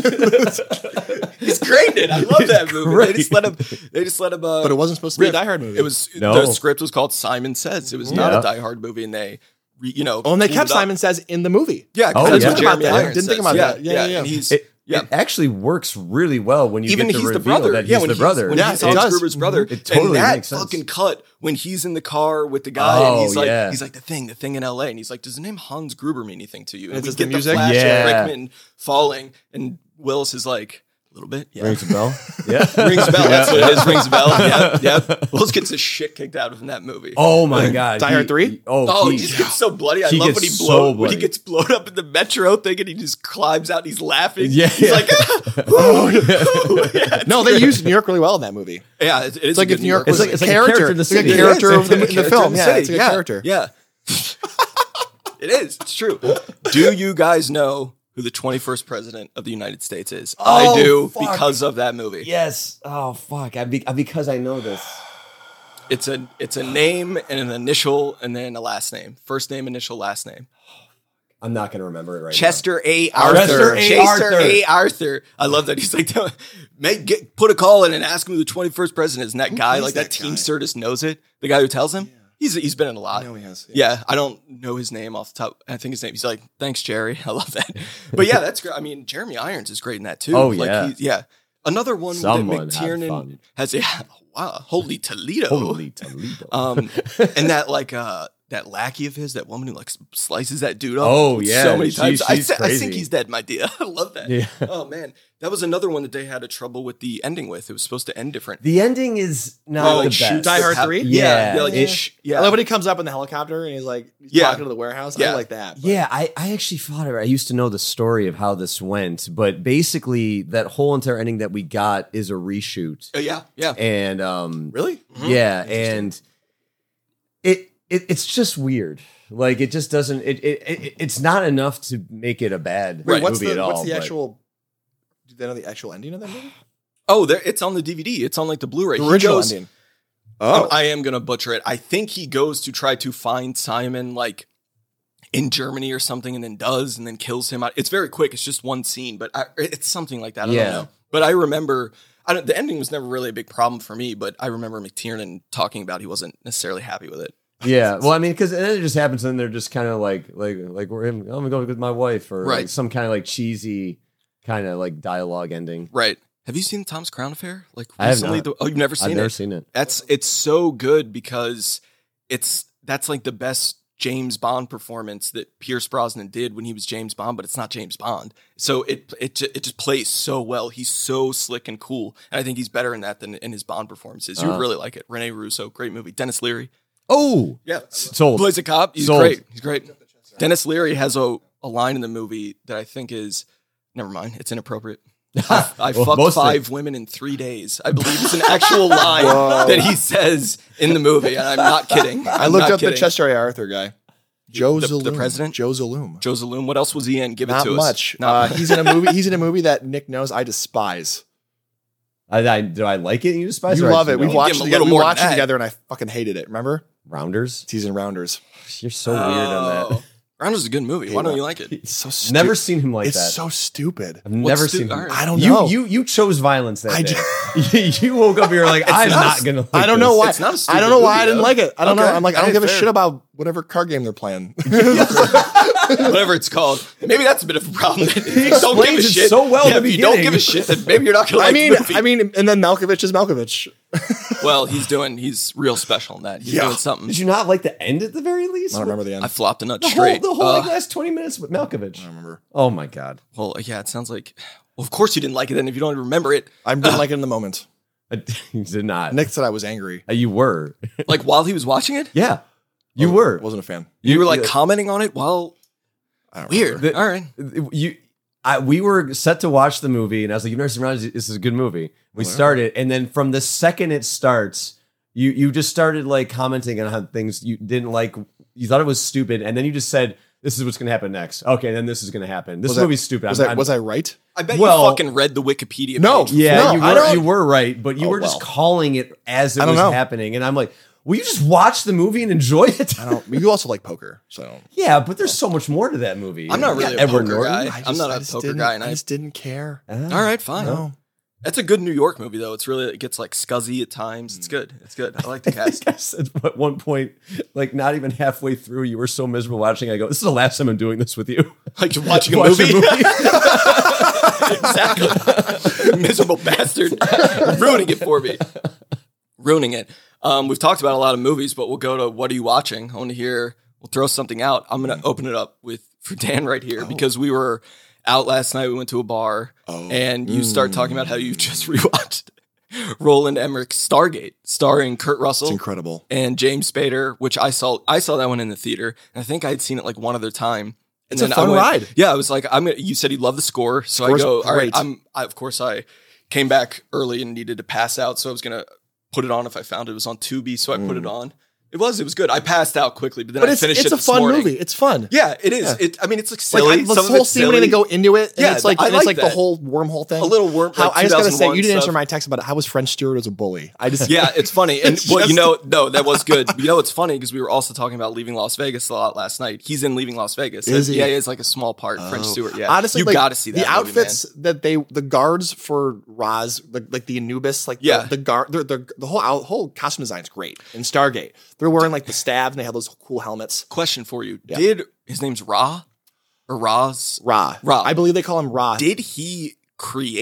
he's great in it. I love that movie. great. They just let him. They just let him. Uh, But it wasn't supposed to be a riff. Die Hard movie. It was No. the script was called Simon Says. It was not Yeah. a Die Hard movie, and they, re, you know, Oh, and they cleaned kept it up. Simon Says in the movie. Yeah, Oh, that's yeah. what Didn't think about Jeremy that. Irons Didn't think says. about yeah, that. Yeah, yeah, yeah. And he's It, yeah. it actually works really well when you Even get the he's the reveal brother. that he's yeah, when the he's, brother. When Yeah, he's it Hans does. Gruber's brother. It totally and that makes sense. fucking cut when he's in the car with the guy Oh, and he's like, yeah. he's like the thing, the thing in L A, and he's like, does the name Hans Gruber mean anything to you? And, And we it's get the the music? flash Yeah. of Rickman falling, and Willis is like, a little bit, yeah. Rings a bell. Yeah. Rings a bell. That's what it is. Rings a bell. Yep, yep. Willis gets his shit kicked out of him in that movie. Oh my god. Die He- Hard three? he- Oh, Oh, he, he just gets so bloody. I He love gets when he so blow, when he bloody. gets blown up in the metro thing and he just climbs out and he's laughing. Yeah, He's yeah. like, ah, woo, woo. Yeah, No, they used New York really well in that movie. yeah, it, it is It's like a if good New York It's was like- a it's like a character, character in the It's like city. a character It is. of the, It's like a in the character film. in the Yeah, city. it's like a Yeah. character. Yeah. It is. It's true. Do you guys know who the twenty-first president of the United States is? I Oh, do fuck. because of that movie. Yes. Oh fuck. I be, because I know this. It's a it's a name and an initial and then a last name. First name, initial, last name. I'm not gonna remember it right Chester A. Chester Arthur. A. Chester Arthur. A. Arthur. I love that. He's like, make get put a call in and ask him who the twenty-first president is. And that guy, is like that, that guy? Teamster just knows it. The guy who tells him. He's he's been in a lot. I know he has, Yeah. I don't know his name off the top. I think his name. He's like, thanks, Jerry. I love that. But yeah, that's great. I mean, Jeremy Irons is great in that too. Oh, like, yeah. He, yeah. Another one Someone that had McTiernan fun. has. Yeah, wow, holy Toledo. Holy Toledo. Um, and that like uh that lackey of his, that woman who like slices that dude up. Oh, yeah. so many She- times. I, she's th- I think crazy. he's dead, my dear. I love that. Yeah. Oh man, that was another one that they had a trouble with the ending with. It was supposed to end different. The ending is not Oh, the like, best. shoot Die Hard three? Yeah. yeah, like, it- sh- I yeah. love when he comes up in the helicopter and he's like he's Yeah. talking to the warehouse. Yeah. I like that. but- Yeah, I, I actually thought it. I used to know the story of how this went, but basically, that whole entire ending that we got is a reshoot. Uh, yeah, yeah. And um, Really? yeah, and it, it it's just weird. Like it just doesn't. It, it, it it's not enough to make it a bad Wait, what's movie the at all. what's the but- actual? Do they know the actual ending of that movie? Oh, there, it's on the D V D. It's on like the Blu-ray. The He original goes- ending. I'm- I am gonna butcher it. I think he goes to try to find Simon like in Germany or something, and then does, and then kills him. It's very quick. It's just one scene, but I, it's something like that. I Yeah. don't know. But I remember. I don't, the ending was never really a big problem for me, but I remember McTiernan talking about he wasn't necessarily happy with it. Yeah, well, I mean, because then it just happens, and they're just kind of like, like, like we're I'm gonna go with my wife, or Right. like some kind of like cheesy, kind of like dialogue ending. Right. Have you seen Tom's Crown Affair? Like I have recently? not. The- oh, you've never seen I've it? never seen it. That's it's so good because it's that's like the best James Bond performance that Pierce Brosnan did when he was James Bond, but it's not James Bond. So it it ju- it just plays so well. He's so slick and cool, and I think he's better in that than in his Bond performances. You would Uh. really like it. Rene Russo, great movie. Dennis Leary, Oh, yeah, sold. plays a cop. He's Sold. great. He's great. Dennis Leary has a a line in the movie that I think is never mind. It's inappropriate. I, I Well, fucked most five things. women in three days. I believe it's an actual line that he says in the movie, and I'm not kidding. I I'm looked not up the kidding. Chester A. Arthur guy. Joe The- Zaloom. the president? Joe Zaloom. Joe Zaloom. What else was he in? Give Not it to much. us. Not Uh, he's in a movie. He's in a movie that Nick knows I despise. I, I do I like it? And you despise You or I love just it. We know? watched Give it him a together. little We more than watched it that. together, and I fucking hated it. Remember? Rounders. He's in Rounders. You're so weird on that. Oh. Rounders is a good movie. Why don't you like it? It's so stupid. Never seen him like it's that. so stupid. I've never stu- seen him. all right. I don't you, know. You you chose violence that I day. do- you woke up and you were like, I'm not- not gonna. Like I don't know this. why. It's not a I stupid don't know why I movie, didn't though. like it. I don't Okay. know. I'm like, I don't Hey, give a fair. shit about whatever card game they're playing. Whatever it's called. Maybe that's a bit of a problem. If you don't give a explains it shit. so well in yeah, the if you don't beginning. give a shit, then maybe you're not going to like I mean, the movie. I mean, and then Malkovich is Malkovich. well, he's doing, he's real special in that. He's Yeah. doing something. Did you not like the end at the very least? I don't remember the end. I flopped a nut the straight. whole the whole Uh, like, last twenty minutes with Malkovich. I don't remember. Oh my god. well, yeah, it sounds like, well, of course you didn't like it then if you don't even remember it. I didn't like it in the moment. I did not. Nick said I was angry. Uh, you were. Like while he was watching it? Yeah. You were. Wasn't a fan. You were like yeah. commenting on it while, I don't weird. remember. The- All right. You, I, we were set to watch the movie, and I was like, "You've never seen Rounders? This is a good movie." We started, and then from the second it starts, you you just started like commenting on how things you didn't like. You thought it was stupid, and then you just said, "This is what's going to happen next." Okay, then this is going to happen. This Was I- movie's stupid. Was I'm- I I'm- was I right? I bet Well- you fucking read the Wikipedia No. page. Yeah, No, you I were don't- you were right, but you Oh, were just well. calling it as it I don't was know. happening, and I'm like, "Will you just watch the movie and enjoy it?" I don't. You also like poker, so I don't. Yeah, but there's so much more to that movie. I'm not You got really a Edward poker Norton. guy. I I'm just- not I a just poker didn't- guy, and I I- just didn't care. Ah. All right, fine. No. That's a good New York movie, though. It's really, it gets like scuzzy at times. It's good. It's good. I like the cast. I said at one point, like not even halfway through, you were so miserable watching. I go, "This is the last time I'm doing this with you." Like you're watching a Watch movie. a Exactly. Miserable bastard. Ruining it for me. Ruining it. Um, we've talked about a lot of movies, but we'll go to what are you watching? I want to hear, we'll throw something out. I'm going to open it up with for Dan right here because we were out last night. We went to a bar and you start talking about how you just rewatched Roland Emmerich's Stargate, starring Kurt Russell. It's incredible. And James Spader, which I saw, I saw that one in the theater, and I think I had seen it like one other time. And It's a then fun I went- ride. Yeah, I was like, I'm. Gonna, you said you love the score, so Score's I go, all right. great. I'm. I, of course, I came back early and needed to pass out, so I was gonna put it on if I found it, it was on Tubi, so I put it on. It was, it was good. I passed out quickly, but then But I it's finished it's it a this fun morning. movie. It's fun. Yeah, it is. Yeah. It. I mean, it's like Like silly. I, the Some of whole it's scene when they silly. go into it, and Yeah, it's like I and like it's like the that. whole wormhole thing. A little worm. How, like I just gotta say, you two thousand one didn't answer stuff. my text about how was French Stewart as a bully. I just Yeah, it's funny. And It's well, you just- know, no, that was good. You know, it's funny because we were also talking about Leaving Las Vegas a lot last night. He's in Leaving Las Vegas. Is he? Yeah, he has like a small part. French Stewart. Yeah, honestly, you like, got to see that. The movie, outfits man. that they, the guards for Roz, like, like the Anubis, like Yeah. the, the guard, the, the the whole out, whole costume design's great. In Stargate, they're wearing like the stabs and they have those cool helmets. Question for you: Yeah. Did his name's Ra or Roz? Ra, Ra. I believe they call him Ra. Did he create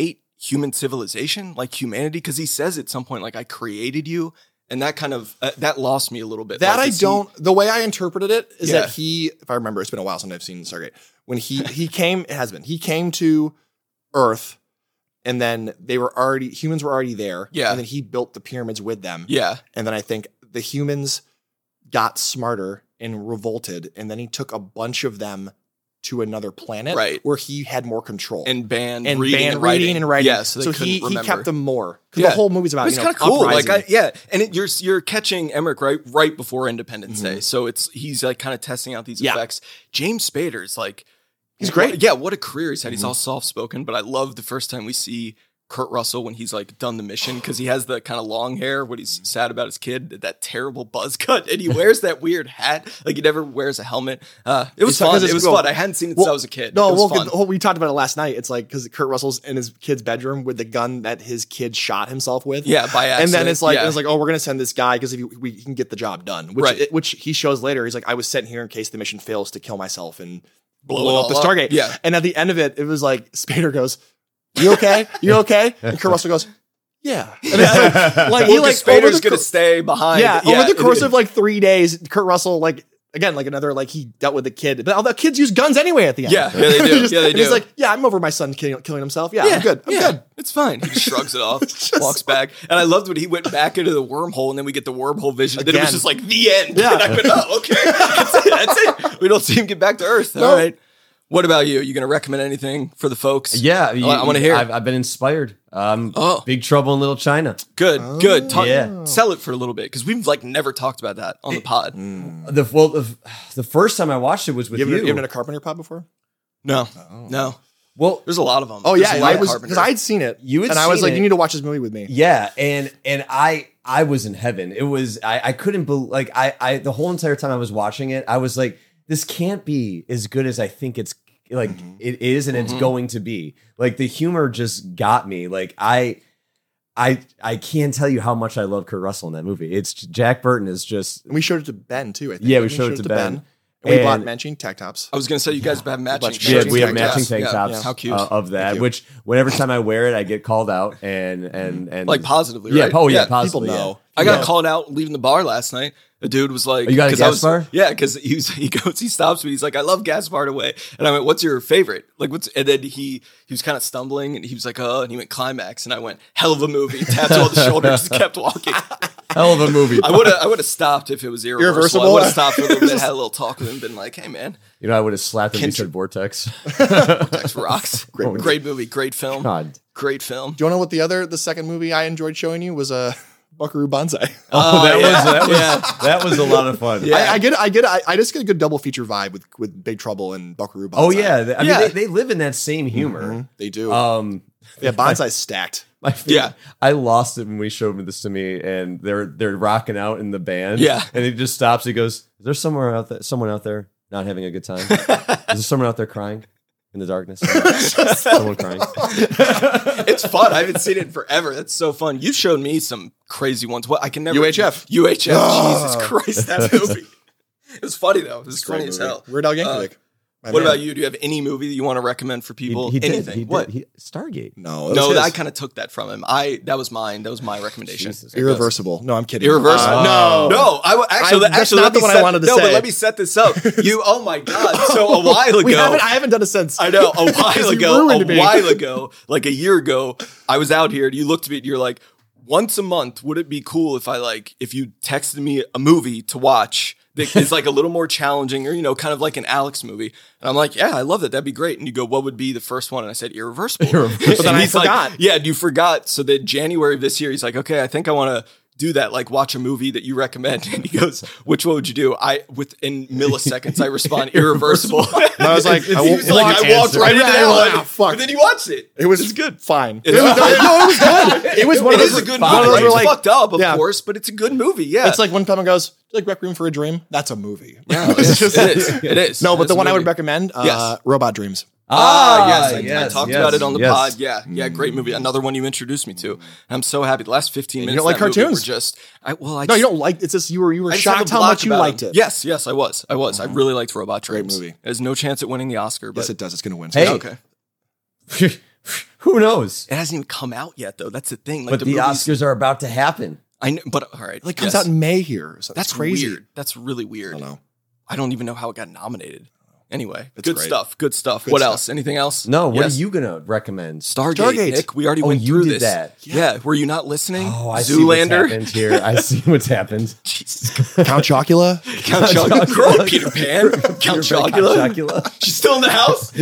human civilization, like humanity, because he says at some point, like, I created you. And that kind of, uh, that lost me a little bit. That like, I don't, he, the way I interpreted it is Yeah. that he, if I remember, it's been a while since I've seen Stargate. When he, he came, it has been, he came to Earth and then they were already, humans were already there. Yeah. And then he built the pyramids with them. Yeah. And then I think the humans got smarter and revolted. And then he took a bunch of them to another planet, Right. where he had more control And banned and reading banned and writing. reading and writing. Yeah, so they he, couldn't he remember. kept them more. Because Yeah. the whole movie's about, It's you know, kind of cool. Like, uprising. I, yeah, and it, you're you're catching Emmerich right right before Independence Mm-hmm. Day, so it's he's like kind of testing out these Yeah. effects. James Spader's like He's great. What, yeah, what a career he's had. Mm-hmm. He's all soft spoken, but I love the first time we see Kurt Russell when he's like done the mission because he has the kind of long hair when he's sad about his kid, that terrible buzz cut, and he wears that weird hat. Like he never wears a helmet. Uh, it was It's fun. because It it's was cool. fun. I hadn't seen it since I was a kid. No, it was well, fun. the whole, we talked about it last night. It's like because Kurt Russell's in his kid's bedroom with the gun that his kid shot himself with. Yeah, by accident. And then it's like Yeah. it's like, oh, we're gonna send this guy because if you, we can get the job done. Which Right. it- which he shows later. He's like, I was sent here in case the mission fails to kill myself and Blow blow, it up the all up. Stargate. Yeah. And at the end of it, it was like Spader goes, "You okay? You okay?" And Kurt Russell goes, "Yeah." And it's like, like Well, he like Spader's over the gonna cour- stay behind. Yeah, over the it- course it- of like three days, Kurt Russell like. Again, like another, like he dealt with the kid, but all the kids use guns anyway at the end. Yeah, yeah, they do. Just- Yeah, they and He's do. like, yeah, I'm over my son killing, killing himself. Yeah, I'm good. I'm yeah, good. It's fine. He just shrugs it off, walks back. And I loved when he went back into the wormhole and then we get the wormhole vision. And then it was Again. just like the end. Yeah. And I went, oh, okay. That's it. That's it. We don't see him get back to Earth. No. All right. What about you? You going to recommend anything for the folks? Yeah, I, I want to hear. I've, I've been inspired. Um, Oh. Big Trouble in Little China. Good, good. Talk, Yeah. Sell it for a little bit because we've like never talked about that on the pod. The well, the, the first time I watched it was with You you. haven't, you haven't been a Carpenter pod before? No, no. well, There's a lot of them. Oh There's yeah, a lot I of was Carpenter. because I had seen it. You had and I was seen like, it. you need to watch this movie with me. yeah, and and I I was in heaven. It was I I couldn't believe like I I the whole entire time I was watching it, I was like, this can't be as good as I think it's like it is, and it's going to be. Like the humor just got me. Like I. I I can't tell you how much I love Kurt Russell in that movie. It's Jack Burton is just And we showed it to Ben too. I think. Yeah, we showed it to Ben. And we And- bought matching tech tops. I was going to say you guys have matching. Bunch of yeah, matching we have tank matching tops. tank Yeah, tops yeah. How cute. uh, of that. Thank you. Which whenever time I wear it, I get called out and and and Like positively, Yeah, right? oh yeah, Yeah, positively. people yeah. know. I got Yeah. called out leaving the bar last night. A dude was like, Oh, you got a 'cause I gas was- bar? Yeah, because he was, he goes, he stops me. He's like, I love Gaspard Away. And I went, what's your favorite? Like, what's, and then he, he was kind of stumbling and he was like, oh, and he went Climax. And I went, hell of a movie. Tapped him on the shoulder, just kept walking. Hell of a movie. I would have, I would have stopped if it was irreversible. Irreversible? I would have stopped for a little bit, had a little talk with him, been like, hey man, You know, I would have slapped him. He Can't said you- Vortex. X rocks. Great, movie. great movie, great film. God. Great film. Do you want to know what the other, the second movie I enjoyed showing you was a uh, Buckaroo Banzai? Oh, that yeah. was that was Yeah. that was a lot of fun. Yeah. I, I get, I get, I, I just get a good double feature vibe with with Big Trouble and Buckaroo Banzai. Oh yeah. Th- I Yeah. mean, they, they live in that same humor. they do. Um, yeah, Banzai's stacked. my favorite, Yeah. I lost it when we showed this to me, and they're they're rocking out in the band. Yeah. and he just stops. He goes, "Is there somewhere out there, someone out there not having a good time? Is there someone out there crying in the darkness? Someone crying." It's fun. I haven't seen it in forever. That's so fun. You showed me some crazy ones. What I can never U H F. U H F. Jesus Christ, that movie. It was funny though. It was funny as hell. Weird Al Uh, Yankovic. My What man. about you? Do you have any movie that you want to recommend for He, people? he did. Anything? He what? did. He, Stargate. No, that no, was I his. kind of took that from him. I that was mine. That was my recommendation. Jesus. Irreversible. No, I'm kidding. Irreversible. Uh, no, no. I w- actually, I- that's actually, not let the me one I set- wanted to no, say. but let me set this up. You, oh my god! So a while ago, We haven't. I haven't done it since. I know a while You ago, a ruined me. while ago, like a year ago, I was out here and you looked at me and you're like, once a month, would it be cool if I like, if you texted me a movie to watch that is like a little more challenging or, you know, kind of like an Alex movie? And I'm like, yeah, I love that. That'd be great. And you go, what would be the first one? And I said, Irreversible. Irreversible. But then I forgot. Like, yeah, you forgot. So then January of this year, he's like, okay, I think I want to do that, like watch a movie that you recommend. And he goes, which one would you do? I, within milliseconds, I respond, Irreversible. And I was like, I He won't was like, watch I walked answer. right into Yeah, that yeah, one. fuck. And then you watched it. It was It's good. Fine. It's It was, good. no, it was good. It was one It of is those. a good one movie. of those It's where, like, fucked up, of yeah. course, but it's a good movie. Yeah, It's like when someone goes, "Do you like Requiem for a Dream?" That's a movie. yeah, it is. It is. It is. No, but It's the a one I would movie. recommend, uh, Yes. Robot Dreams. Ah, yes, I, I yes, talked yes, about it on the yes. pod. Yeah, yeah, great movie. Another one you introduced me to. I'm so happy. The last fifteen And minutes. you don't like of that movie cartoons? Were just, I, well, I No, just, you don't like. It's just you were you were I just have shocked a how block much you about liked him. it. Yes, yes, I was. I was. I really liked Robot Great Dreams. movie. There's no chance at winning the Oscar, but Yes, it does. It's going to win. Hey. okay. Who knows? It hasn't even come out yet, though. That's the thing. Like But the, movies- Oscars are about to happen. I know, but all right, Like comes yes. out in May here. So That's that's crazy. weird. That's really weird. I don't know. I don't even know how it got nominated. Anyway, It's good great. stuff. Good stuff. Good what stuff. else? Anything else? No, what Yes. are you going to recommend? Stargate, Stargate. Nick. We already Oh, went you through did this. that. Yeah. Were you not listening? Oh, I see what's Zoolander. happened here. I see what's happened. Jesus. Count Chocula. Count Chocula. Grow up, Peter Pan. Count Chocula. Chocula. She's still in the house.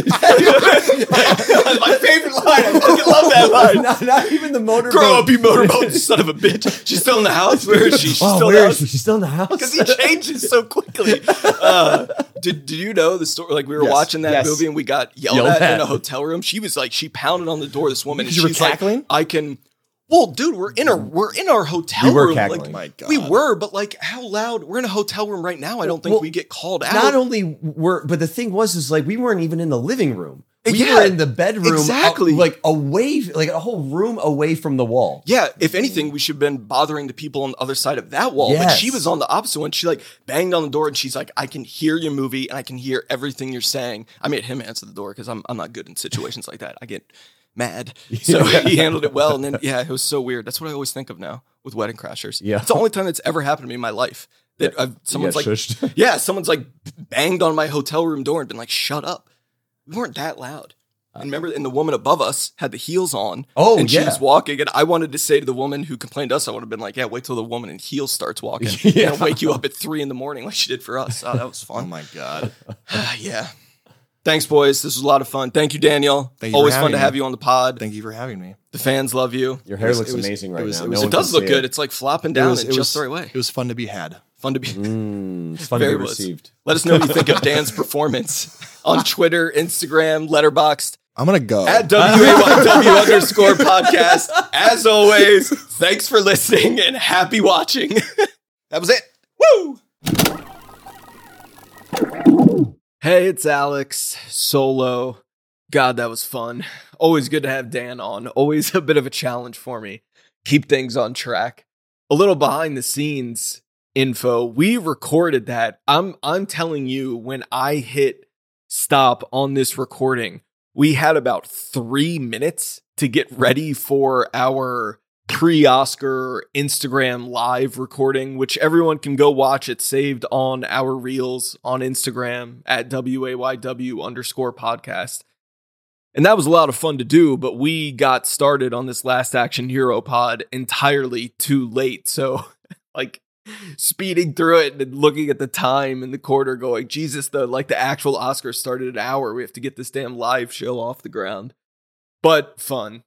My favorite line. I fucking love that line. not, not even the motorboat. Grow up, you motorboat, son of a bitch. She's still in the house. Where is she? She's Oh, still in where the is house. she? She's still in the house? Because he changes so quickly. Uh, did Did you know the story? Like we were Yes, watching that yes. movie and we got yelled, Yelled at, at. in a hotel room. She was like, she pounded on the door. This woman, and Because you were she's like, cackling? I can. Well, dude, we're in our we're in our hotel We were room. cackling. Like, My God. we were, but like, how loud? We're in a hotel room right now. I don't think Well, we get called out. Not only were, but the thing was, is like we weren't even in the living room. We Yeah, were in the bedroom, exactly. out- like away, like a whole room away from the wall. Yeah, if anything, we should have been bothering the people on the other side of that wall. But Yes. she was on the opposite one. She like banged on the door and she's like, I can hear your movie and I can hear everything you're saying. I made him answer the door because I'm I'm not good in situations like that. I get mad. So he handled it well. And then yeah, it was so weird. That's what I always think of now with Wedding Crashers. Yeah. It's the only time that's ever happened to me in my life. That I've, someone's got like, shushed. yeah, someone's like banged on my hotel room door and been like, shut up. We weren't that loud. And remember, and the woman above us had the heels on. Oh, and she yeah. was walking. And I wanted to say to the woman who complained to us, I would have been like, yeah, wait till the woman in heels starts walking. Yeah. And wake you up at three in the morning like she did for us. Oh, that was Oh fun. my God. Yeah. Thanks, boys. This was a lot of fun. Thank you, Daniel. Thank you for Always fun having to me. have you on the pod. Thank you for having me. The fans love you. Your hair was- looks it was- amazing it right was- now. it No was- one It does can look see good. it. It's like flopping down was- in it just was- the right way. It was fun to be had. Fun to be. Mm, it's fun to Very be was. received. Let us know what you think of Dan's performance on Twitter, Instagram, Letterboxd. I'm gonna go. At W A Y W underscore podcast. As always, thanks for listening and happy watching. That was it. Woo! Hey, it's Alex Solo. God, that was fun. Always good to have Dan on. Always a bit of a challenge for me. Keep things on track. A little behind the scenes info. We recorded that. I'm I'm telling you, when I hit stop on this recording, we had about three minutes to get ready for our pre-Oscar Instagram live recording, which everyone can go watch. It's saved on our reels on Instagram at W A Y W underscore podcast. And that was a lot of fun to do, but we got started on this Last Action Hero pod entirely too late. So like speeding through it and looking at the time in the quarter going, Jesus, the like the actual Oscars started an hour. We have to get this damn live show off the ground. But fun.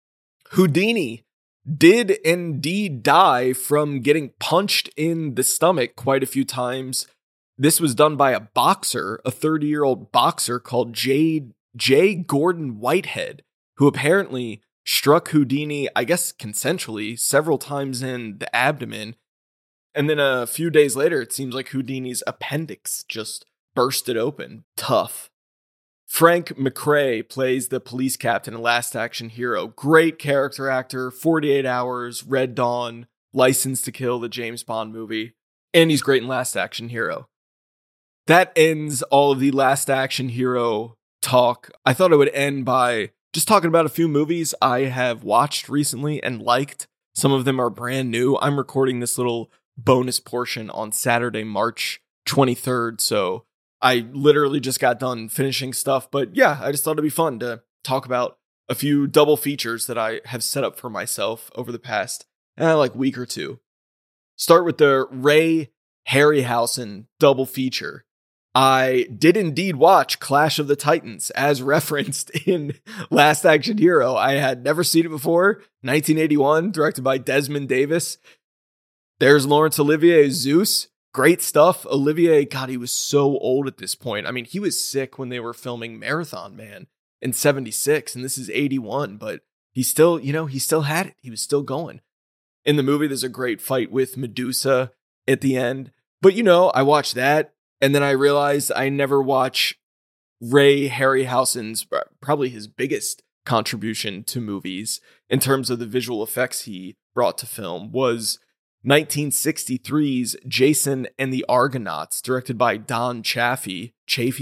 Houdini did indeed die from getting punched in the stomach quite a few times. This was done by a boxer, a thirty-year-old boxer called Jade Jay Gordon Whitehead, who apparently struck Houdini, I guess consensually, several times in the abdomen. And then a few days later, it seems like Houdini's appendix just bursted open. Tough. Frank McRae plays the police captain in Last Action Hero. Great character actor, forty-eight hours, Red Dawn, License to Kill, the James Bond movie. And he's great in Last Action Hero. That ends all of the Last Action Hero talk. I thought it would end by just talking about a few movies I have watched recently and liked. Some of them are brand new. I'm recording this little bonus portion on Saturday, March twenty-third. So I literally just got done finishing stuff. But yeah, I just thought it'd be fun to talk about a few double features that I have set up for myself over the past eh, like week or two. Start with the Ray Harryhausen double feature. I did indeed watch Clash of the Titans as referenced in Last Action Hero. I had never seen it before. nineteen eighty-one, directed by Desmond Davis. There's Laurence Olivier, Zeus. Great stuff. Olivier, God, he was so old at this point. I mean, he was sick when they were filming Marathon Man in seventy-six, and this is eighty-one, but he still, you know, he still had it. He was still going. In the movie, there's a great fight with Medusa at the end. But, you know, I watched that. And then I realized I never watch Ray Harryhausen's, probably his biggest contribution to movies in terms of the visual effects he brought to film, was nineteen sixty-three's Jason and the Argonauts, directed by Don Chaffee. Chaffee.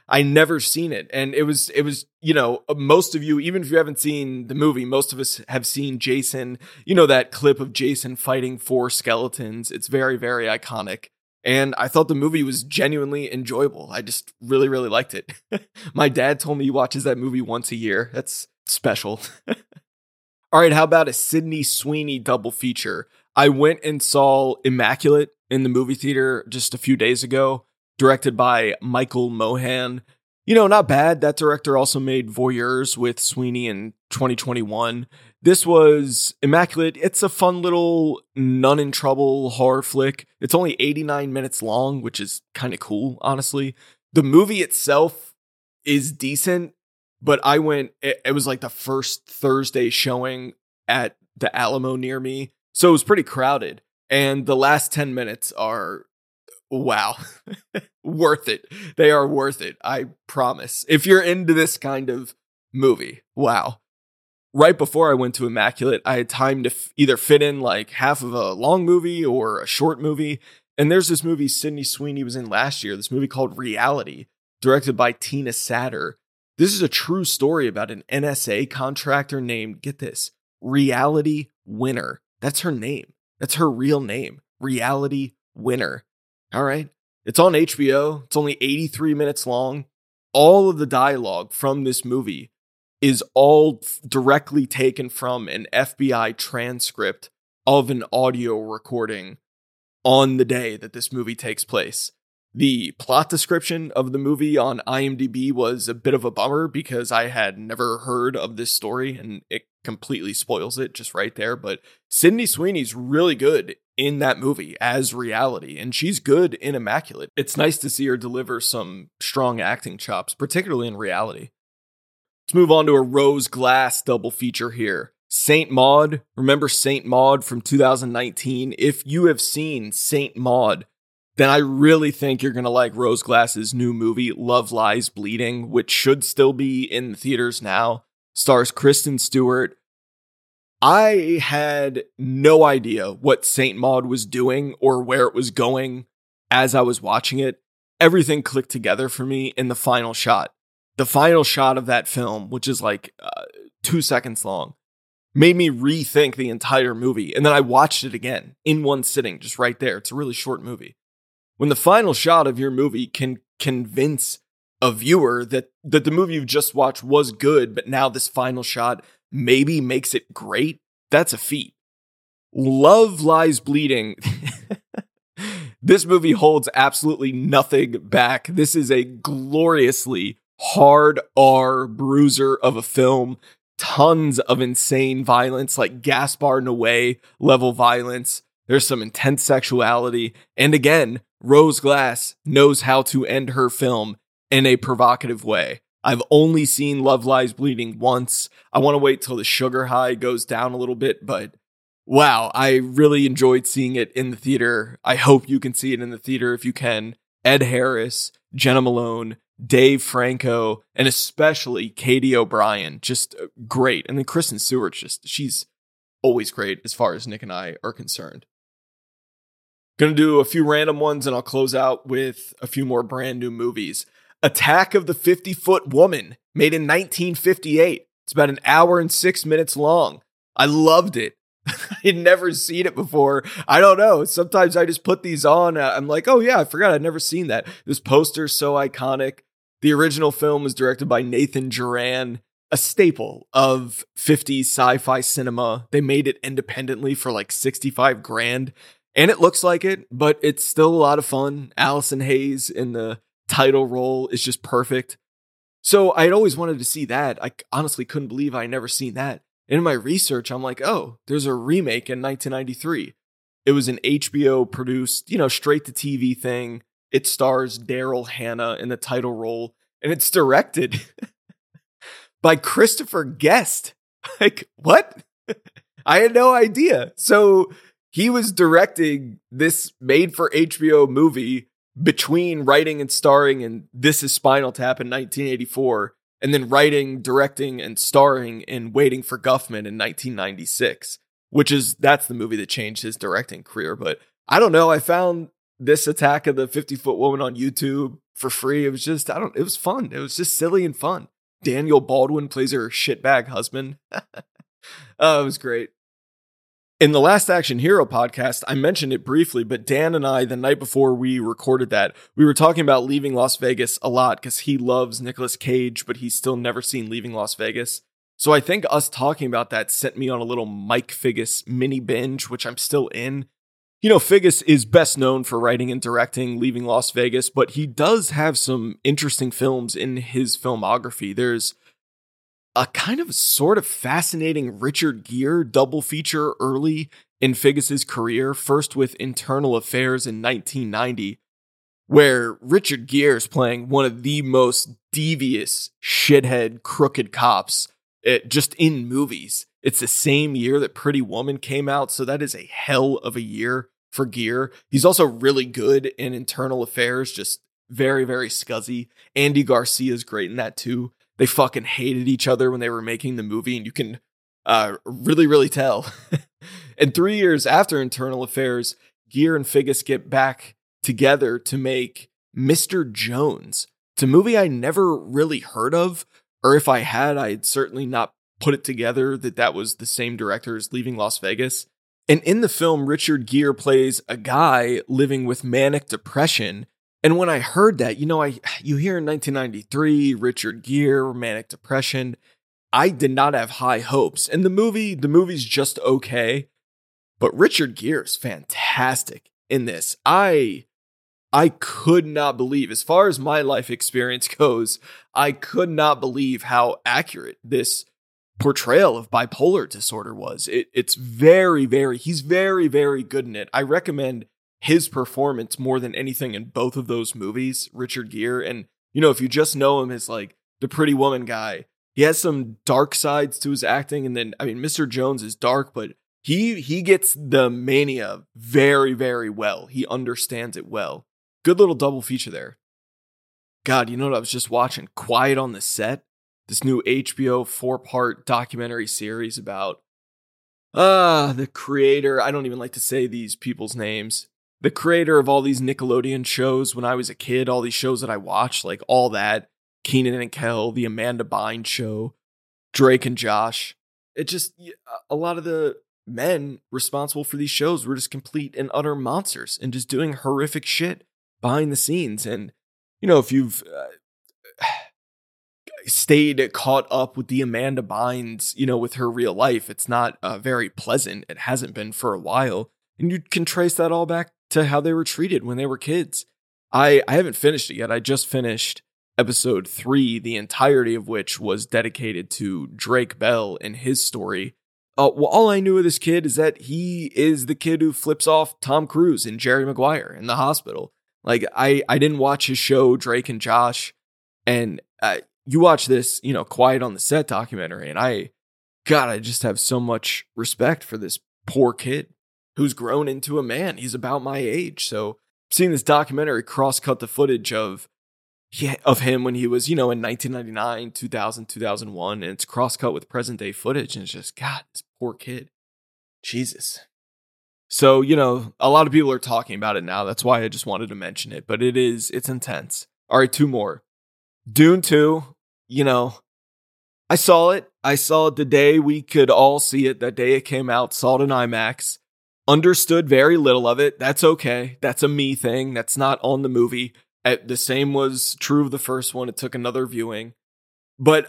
I never seen it. And it was, it was, you know, most of you, even if you haven't seen the movie, most of us have seen Jason, you know, that clip of Jason fighting four skeletons. It's very, very iconic. And I thought the movie was genuinely enjoyable. I just really, really liked it. My dad told me he watches that movie once a year. That's special. All right, how about a Sydney Sweeney double feature? I went and saw Immaculate in the movie theater just a few days ago, directed by Michael Mohan. You know, not bad. That director also made Voyeurs with Sweeney in twenty twenty-one. This was Immaculate. It's a fun little none in trouble horror flick. It's only eighty-nine minutes long, which is kind of cool, honestly. The movie itself is decent, but I went, it, it was like the first Thursday showing at the Alamo near me. So it was pretty crowded. And the last ten minutes are, wow, worth it. They are worth it. I promise. If you're into this kind of movie, wow. Right before I went to Immaculate, I had time to f- either fit in like half of a long movie or a short movie. And there's this movie Sydney Sweeney was in last year, this movie called Reality, directed by Tina Satter. This is a true story about an N S A contractor named, get this, Reality Winner. That's her name. That's her real name, Reality Winner. All right. It's on H B O. It's only eighty-three minutes long. All of the dialogue from this movie is all directly taken from an F B I transcript of an audio recording on the day that this movie takes place. The plot description of the movie on IMDb was a bit of a bummer because I had never heard of this story and it completely spoils it just right there. But Sydney Sweeney's really good in that movie as Reality, and she's good in Immaculate. It's nice to see her deliver some strong acting chops, particularly in Reality. Let's move on to a Rose Glass double feature here. Saint Maud. Remember Saint Maud from two thousand nineteen? If you have seen Saint Maud, then I really think you're going to like Rose Glass's new movie, Love Lies Bleeding, which should still be in the theaters now. Stars Kristen Stewart. I had no idea what Saint Maud was doing or where it was going as I was watching it. Everything clicked together for me in the final shot. The final shot of that film, which is like uh, two seconds long, made me rethink the entire movie. And then I watched it again in one sitting, just right there. It's a really short movie. When the final shot of your movie can convince a viewer that, that the movie you've just watched was good, but now this final shot maybe makes it great, that's a feat. Love Lies Bleeding. This movie holds absolutely nothing back. This is a gloriously hard R bruiser of a film. Tons of insane violence, like Gaspar Noé level violence. There's some intense sexuality. And again, Rose Glass knows how to end her film in a provocative way. I've only seen Love Lies Bleeding once. I want to wait till the sugar high goes down a little bit, but wow, I really enjoyed seeing it in the theater. I hope you can see it in the theater if you can. Ed Harris, Jenna Malone, Dave Franco, and especially Katie O'Brien, just great. And then Kristen Stewart, just she's always great as far as Nick and I are concerned. Gonna do a few random ones and I'll close out with a few more brand new movies. Attack of the fifty-Foot Woman, made in nineteen fifty-eight. It's about an hour and six minutes long. I loved it. I had never seen it before. I don't know. Sometimes I just put these on. I'm like, oh yeah, I forgot I'd never seen that. This poster's so iconic. The original film was directed by Nathan Duran, a staple of fifties sci-fi cinema. They made it independently for like sixty-five grand. And it looks like it, but it's still a lot of fun. Allison Hayes in the title role is just perfect. So I had always wanted to see that. I honestly couldn't believe I had never seen that. And in my research, I'm like, oh, there's a remake in nineteen ninety-three. It was an H B O produced, you know, straight to T V thing. It stars Daryl Hannah in the title role, and it's directed by Christopher Guest. Like, what? I had no idea. So he was directing this made for H B O movie between writing and starring in This Is Spinal Tap in nineteen eighty-four, and then writing, directing, and starring in Waiting for Guffman in nineteen ninety-six, which is, that's the movie that changed his directing career. But I don't know, I found this Attack of the fifty Foot Woman on YouTube for free. It was just, I don't, it was fun. It was just silly and fun. Daniel Baldwin plays her shitbag husband. Oh, it was great. In the Last Action Hero podcast, I mentioned it briefly, but Dan and I, the night before we recorded that, we were talking about Leaving Las Vegas a lot because he loves Nicolas Cage, but he's still never seen Leaving Las Vegas. So I think us talking about that sent me on a little Mike Figgis mini binge, which I'm still in. You know, Figgis is best known for writing and directing Leaving Las Vegas, but he does have some interesting films in his filmography. There's a kind of sort of fascinating Richard Gere double feature early in Figgis's career, first with Internal Affairs in nineteen ninety, where Richard Gere is playing one of the most devious, shithead, crooked cops it, just in movies. It's the same year that Pretty Woman came out, so that is a hell of a year for Gere. He's also really good in Internal Affairs, just very, very scuzzy. Andy Garcia's great in that too. They fucking hated each other when they were making the movie, and you can uh, really, really tell. And three years after Internal Affairs, Gere and Figgis get back together to make Mister Jones. It's a movie I never really heard of, or if I had, I'd certainly not put it together that that was the same director as Leaving Las Vegas. And in the film, Richard Gere plays a guy living with manic depression. And when I heard that, you know, I you hear in nineteen ninety-three, Richard Gere, manic depression. I did not have high hopes. And the movie, the movie's just okay. But Richard Gere is fantastic in this. I I could not believe, as far as my life experience goes, I could not believe how accurate this portrayal of bipolar disorder was. It, it's very, very, he's very, very good in it. I recommend his performance more than anything in both of those movies, Richard Gere. And, you know, if you just know him as like the Pretty Woman guy, he has some dark sides to his acting. And then, I mean, Mister Jones is dark, but he, he gets the mania very, very well. He understands it well. Good little double feature there. God, you know what I was just watching? Quiet on the Set. This new H B O four-part documentary series about uh, the creator. I don't even like to say these people's names. The creator of all these Nickelodeon shows when I was a kid, all these shows that I watched, like all that, Kenan and Kel, the Amanda Bynes show, Drake and Josh. It just, a lot of the men responsible for these shows were just complete and utter monsters and just doing horrific shit behind the scenes. And, you know, if you've uh, stayed caught up with the Amanda Bynes, you know, with her real life, it's not uh, very pleasant. It hasn't been for a while. And you can trace that all back to how they were treated when they were kids. I, I haven't finished it yet. I just finished episode three, the entirety of which was dedicated to Drake Bell and his story. Uh, well, all I knew of this kid is that he is the kid who flips off Tom Cruise and Jerry Maguire in the hospital. Like, I, I didn't watch his show, Drake and Josh. And uh, you watch this, you know, Quiet on the Set documentary, and I, God, I just have so much respect for this poor kid who's grown into a man. He's about my age. So seeing this documentary cross-cut the footage of he, of him when he was, you know, in nineteen ninety-nine, two thousand, two thousand one, and it's cross-cut with present-day footage, and it's just, God, this poor kid. Jesus. So, you know, a lot of people are talking about it now. That's why I just wanted to mention it, but it is, it's intense. All right, two more. Dune two, you know, I saw it. I saw it the day we could all see it, that day it came out, saw it in IMAX. Understood very little of it. That's okay. That's a me thing. That's not on the movie. The same was true of the first one. It took another viewing. But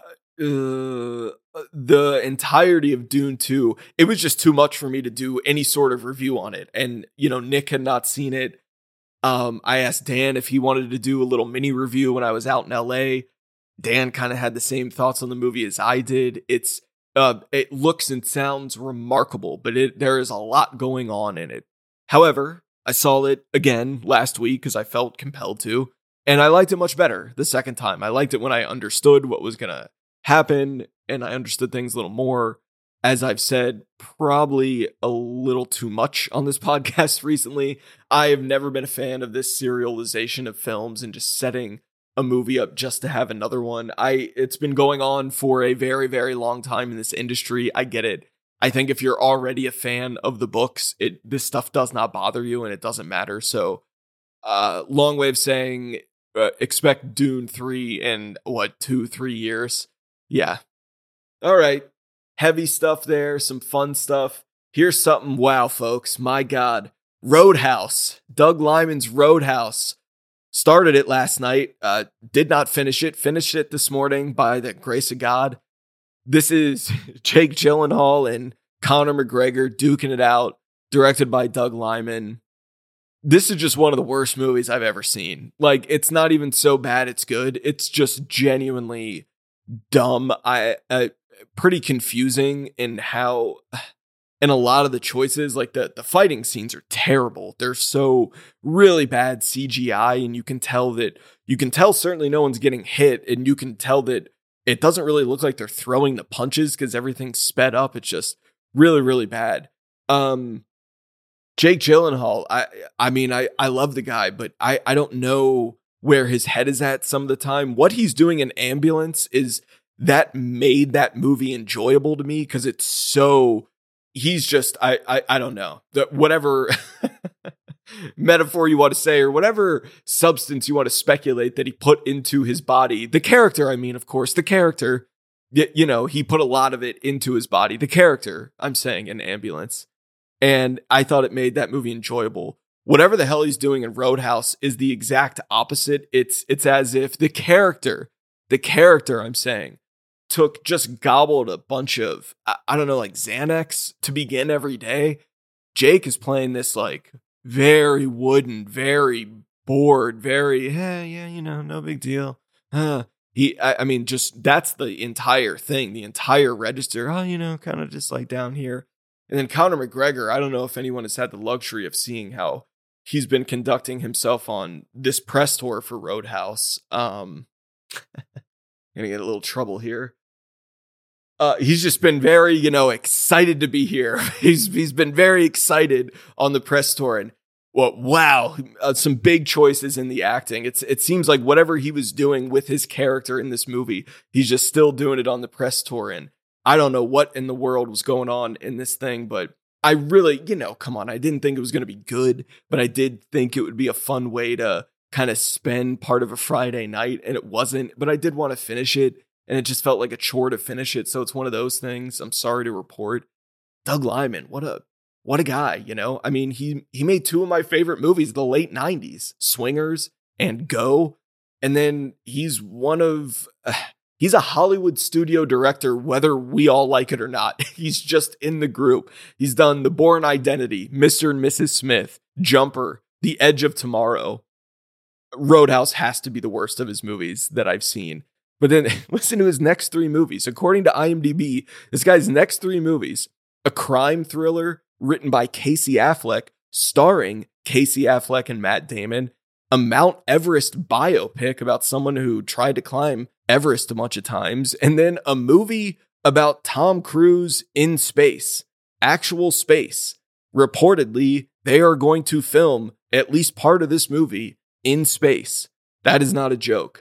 uh, the entirety of Dune two, it was just too much for me to do any sort of review on it. And, you know, Nick had not seen it. Um, I asked Dan if he wanted to do a little mini review when I was out in L A. Dan kind of had the same thoughts on the movie as I did. It's Uh, it looks and sounds remarkable, but it, there is a lot going on in it. However, I saw it again last week because I felt compelled to, and I liked it much better the second time. I liked it when I understood what was going to happen, and I understood things a little more. As I've said, probably a little too much on this podcast recently. I have never been a fan of this serialization of films and just setting a movie up just to have another one. I it's been going on for a very, very long time in this industry. I get it. I think if you're already a fan of the books, it this stuff does not bother you and it doesn't matter. So, uh, long way of saying, uh, expect Dune three in what, two, three years. Yeah. All right. Heavy stuff there. Some fun stuff. Here's something. Wow, folks. My God. Roadhouse. Doug Liman's Roadhouse. Started it last night. Uh, did not finish it. Finished it this morning by the grace of God. This is Jake Gyllenhaal and Conor McGregor duking it out, directed by Doug Liman. This is just one of the worst movies I've ever seen. Like, it's not even so bad it's good. It's just genuinely dumb. I, I pretty confusing in how, and a lot of the choices, like the, the fighting scenes are terrible. They're so really bad C G I, and you can tell that, you can tell certainly no one's getting hit, and you can tell that it doesn't really look like they're throwing the punches because everything's sped up. It's just really, really bad. Um, Jake Gyllenhaal, I I mean, I, I love the guy, but I, I don't know where his head is at some of the time. What he's doing in Ambulance is that made that movie enjoyable to me because it's so, he's just, I, I, I don't know, the, whatever metaphor you want to say or whatever substance you want to speculate that he put into his body. The character, I mean, of course, the character, y- you know, he put a lot of it into his body. The character, I'm saying, in Ambulance. And I thought it made that movie enjoyable. Whatever the hell he's doing in Roadhouse is the exact opposite. It's it's as if the character, the character, I'm saying, took, just gobbled a bunch of, I, I don't know, like Xanax to begin every day. Jake is playing this like very wooden, very bored, very, yeah, yeah, you know, no big deal. Uh, he, I, I mean, just that's the entire thing, the entire register. Oh, you know, kind of just like down here. And then Conor McGregor, I don't know if anyone has had the luxury of seeing how he's been conducting himself on this press tour for Roadhouse. Um, gonna get a little trouble here. Uh, he's just been very, you know, excited to be here. he's he's been very excited on the press tour, and well, wow, uh, some big choices in the acting. It's it seems like whatever he was doing with his character in this movie, he's just still doing it on the press tour. And I don't know what in the world was going on in this thing, but I really, you know, come on, I didn't think it was going to be good, but I did think it would be a fun way to kind of spend part of a Friday night, and it wasn't. But I did want to finish it. And it just felt like a chore to finish it. So it's one of those things. I'm sorry to report. Doug Liman, what a what a guy, you know? I mean, he he made two of my favorite movies of the late nineties, Swingers and Go. And then he's one of, uh, he's a Hollywood studio director, whether we all like it or not. He's just in the group. He's done The Bourne Identity, Mister and Missus Smith, Jumper, The Edge of Tomorrow. Roadhouse has to be the worst of his movies that I've seen. But then listen to his next three movies. According to IMDb, this guy's next three movies, a crime thriller written by Casey Affleck, starring Casey Affleck and Matt Damon, a Mount Everest biopic about someone who tried to climb Everest a bunch of times, and then a movie about Tom Cruise in space, actual space. Reportedly, they are going to film at least part of this movie in space. That is not a joke.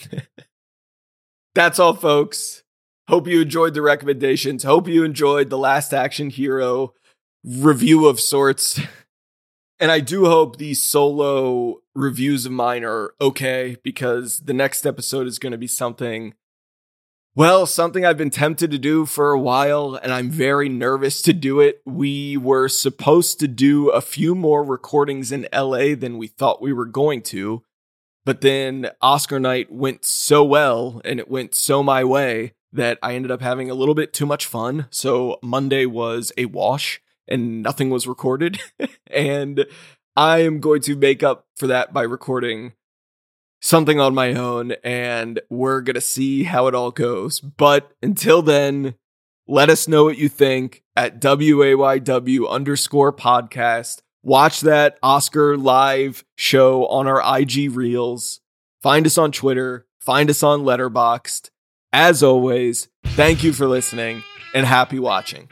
That's all, folks. Hope you enjoyed the recommendations. Hope you enjoyed the Last Action Hero review of sorts. And I do hope these solo reviews of mine are okay, because the next episode is going to be something, well, something I've been tempted to do for a while, and I'm very nervous to do it. We were supposed to do a few more recordings in L A than we thought we were going to. But then Oscar night went so well, and it went so my way, that I ended up having a little bit too much fun. So Monday was a wash and nothing was recorded. And I am going to make up for that by recording something on my own, and we're going to see how it all goes. But until then, let us know what you think at W A Y W underscore podcast. Watch that Oscar live show on our I G Reels. Find us on Twitter. Find us on Letterboxd. As always, thank you for listening and happy watching.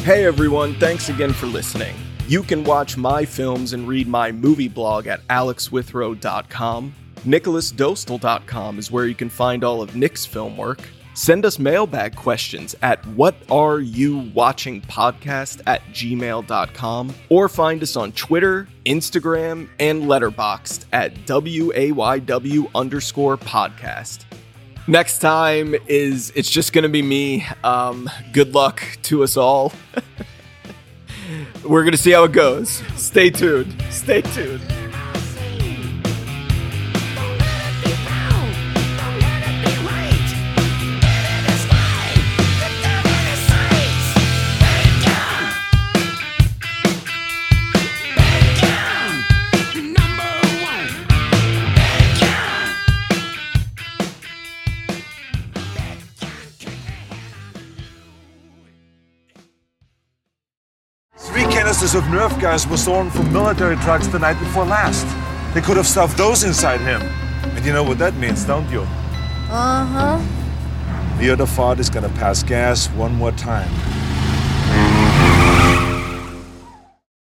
Hey everyone, thanks again for listening. You can watch my films and read my movie blog at alex withrow dot com. nicholas dostal dot com is where you can find all of Nick's film work. Send us mailbag questions at whatareyouwatchingpodcast at gmail dot com or find us on Twitter, Instagram, and Letterboxd at W A Y W underscore podcast. Next time is, it's just going to be me. Um, good luck to us all. We're going to see how it goes. Stay tuned. Stay tuned. Canisters of Nerf gas were stolen from military trucks the night before last. They could have stuffed those inside him. And you know what that means, don't you? Uh-huh. Leo the Fart is gonna pass gas one more time.